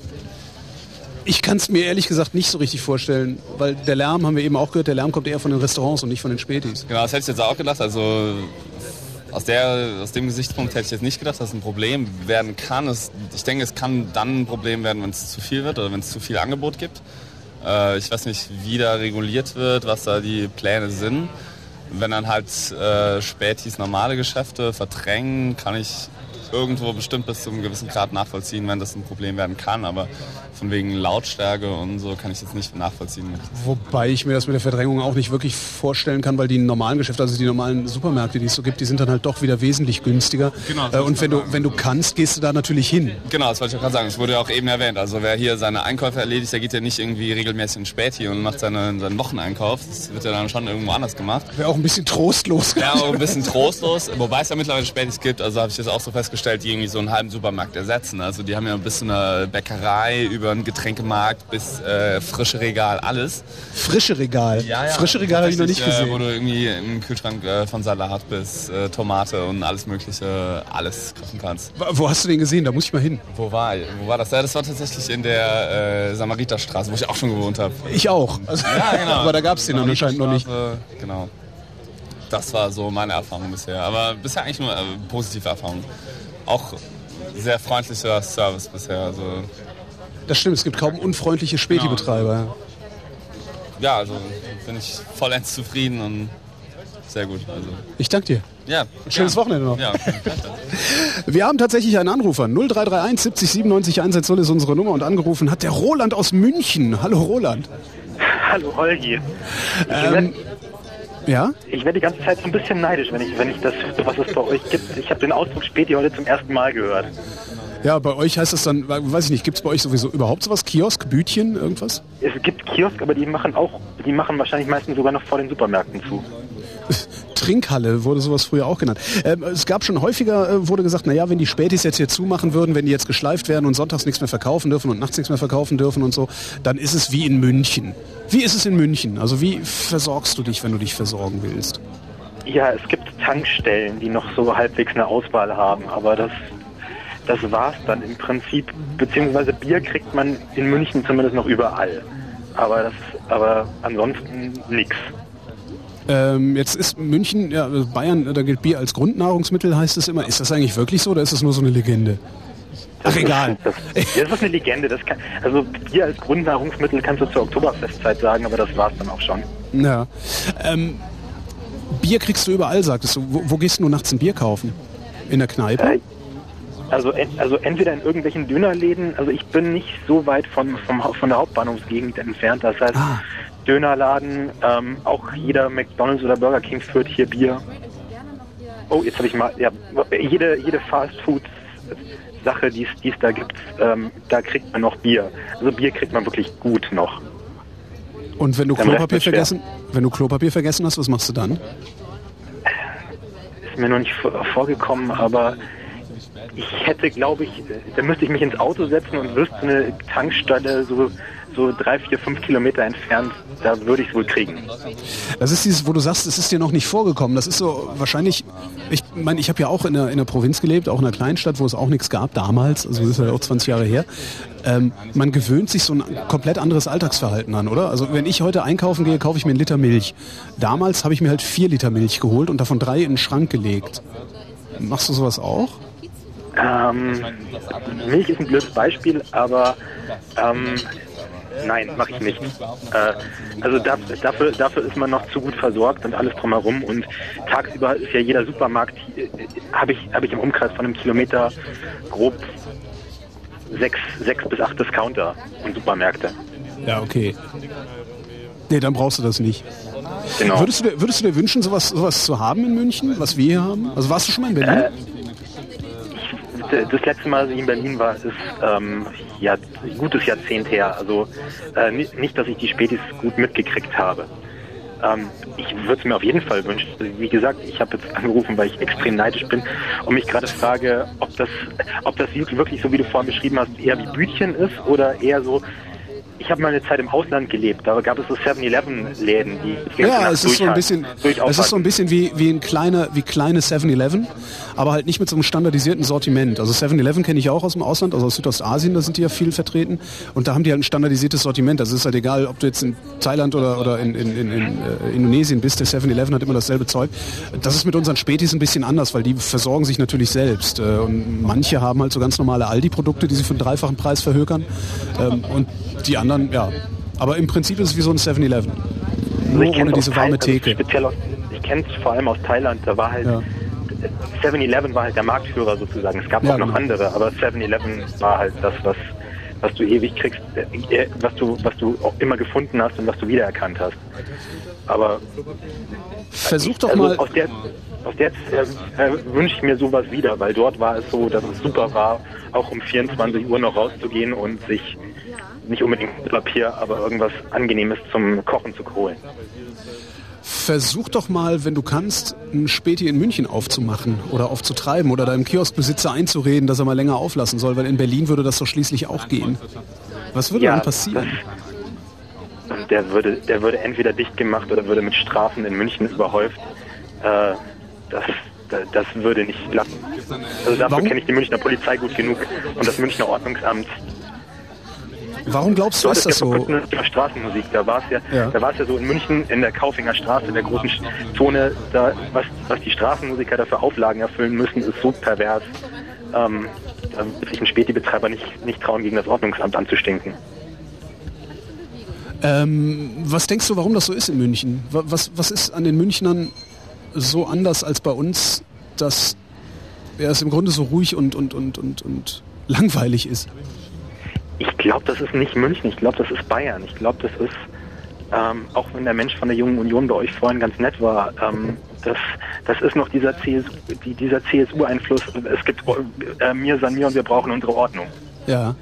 Ich kann es mir ehrlich gesagt nicht so richtig vorstellen, weil der Lärm, haben wir eben auch gehört, der Lärm kommt eher von den Restaurants und nicht von den Spätis. Genau, das hätte ich jetzt auch gedacht. Also aus, der, aus dem Gesichtspunkt hätte ich jetzt nicht gedacht, dass es ein Problem werden kann. Es, ich denke, es kann dann ein Problem werden, wenn es zu viel wird oder wenn es zu viel Angebot gibt. Äh, ich weiß nicht, wie da reguliert wird, was da die Pläne sind. Wenn dann halt äh, Spätis normale Geschäfte verdrängen, kann ich irgendwo bestimmt bis zu einem gewissen Grad nachvollziehen, wenn das ein Problem werden kann. Aber von wegen Lautstärke und so kann ich jetzt nicht nachvollziehen. Wobei ich mir das mit der Verdrängung auch nicht wirklich vorstellen kann, weil die normalen Geschäfte, also die normalen Supermärkte, die es so gibt, die sind dann halt doch wieder wesentlich günstiger. Genau, äh, und wenn du, wenn du kannst, gehst du da natürlich hin. Genau, das wollte ich auch gerade sagen. Das wurde ja auch eben erwähnt. Also wer hier seine Einkäufe erledigt, der geht ja nicht irgendwie regelmäßig in Späti und macht seine, seinen Wocheneinkauf. Das wird ja dann schon irgendwo anders gemacht. Wäre auch ein bisschen trostlos. Ja, auch ein bisschen trostlos. Wobei es ja mittlerweile Spätis gibt, also habe ich das auch so festgestellt, die irgendwie so einen halben Supermarkt ersetzen. Also die haben ja bis zu einer Bäckerei, über einen Getränkemarkt bis äh, frische Regal, alles. Frische Regal? Ja, ja. Frische Regal habe ich noch nicht gesehen. Äh, wo du irgendwie im Kühlschrank äh, von Salat bis äh, Tomate und alles mögliche, alles kaufen kannst. Wo hast du den gesehen? Da muss ich mal hin. Wo war, wo war das? Ja, das war tatsächlich in der äh, Samariterstraße, wo ich auch schon gewohnt habe. Ich auch. Also, ja, genau. Aber da gab es den anscheinend noch nicht. Genau. Das war so meine Erfahrung bisher. Aber bisher eigentlich nur äh, positive Erfahrungen. Auch sehr freundlicher Service bisher. Also das stimmt, es gibt kaum unfreundliche Späti-Betreiber. Ja, also bin ich vollends zufrieden und sehr gut. Also. Ich danke dir. Ja. Schönes ja. Wochenende noch. Ja. Wir haben tatsächlich einen Anrufer. null drei drei eins siebzig siebenundneunzig hundertzehn ist unsere Nummer und angerufen hat der Roland aus München. Hallo Roland. Hallo Holgi. Ähm, ja? Ich werde die ganze Zeit so ein bisschen neidisch, wenn ich, wenn ich das, was es bei euch gibt. Ich habe den Ausdruck Späti heute zum ersten Mal gehört. Ja, bei euch heißt es dann, weiß ich nicht, gibt es bei euch sowieso überhaupt sowas? Kiosk, Bütchen, irgendwas? Es gibt Kiosk, aber die machen auch, die machen wahrscheinlich meistens sogar noch vor den Supermärkten zu. Trinkhalle wurde sowas früher auch genannt. Ähm, es gab schon häufiger, äh, wurde gesagt, naja, wenn die Spätis jetzt hier zumachen würden, wenn die jetzt geschleift werden und sonntags nichts mehr verkaufen dürfen und nachts nichts mehr verkaufen dürfen und so, dann ist es wie in München. Wie ist es in München? Also wie versorgst du dich, wenn du dich versorgen willst? Ja, es gibt Tankstellen, die noch so halbwegs eine Auswahl haben, aber das, das war's dann im Prinzip. Beziehungsweise Bier kriegt man in München zumindest noch überall. Aber, das, aber ansonsten nichts. Ähm, jetzt ist München, ja, Bayern, da gilt Bier als Grundnahrungsmittel, heißt es immer. Ist das eigentlich wirklich so oder ist das nur so eine Legende? Ach, egal. Das, das ist eine Legende. Das kann, also Bier als Grundnahrungsmittel kannst du zur Oktoberfestzeit sagen, aber das war's dann auch schon. Ja. Ähm, Bier kriegst du überall, sagtest du. Wo, wo gehst du nachts ein Bier kaufen? In der Kneipe? Äh, also, also entweder in irgendwelchen Dönerläden, also ich bin nicht so weit von, vom, von der Hauptbahnhofsgegend entfernt, das heißt ah. Dönerladen, ähm, auch jeder McDonald's oder Burger King führt hier Bier. Oh, jetzt habe ich mal, ja, jede, jede Fast-Food-Sache, die es da gibt, ähm, da kriegt man noch Bier. Also Bier kriegt man wirklich gut noch. Und wenn du Klopapier vergessen, wenn du Klopapier vergessen hast, was machst du dann? Ist mir noch nicht vorgekommen, aber ich hätte, glaube ich, da müsste ich mich ins Auto setzen und wüsste eine Tankstelle so, so drei, vier, fünf Kilometer entfernt, da würde ich es wohl kriegen. Das ist dieses, wo du sagst, es ist dir noch nicht vorgekommen. Das ist so wahrscheinlich, ich meine, ich habe ja auch in der, in der Provinz gelebt, auch in einer Kleinstadt, wo es auch nichts gab damals, also das ist ja auch zwanzig Jahre her. Ähm, man gewöhnt sich so ein komplett anderes Alltagsverhalten an, oder? Also wenn ich heute einkaufen gehe, kaufe ich mir einen Liter Milch. Damals habe ich mir halt vier Liter Milch geholt und davon drei in den Schrank gelegt. Machst du sowas auch? Ähm, Milch ist ein blödes Beispiel, aber ähm, nein, mache ich nicht. Äh, also da, dafür, dafür ist man noch zu gut versorgt und alles drumherum. Und tagsüber ist ja jeder Supermarkt, äh, habe ich, hab ich im Umkreis von einem Kilometer grob sechs, sechs bis acht Discounter und Supermärkte. Ja, okay. Nee, dann brauchst du das nicht. Genau. Würdest du dir, würdest du dir wünschen, sowas, sowas zu haben in München, was wir hier haben? Also warst du schon mal in Berlin? Äh, ich, das letzte Mal, als ich in Berlin war, ist ähm, ja, ein gutes Jahrzehnt her. Also äh, nicht, nicht, dass ich die Spätis gut mitgekriegt habe. Ähm, ich würde es mir auf jeden Fall wünschen. Wie gesagt, ich habe jetzt angerufen, weil ich extrem neidisch bin und mich gerade frage, ob das, ob das wirklich so, wie du vorhin beschrieben hast, eher wie Bütchen ist oder eher so. Ich habe mal eine Zeit im Ausland gelebt, da gab es so seven eleven Läden, die ja, es ist so ein bisschen, es ist so ein bisschen wie, wie ein kleiner, wie kleine seven eleven, aber halt nicht mit so einem standardisierten Sortiment. Also seven eleven kenne ich auch aus dem Ausland, also aus Südostasien, da sind die ja viel vertreten und da haben die halt ein standardisiertes Sortiment. Also es ist halt egal, ob du jetzt in Thailand oder, oder in, in, in, in äh, Indonesien bist, der seven eleven hat immer dasselbe Zeug. Das ist mit unseren Spätis ein bisschen anders, weil die versorgen sich natürlich selbst äh, und manche haben halt so ganz normale Aldi-Produkte, die sie für einen dreifachen Preis verhökern ähm, und die anderen, ja. Aber im Prinzip ist es wie so ein seven eleven. Nur also ohne diese warme Thai, Theke. Also speziell aus, ich kenne es vor allem aus Thailand, da war halt ja. seven eleven war halt der Marktführer sozusagen. Es gab ja, auch noch genau. andere, aber seven eleven war halt das, was, was du ewig kriegst, äh, was du, was du auch immer gefunden hast und was du wiedererkannt hast. Aber versuch doch also mal. Aus der, aus der äh, äh, wünsche ich mir sowas wieder, weil dort war es so, dass es super war, auch um vierundzwanzig Uhr noch rauszugehen und sich nicht unbedingt Papier, aber irgendwas Angenehmes zum Kochen zu holen. Versuch doch mal, wenn du kannst, ein Späti in München aufzumachen oder aufzutreiben oder deinem Kioskbesitzer einzureden, dass er mal länger auflassen soll, weil in Berlin würde das doch schließlich auch gehen. Was würde ja, dann passieren? Das, der, würde, der würde entweder dicht gemacht oder würde mit Strafen in München überhäuft. Äh, das, das würde nicht klappen. Also dafür kenne ich die Münchner Polizei gut genug und das Münchner Ordnungsamt. Warum glaubst du, du ist das so? Eine Straßenmusik, da war es ja, ja. da war es ja so in München in der Kaufinger Straße, in der großen Zone, da, was, was die Straßenmusiker dafür Auflagen erfüllen müssen, ist so pervers. Ähm, da wird sich ein Späti-Betreiber nicht, nicht trauen, gegen das Ordnungsamt anzustinken. Ähm, was denkst du, warum das so ist in München? Was, was ist an den Münchnern so anders als bei uns, dass ja, es im Grunde so ruhig und, und, und, und, und langweilig ist? Ich glaube, das ist nicht München, ich glaube, das ist Bayern. Ich glaube, das ist, ähm, auch wenn der Mensch von der Jungen Union bei euch vorhin ganz nett war, ähm, das, das ist noch dieser C S U, die, dieser C S U-Einfluss. Es gibt äh, mir, san mir und wir brauchen unsere Ordnung. Ja.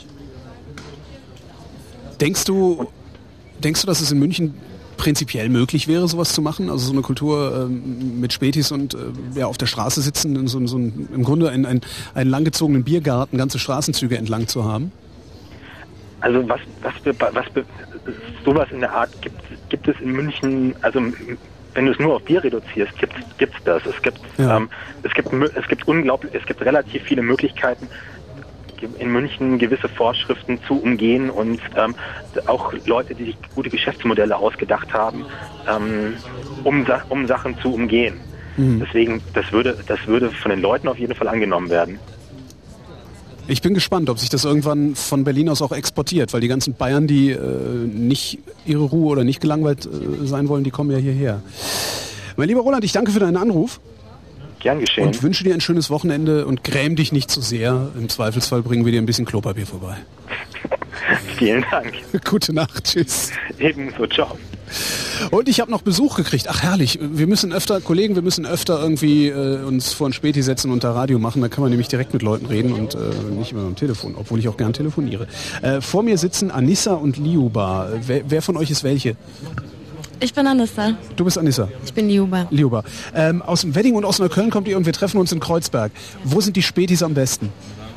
Denkst du, denkst du, dass es in München prinzipiell möglich wäre, sowas zu machen? Also so eine Kultur ähm, mit Spätis und äh, ja, auf der Straße sitzen, so, so ein, im Grunde einen, einen, einen langgezogenen Biergarten, ganze Straßenzüge entlang zu haben? Also was, was, was, sowas in der Art gibt, gibt es in München, also wenn du es nur auf Bier reduzierst, gibt es das. Es gibt, ja. ähm, es gibt, es gibt unglaublich, es gibt relativ viele Möglichkeiten, in München gewisse Vorschriften zu umgehen und ähm, auch Leute, die sich gute Geschäftsmodelle ausgedacht haben, ähm, um, um Sachen zu umgehen. Mhm. Deswegen, das würde, das würde von den Leuten auf jeden Fall angenommen werden. Ich bin gespannt, ob sich das irgendwann von Berlin aus auch exportiert, weil die ganzen Bayern, die äh, nicht ihre Ruhe oder nicht gelangweilt äh, sein wollen, die kommen ja hierher. Mein lieber Roland, ich danke für deinen Anruf. Gern geschehen. Und wünsche dir ein schönes Wochenende und gräm dich nicht zu sehr. Im Zweifelsfall bringen wir dir ein bisschen Klopapier vorbei. Vielen Dank. Gute Nacht, tschüss. Ebenso, ciao. Und ich habe noch Besuch gekriegt. Ach herrlich, wir müssen öfter, Kollegen, wir müssen öfter irgendwie äh, uns vor ein Späti setzen und da Radio machen. Da kann man nämlich direkt mit Leuten reden und äh, nicht immer am Telefon, obwohl ich auch gern telefoniere. Äh, vor mir sitzen Anissa und Liuba. Wer, wer von euch ist welche? Ich bin Anissa. Du bist Anissa? Ich bin Liuba. Liuba. Ähm, aus dem Wedding und aus Neukölln kommt ihr und wir treffen uns in Kreuzberg. Wo sind die Spätis am besten?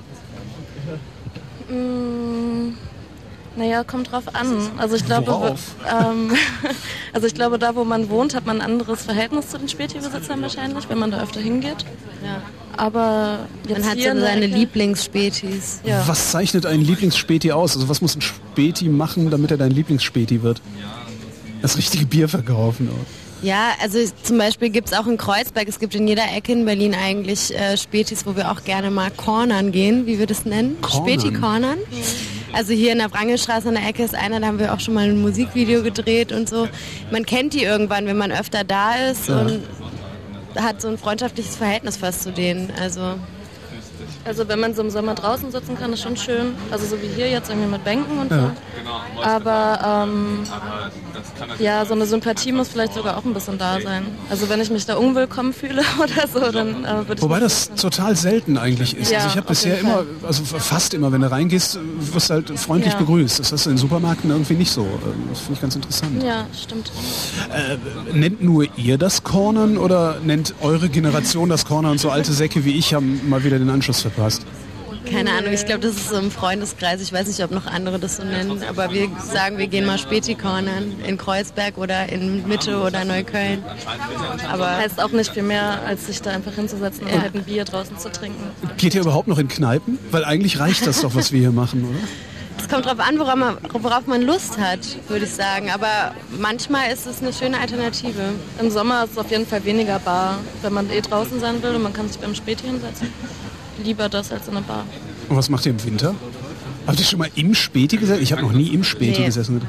Mm, naja, kommt drauf an. Also ich glaube, Worauf? ähm, also ich glaube, da wo man wohnt, hat man ein anderes Verhältnis zu den Späti-Besitzern wahrscheinlich, wenn man da öfter hingeht. Ja. Aber man hat so seine Lieblingsspätis. Ja. Was zeichnet ein Lieblingsspäti aus? Also was muss ein Späti machen, damit er dein Lieblingsspäti wird? Das richtige Bier verkaufen. Auch. Ja, also zum Beispiel gibt es auch in Kreuzberg, es gibt in jeder Ecke in Berlin eigentlich äh, Spätis, wo wir auch gerne mal cornern gehen, wie wir das nennen. Cornern? Späti-Cornern. Also hier in der Wrangelstraße an der Ecke ist einer, da haben wir auch schon mal ein Musikvideo gedreht und so. Man kennt die irgendwann, wenn man öfter da ist ja. und hat so ein freundschaftliches Verhältnis fast zu denen. Also Also wenn man so im Sommer draußen sitzen kann, ist schon schön. Also so wie hier jetzt irgendwie mit Bänken und so. Ja. Aber ähm, ja, so eine Sympathie muss vielleicht sogar auch ein bisschen da sein. Also wenn ich mich da unwillkommen fühle oder so, dann äh, würde ich... Wobei das total selten eigentlich ist. Ja, also ich habe bisher immer, also fast immer, wenn du reingehst, wirst du halt freundlich ja. begrüßt. Das hast du in Supermärkten irgendwie nicht so. Das finde ich ganz interessant. Ja, stimmt. Äh, nennt nur ihr das Cornern oder nennt eure Generation das Cornern und so alte Säcke wie ich haben mal wieder den Anschluss verpasst? Keine Ahnung, ich glaube, das ist so im Freundeskreis. Ich weiß nicht, ob noch andere das so nennen, aber wir sagen, wir gehen mal Späti-Cornern in Kreuzberg oder in Mitte oder Neukölln. Aber heißt auch nicht viel mehr, als sich da einfach hinzusetzen und ja. halt ein Bier draußen zu trinken. Geht ihr überhaupt noch in Kneipen? Weil eigentlich reicht das doch, was wir hier machen, oder? Es kommt darauf an, worauf man, worauf man Lust hat, würde ich sagen. Aber manchmal ist es eine schöne Alternative. Im Sommer ist es auf jeden Fall weniger Bar, wenn man eh draußen sein will und man kann sich beim Späti hinsetzen. Lieber das als in einer Bar. Und was macht ihr im Winter? Habt ihr schon mal im Späti gesessen? Ich habe noch nie im Späti nee. gesessen.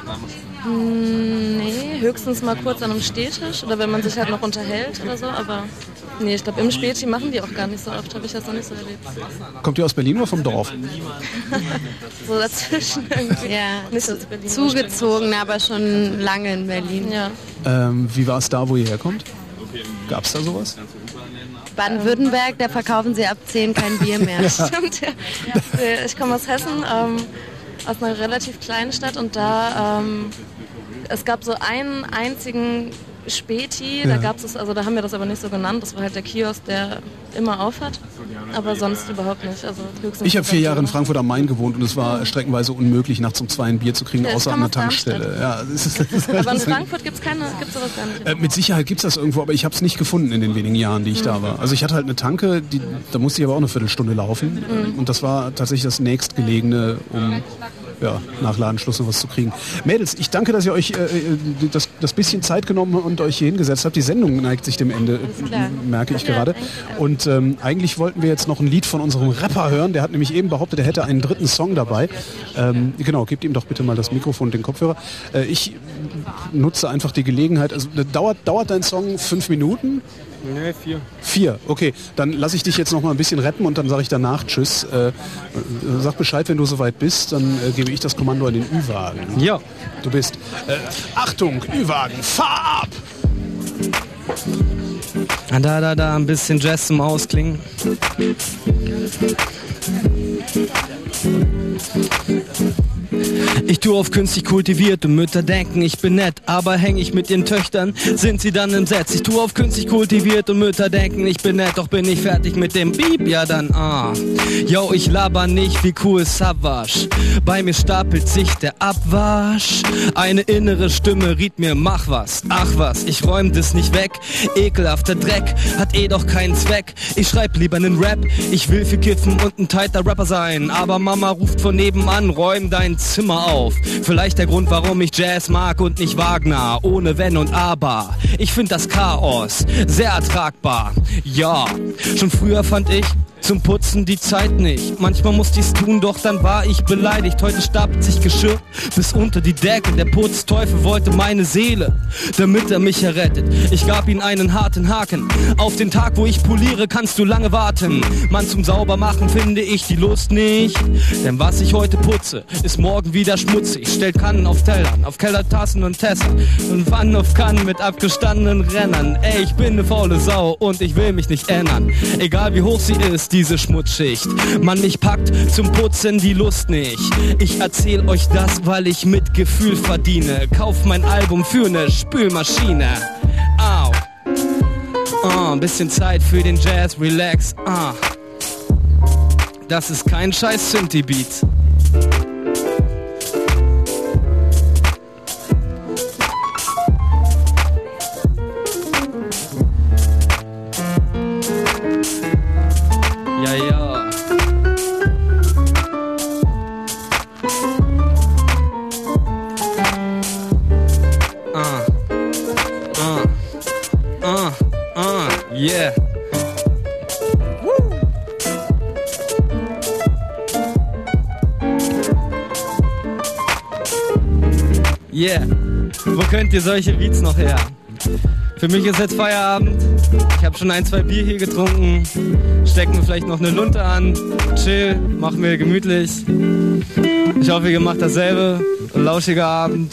Hm, nee, höchstens mal kurz an einem Stehtisch oder wenn man sich halt noch unterhält oder so. Aber nee, ich glaube, im Späti machen die auch gar nicht so oft. Habe ich das noch nicht so erlebt. Kommt ihr aus Berlin oder vom Dorf? So dazwischen irgendwie. Ja, nicht so zugezogen, aber schon lange in Berlin. Ja. Ähm, wie war es da, wo ihr herkommt? Gab es da sowas? Baden-Württemberg, da verkaufen sie ab zehn kein Bier mehr. Ja. Stimmt, ja. Ich komme aus Hessen, ähm, aus einer relativ kleinen Stadt und da, ähm, es gab so einen einzigen Späti, ja. da gab's es, also da haben wir das aber nicht so genannt, das war halt der Kiosk, der immer auf hat, aber sonst überhaupt nicht. Also ich habe vier Jahre in Frankfurt am Main gewohnt und es war streckenweise unmöglich, nachts um zwei ein Bier zu kriegen, ja, außer an der Tankstelle. Ja, das ist, das ist aber in Frankfurt gibt es keine, gibt's sowas gar nicht. Äh, mit Sicherheit gibt es das irgendwo, aber ich habe es nicht gefunden in den wenigen Jahren, die ich mhm. da war. Also ich hatte halt eine Tanke, die, da musste ich aber auch eine Viertelstunde laufen mhm. und das war tatsächlich das nächstgelegene, um ja, nach Ladenschluss noch was zu kriegen. Mädels, ich danke, dass ihr euch äh, das, das bisschen Zeit genommen und euch hier hingesetzt habt. Die Sendung neigt sich dem Ende, merke ich gerade. Und ähm, eigentlich wollten wir jetzt noch ein Lied von unserem Rapper hören. Der hat nämlich eben behauptet, er hätte einen dritten Song dabei. Ähm, genau, gebt ihm doch bitte mal das Mikrofon und den Kopfhörer. Äh, ich nutze einfach die Gelegenheit. Also dauert, dauert dein Song fünf Minuten? Nee, vier. Vier, okay. Dann lasse ich dich jetzt noch mal ein bisschen rappen und dann sage ich danach Tschüss. Äh, sag Bescheid, wenn du soweit bist, dann äh, gebe ich das Kommando an den Ü-Wagen. Ja. Du bist. Äh, Achtung, Ü-Wagen, fahr ab! Da, da, da, ein bisschen Jazz zum Ausklingen. Ich tue auf künstlich kultivierte Mütter denken, ich bin nett, aber häng ich mit ihren Töchtern, sind sie dann entsetzt. Ich tue auf künstlich kultivierte Mütter denken, ich bin nett, doch bin ich fertig mit dem Beep, ja dann ah. Yo, ich laber nicht wie cool Savage, bei mir stapelt sich der Abwasch. Eine innere Stimme riet mir, mach was, ach was, ich räum das nicht weg. Ekelhafter Dreck, hat eh doch keinen Zweck. Ich schreib lieber nen Rap, ich will viel kiffen und ein tighter Rapper sein. Aber Mama ruft von nebenan, räum dein Zimmer auf. Vielleicht der Grund, warum ich Jazz mag und nicht Wagner. Ohne Wenn und Aber. Ich find das Chaos sehr ertragbar. Ja, schon früher fand ich zum Putzen die Zeit nicht. Manchmal musste ich's tun, doch dann war ich beleidigt. Heute stapelt sich Geschirr bis unter die Decke. Der Putzteufel wollte meine Seele, damit er mich errettet. Ich gab ihm einen harten Haken. Auf den Tag, wo ich poliere, kannst du lange warten. Mann, zum Saubermachen finde ich die Lust nicht. Denn was ich heute putze, ist morgen wieder schmutzig. Stellt Kannen auf Tellern, auf Kellertassen und Tesser. Und Wannen auf Kannen mit abgestandenen Rennern. Ey, ich bin ne faule Sau und ich will mich nicht ändern. Egal wie hoch sie ist, diese Schmutzschicht. Mann, mich packt zum Putzen die Lust nicht. Ich erzähl euch das, weil ich mit Gefühl verdiene. Kauf mein Album für ne Spülmaschine. Au. Oh, ein bisschen Zeit für den Jazz, relax. Ah. Das ist kein scheiß Synthie-Beat. Ja, ja. Ah. Ah. Ah. Ah. Yeah. Woo. Yeah. Wo könnt ihr solche Beats noch her? Für mich ist jetzt Feierabend. Ich habe schon ein, zwei Bier hier getrunken. Steck mir vielleicht noch eine Lunte an. Chill, mach mir gemütlich. Ich hoffe, ihr macht dasselbe. Ein lauschiger Abend.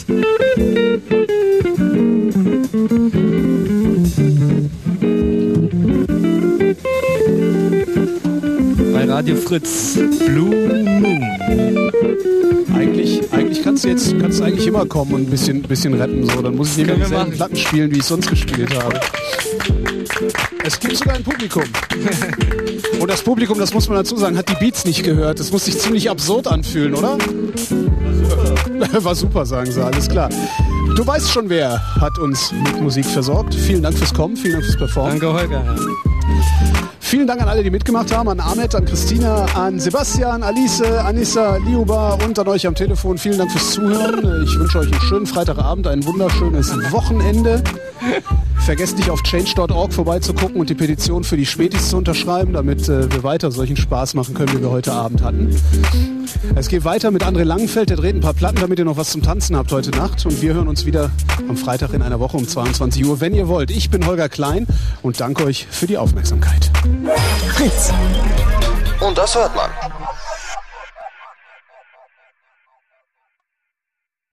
Bei Radio Fritz, Blue Moon. Eigentlich, eigentlich kannst du jetzt kannst du eigentlich immer kommen und ein bisschen, bisschen rappen. So. Dann muss ich nicht mehr dieselben Platten spielen, wie ich sonst gespielt habe. Es gibt sogar ein Publikum. Und das Publikum, das muss man dazu sagen, hat die Beats nicht gehört. Das muss sich ziemlich absurd anfühlen, oder? War super, War super sagen sie, alles klar. Du weißt schon, wer hat uns mit Musik versorgt. Vielen Dank fürs Kommen, vielen Dank fürs Performen. Danke, Holger. Vielen Dank an alle, die mitgemacht haben, an Ahmed, an Christina, an Sebastian, Alice, Anissa, Liuba und an euch am Telefon. Vielen Dank fürs Zuhören. Ich wünsche euch einen schönen Freitagabend, ein wunderschönes Wochenende. Vergesst nicht auf change punkt org vorbeizugucken und die Petition für die Spätis zu unterschreiben, damit äh, wir weiter solchen Spaß machen können, wie wir heute Abend hatten. Es geht weiter mit André Langenfeld, der dreht ein paar Platten, damit ihr noch was zum Tanzen habt heute Nacht. Und wir hören uns wieder am Freitag in einer Woche um zweiundzwanzig Uhr, wenn ihr wollt. Ich bin Holger Klein und danke euch für die Aufmerksamkeit. Fritz. Und das hört man.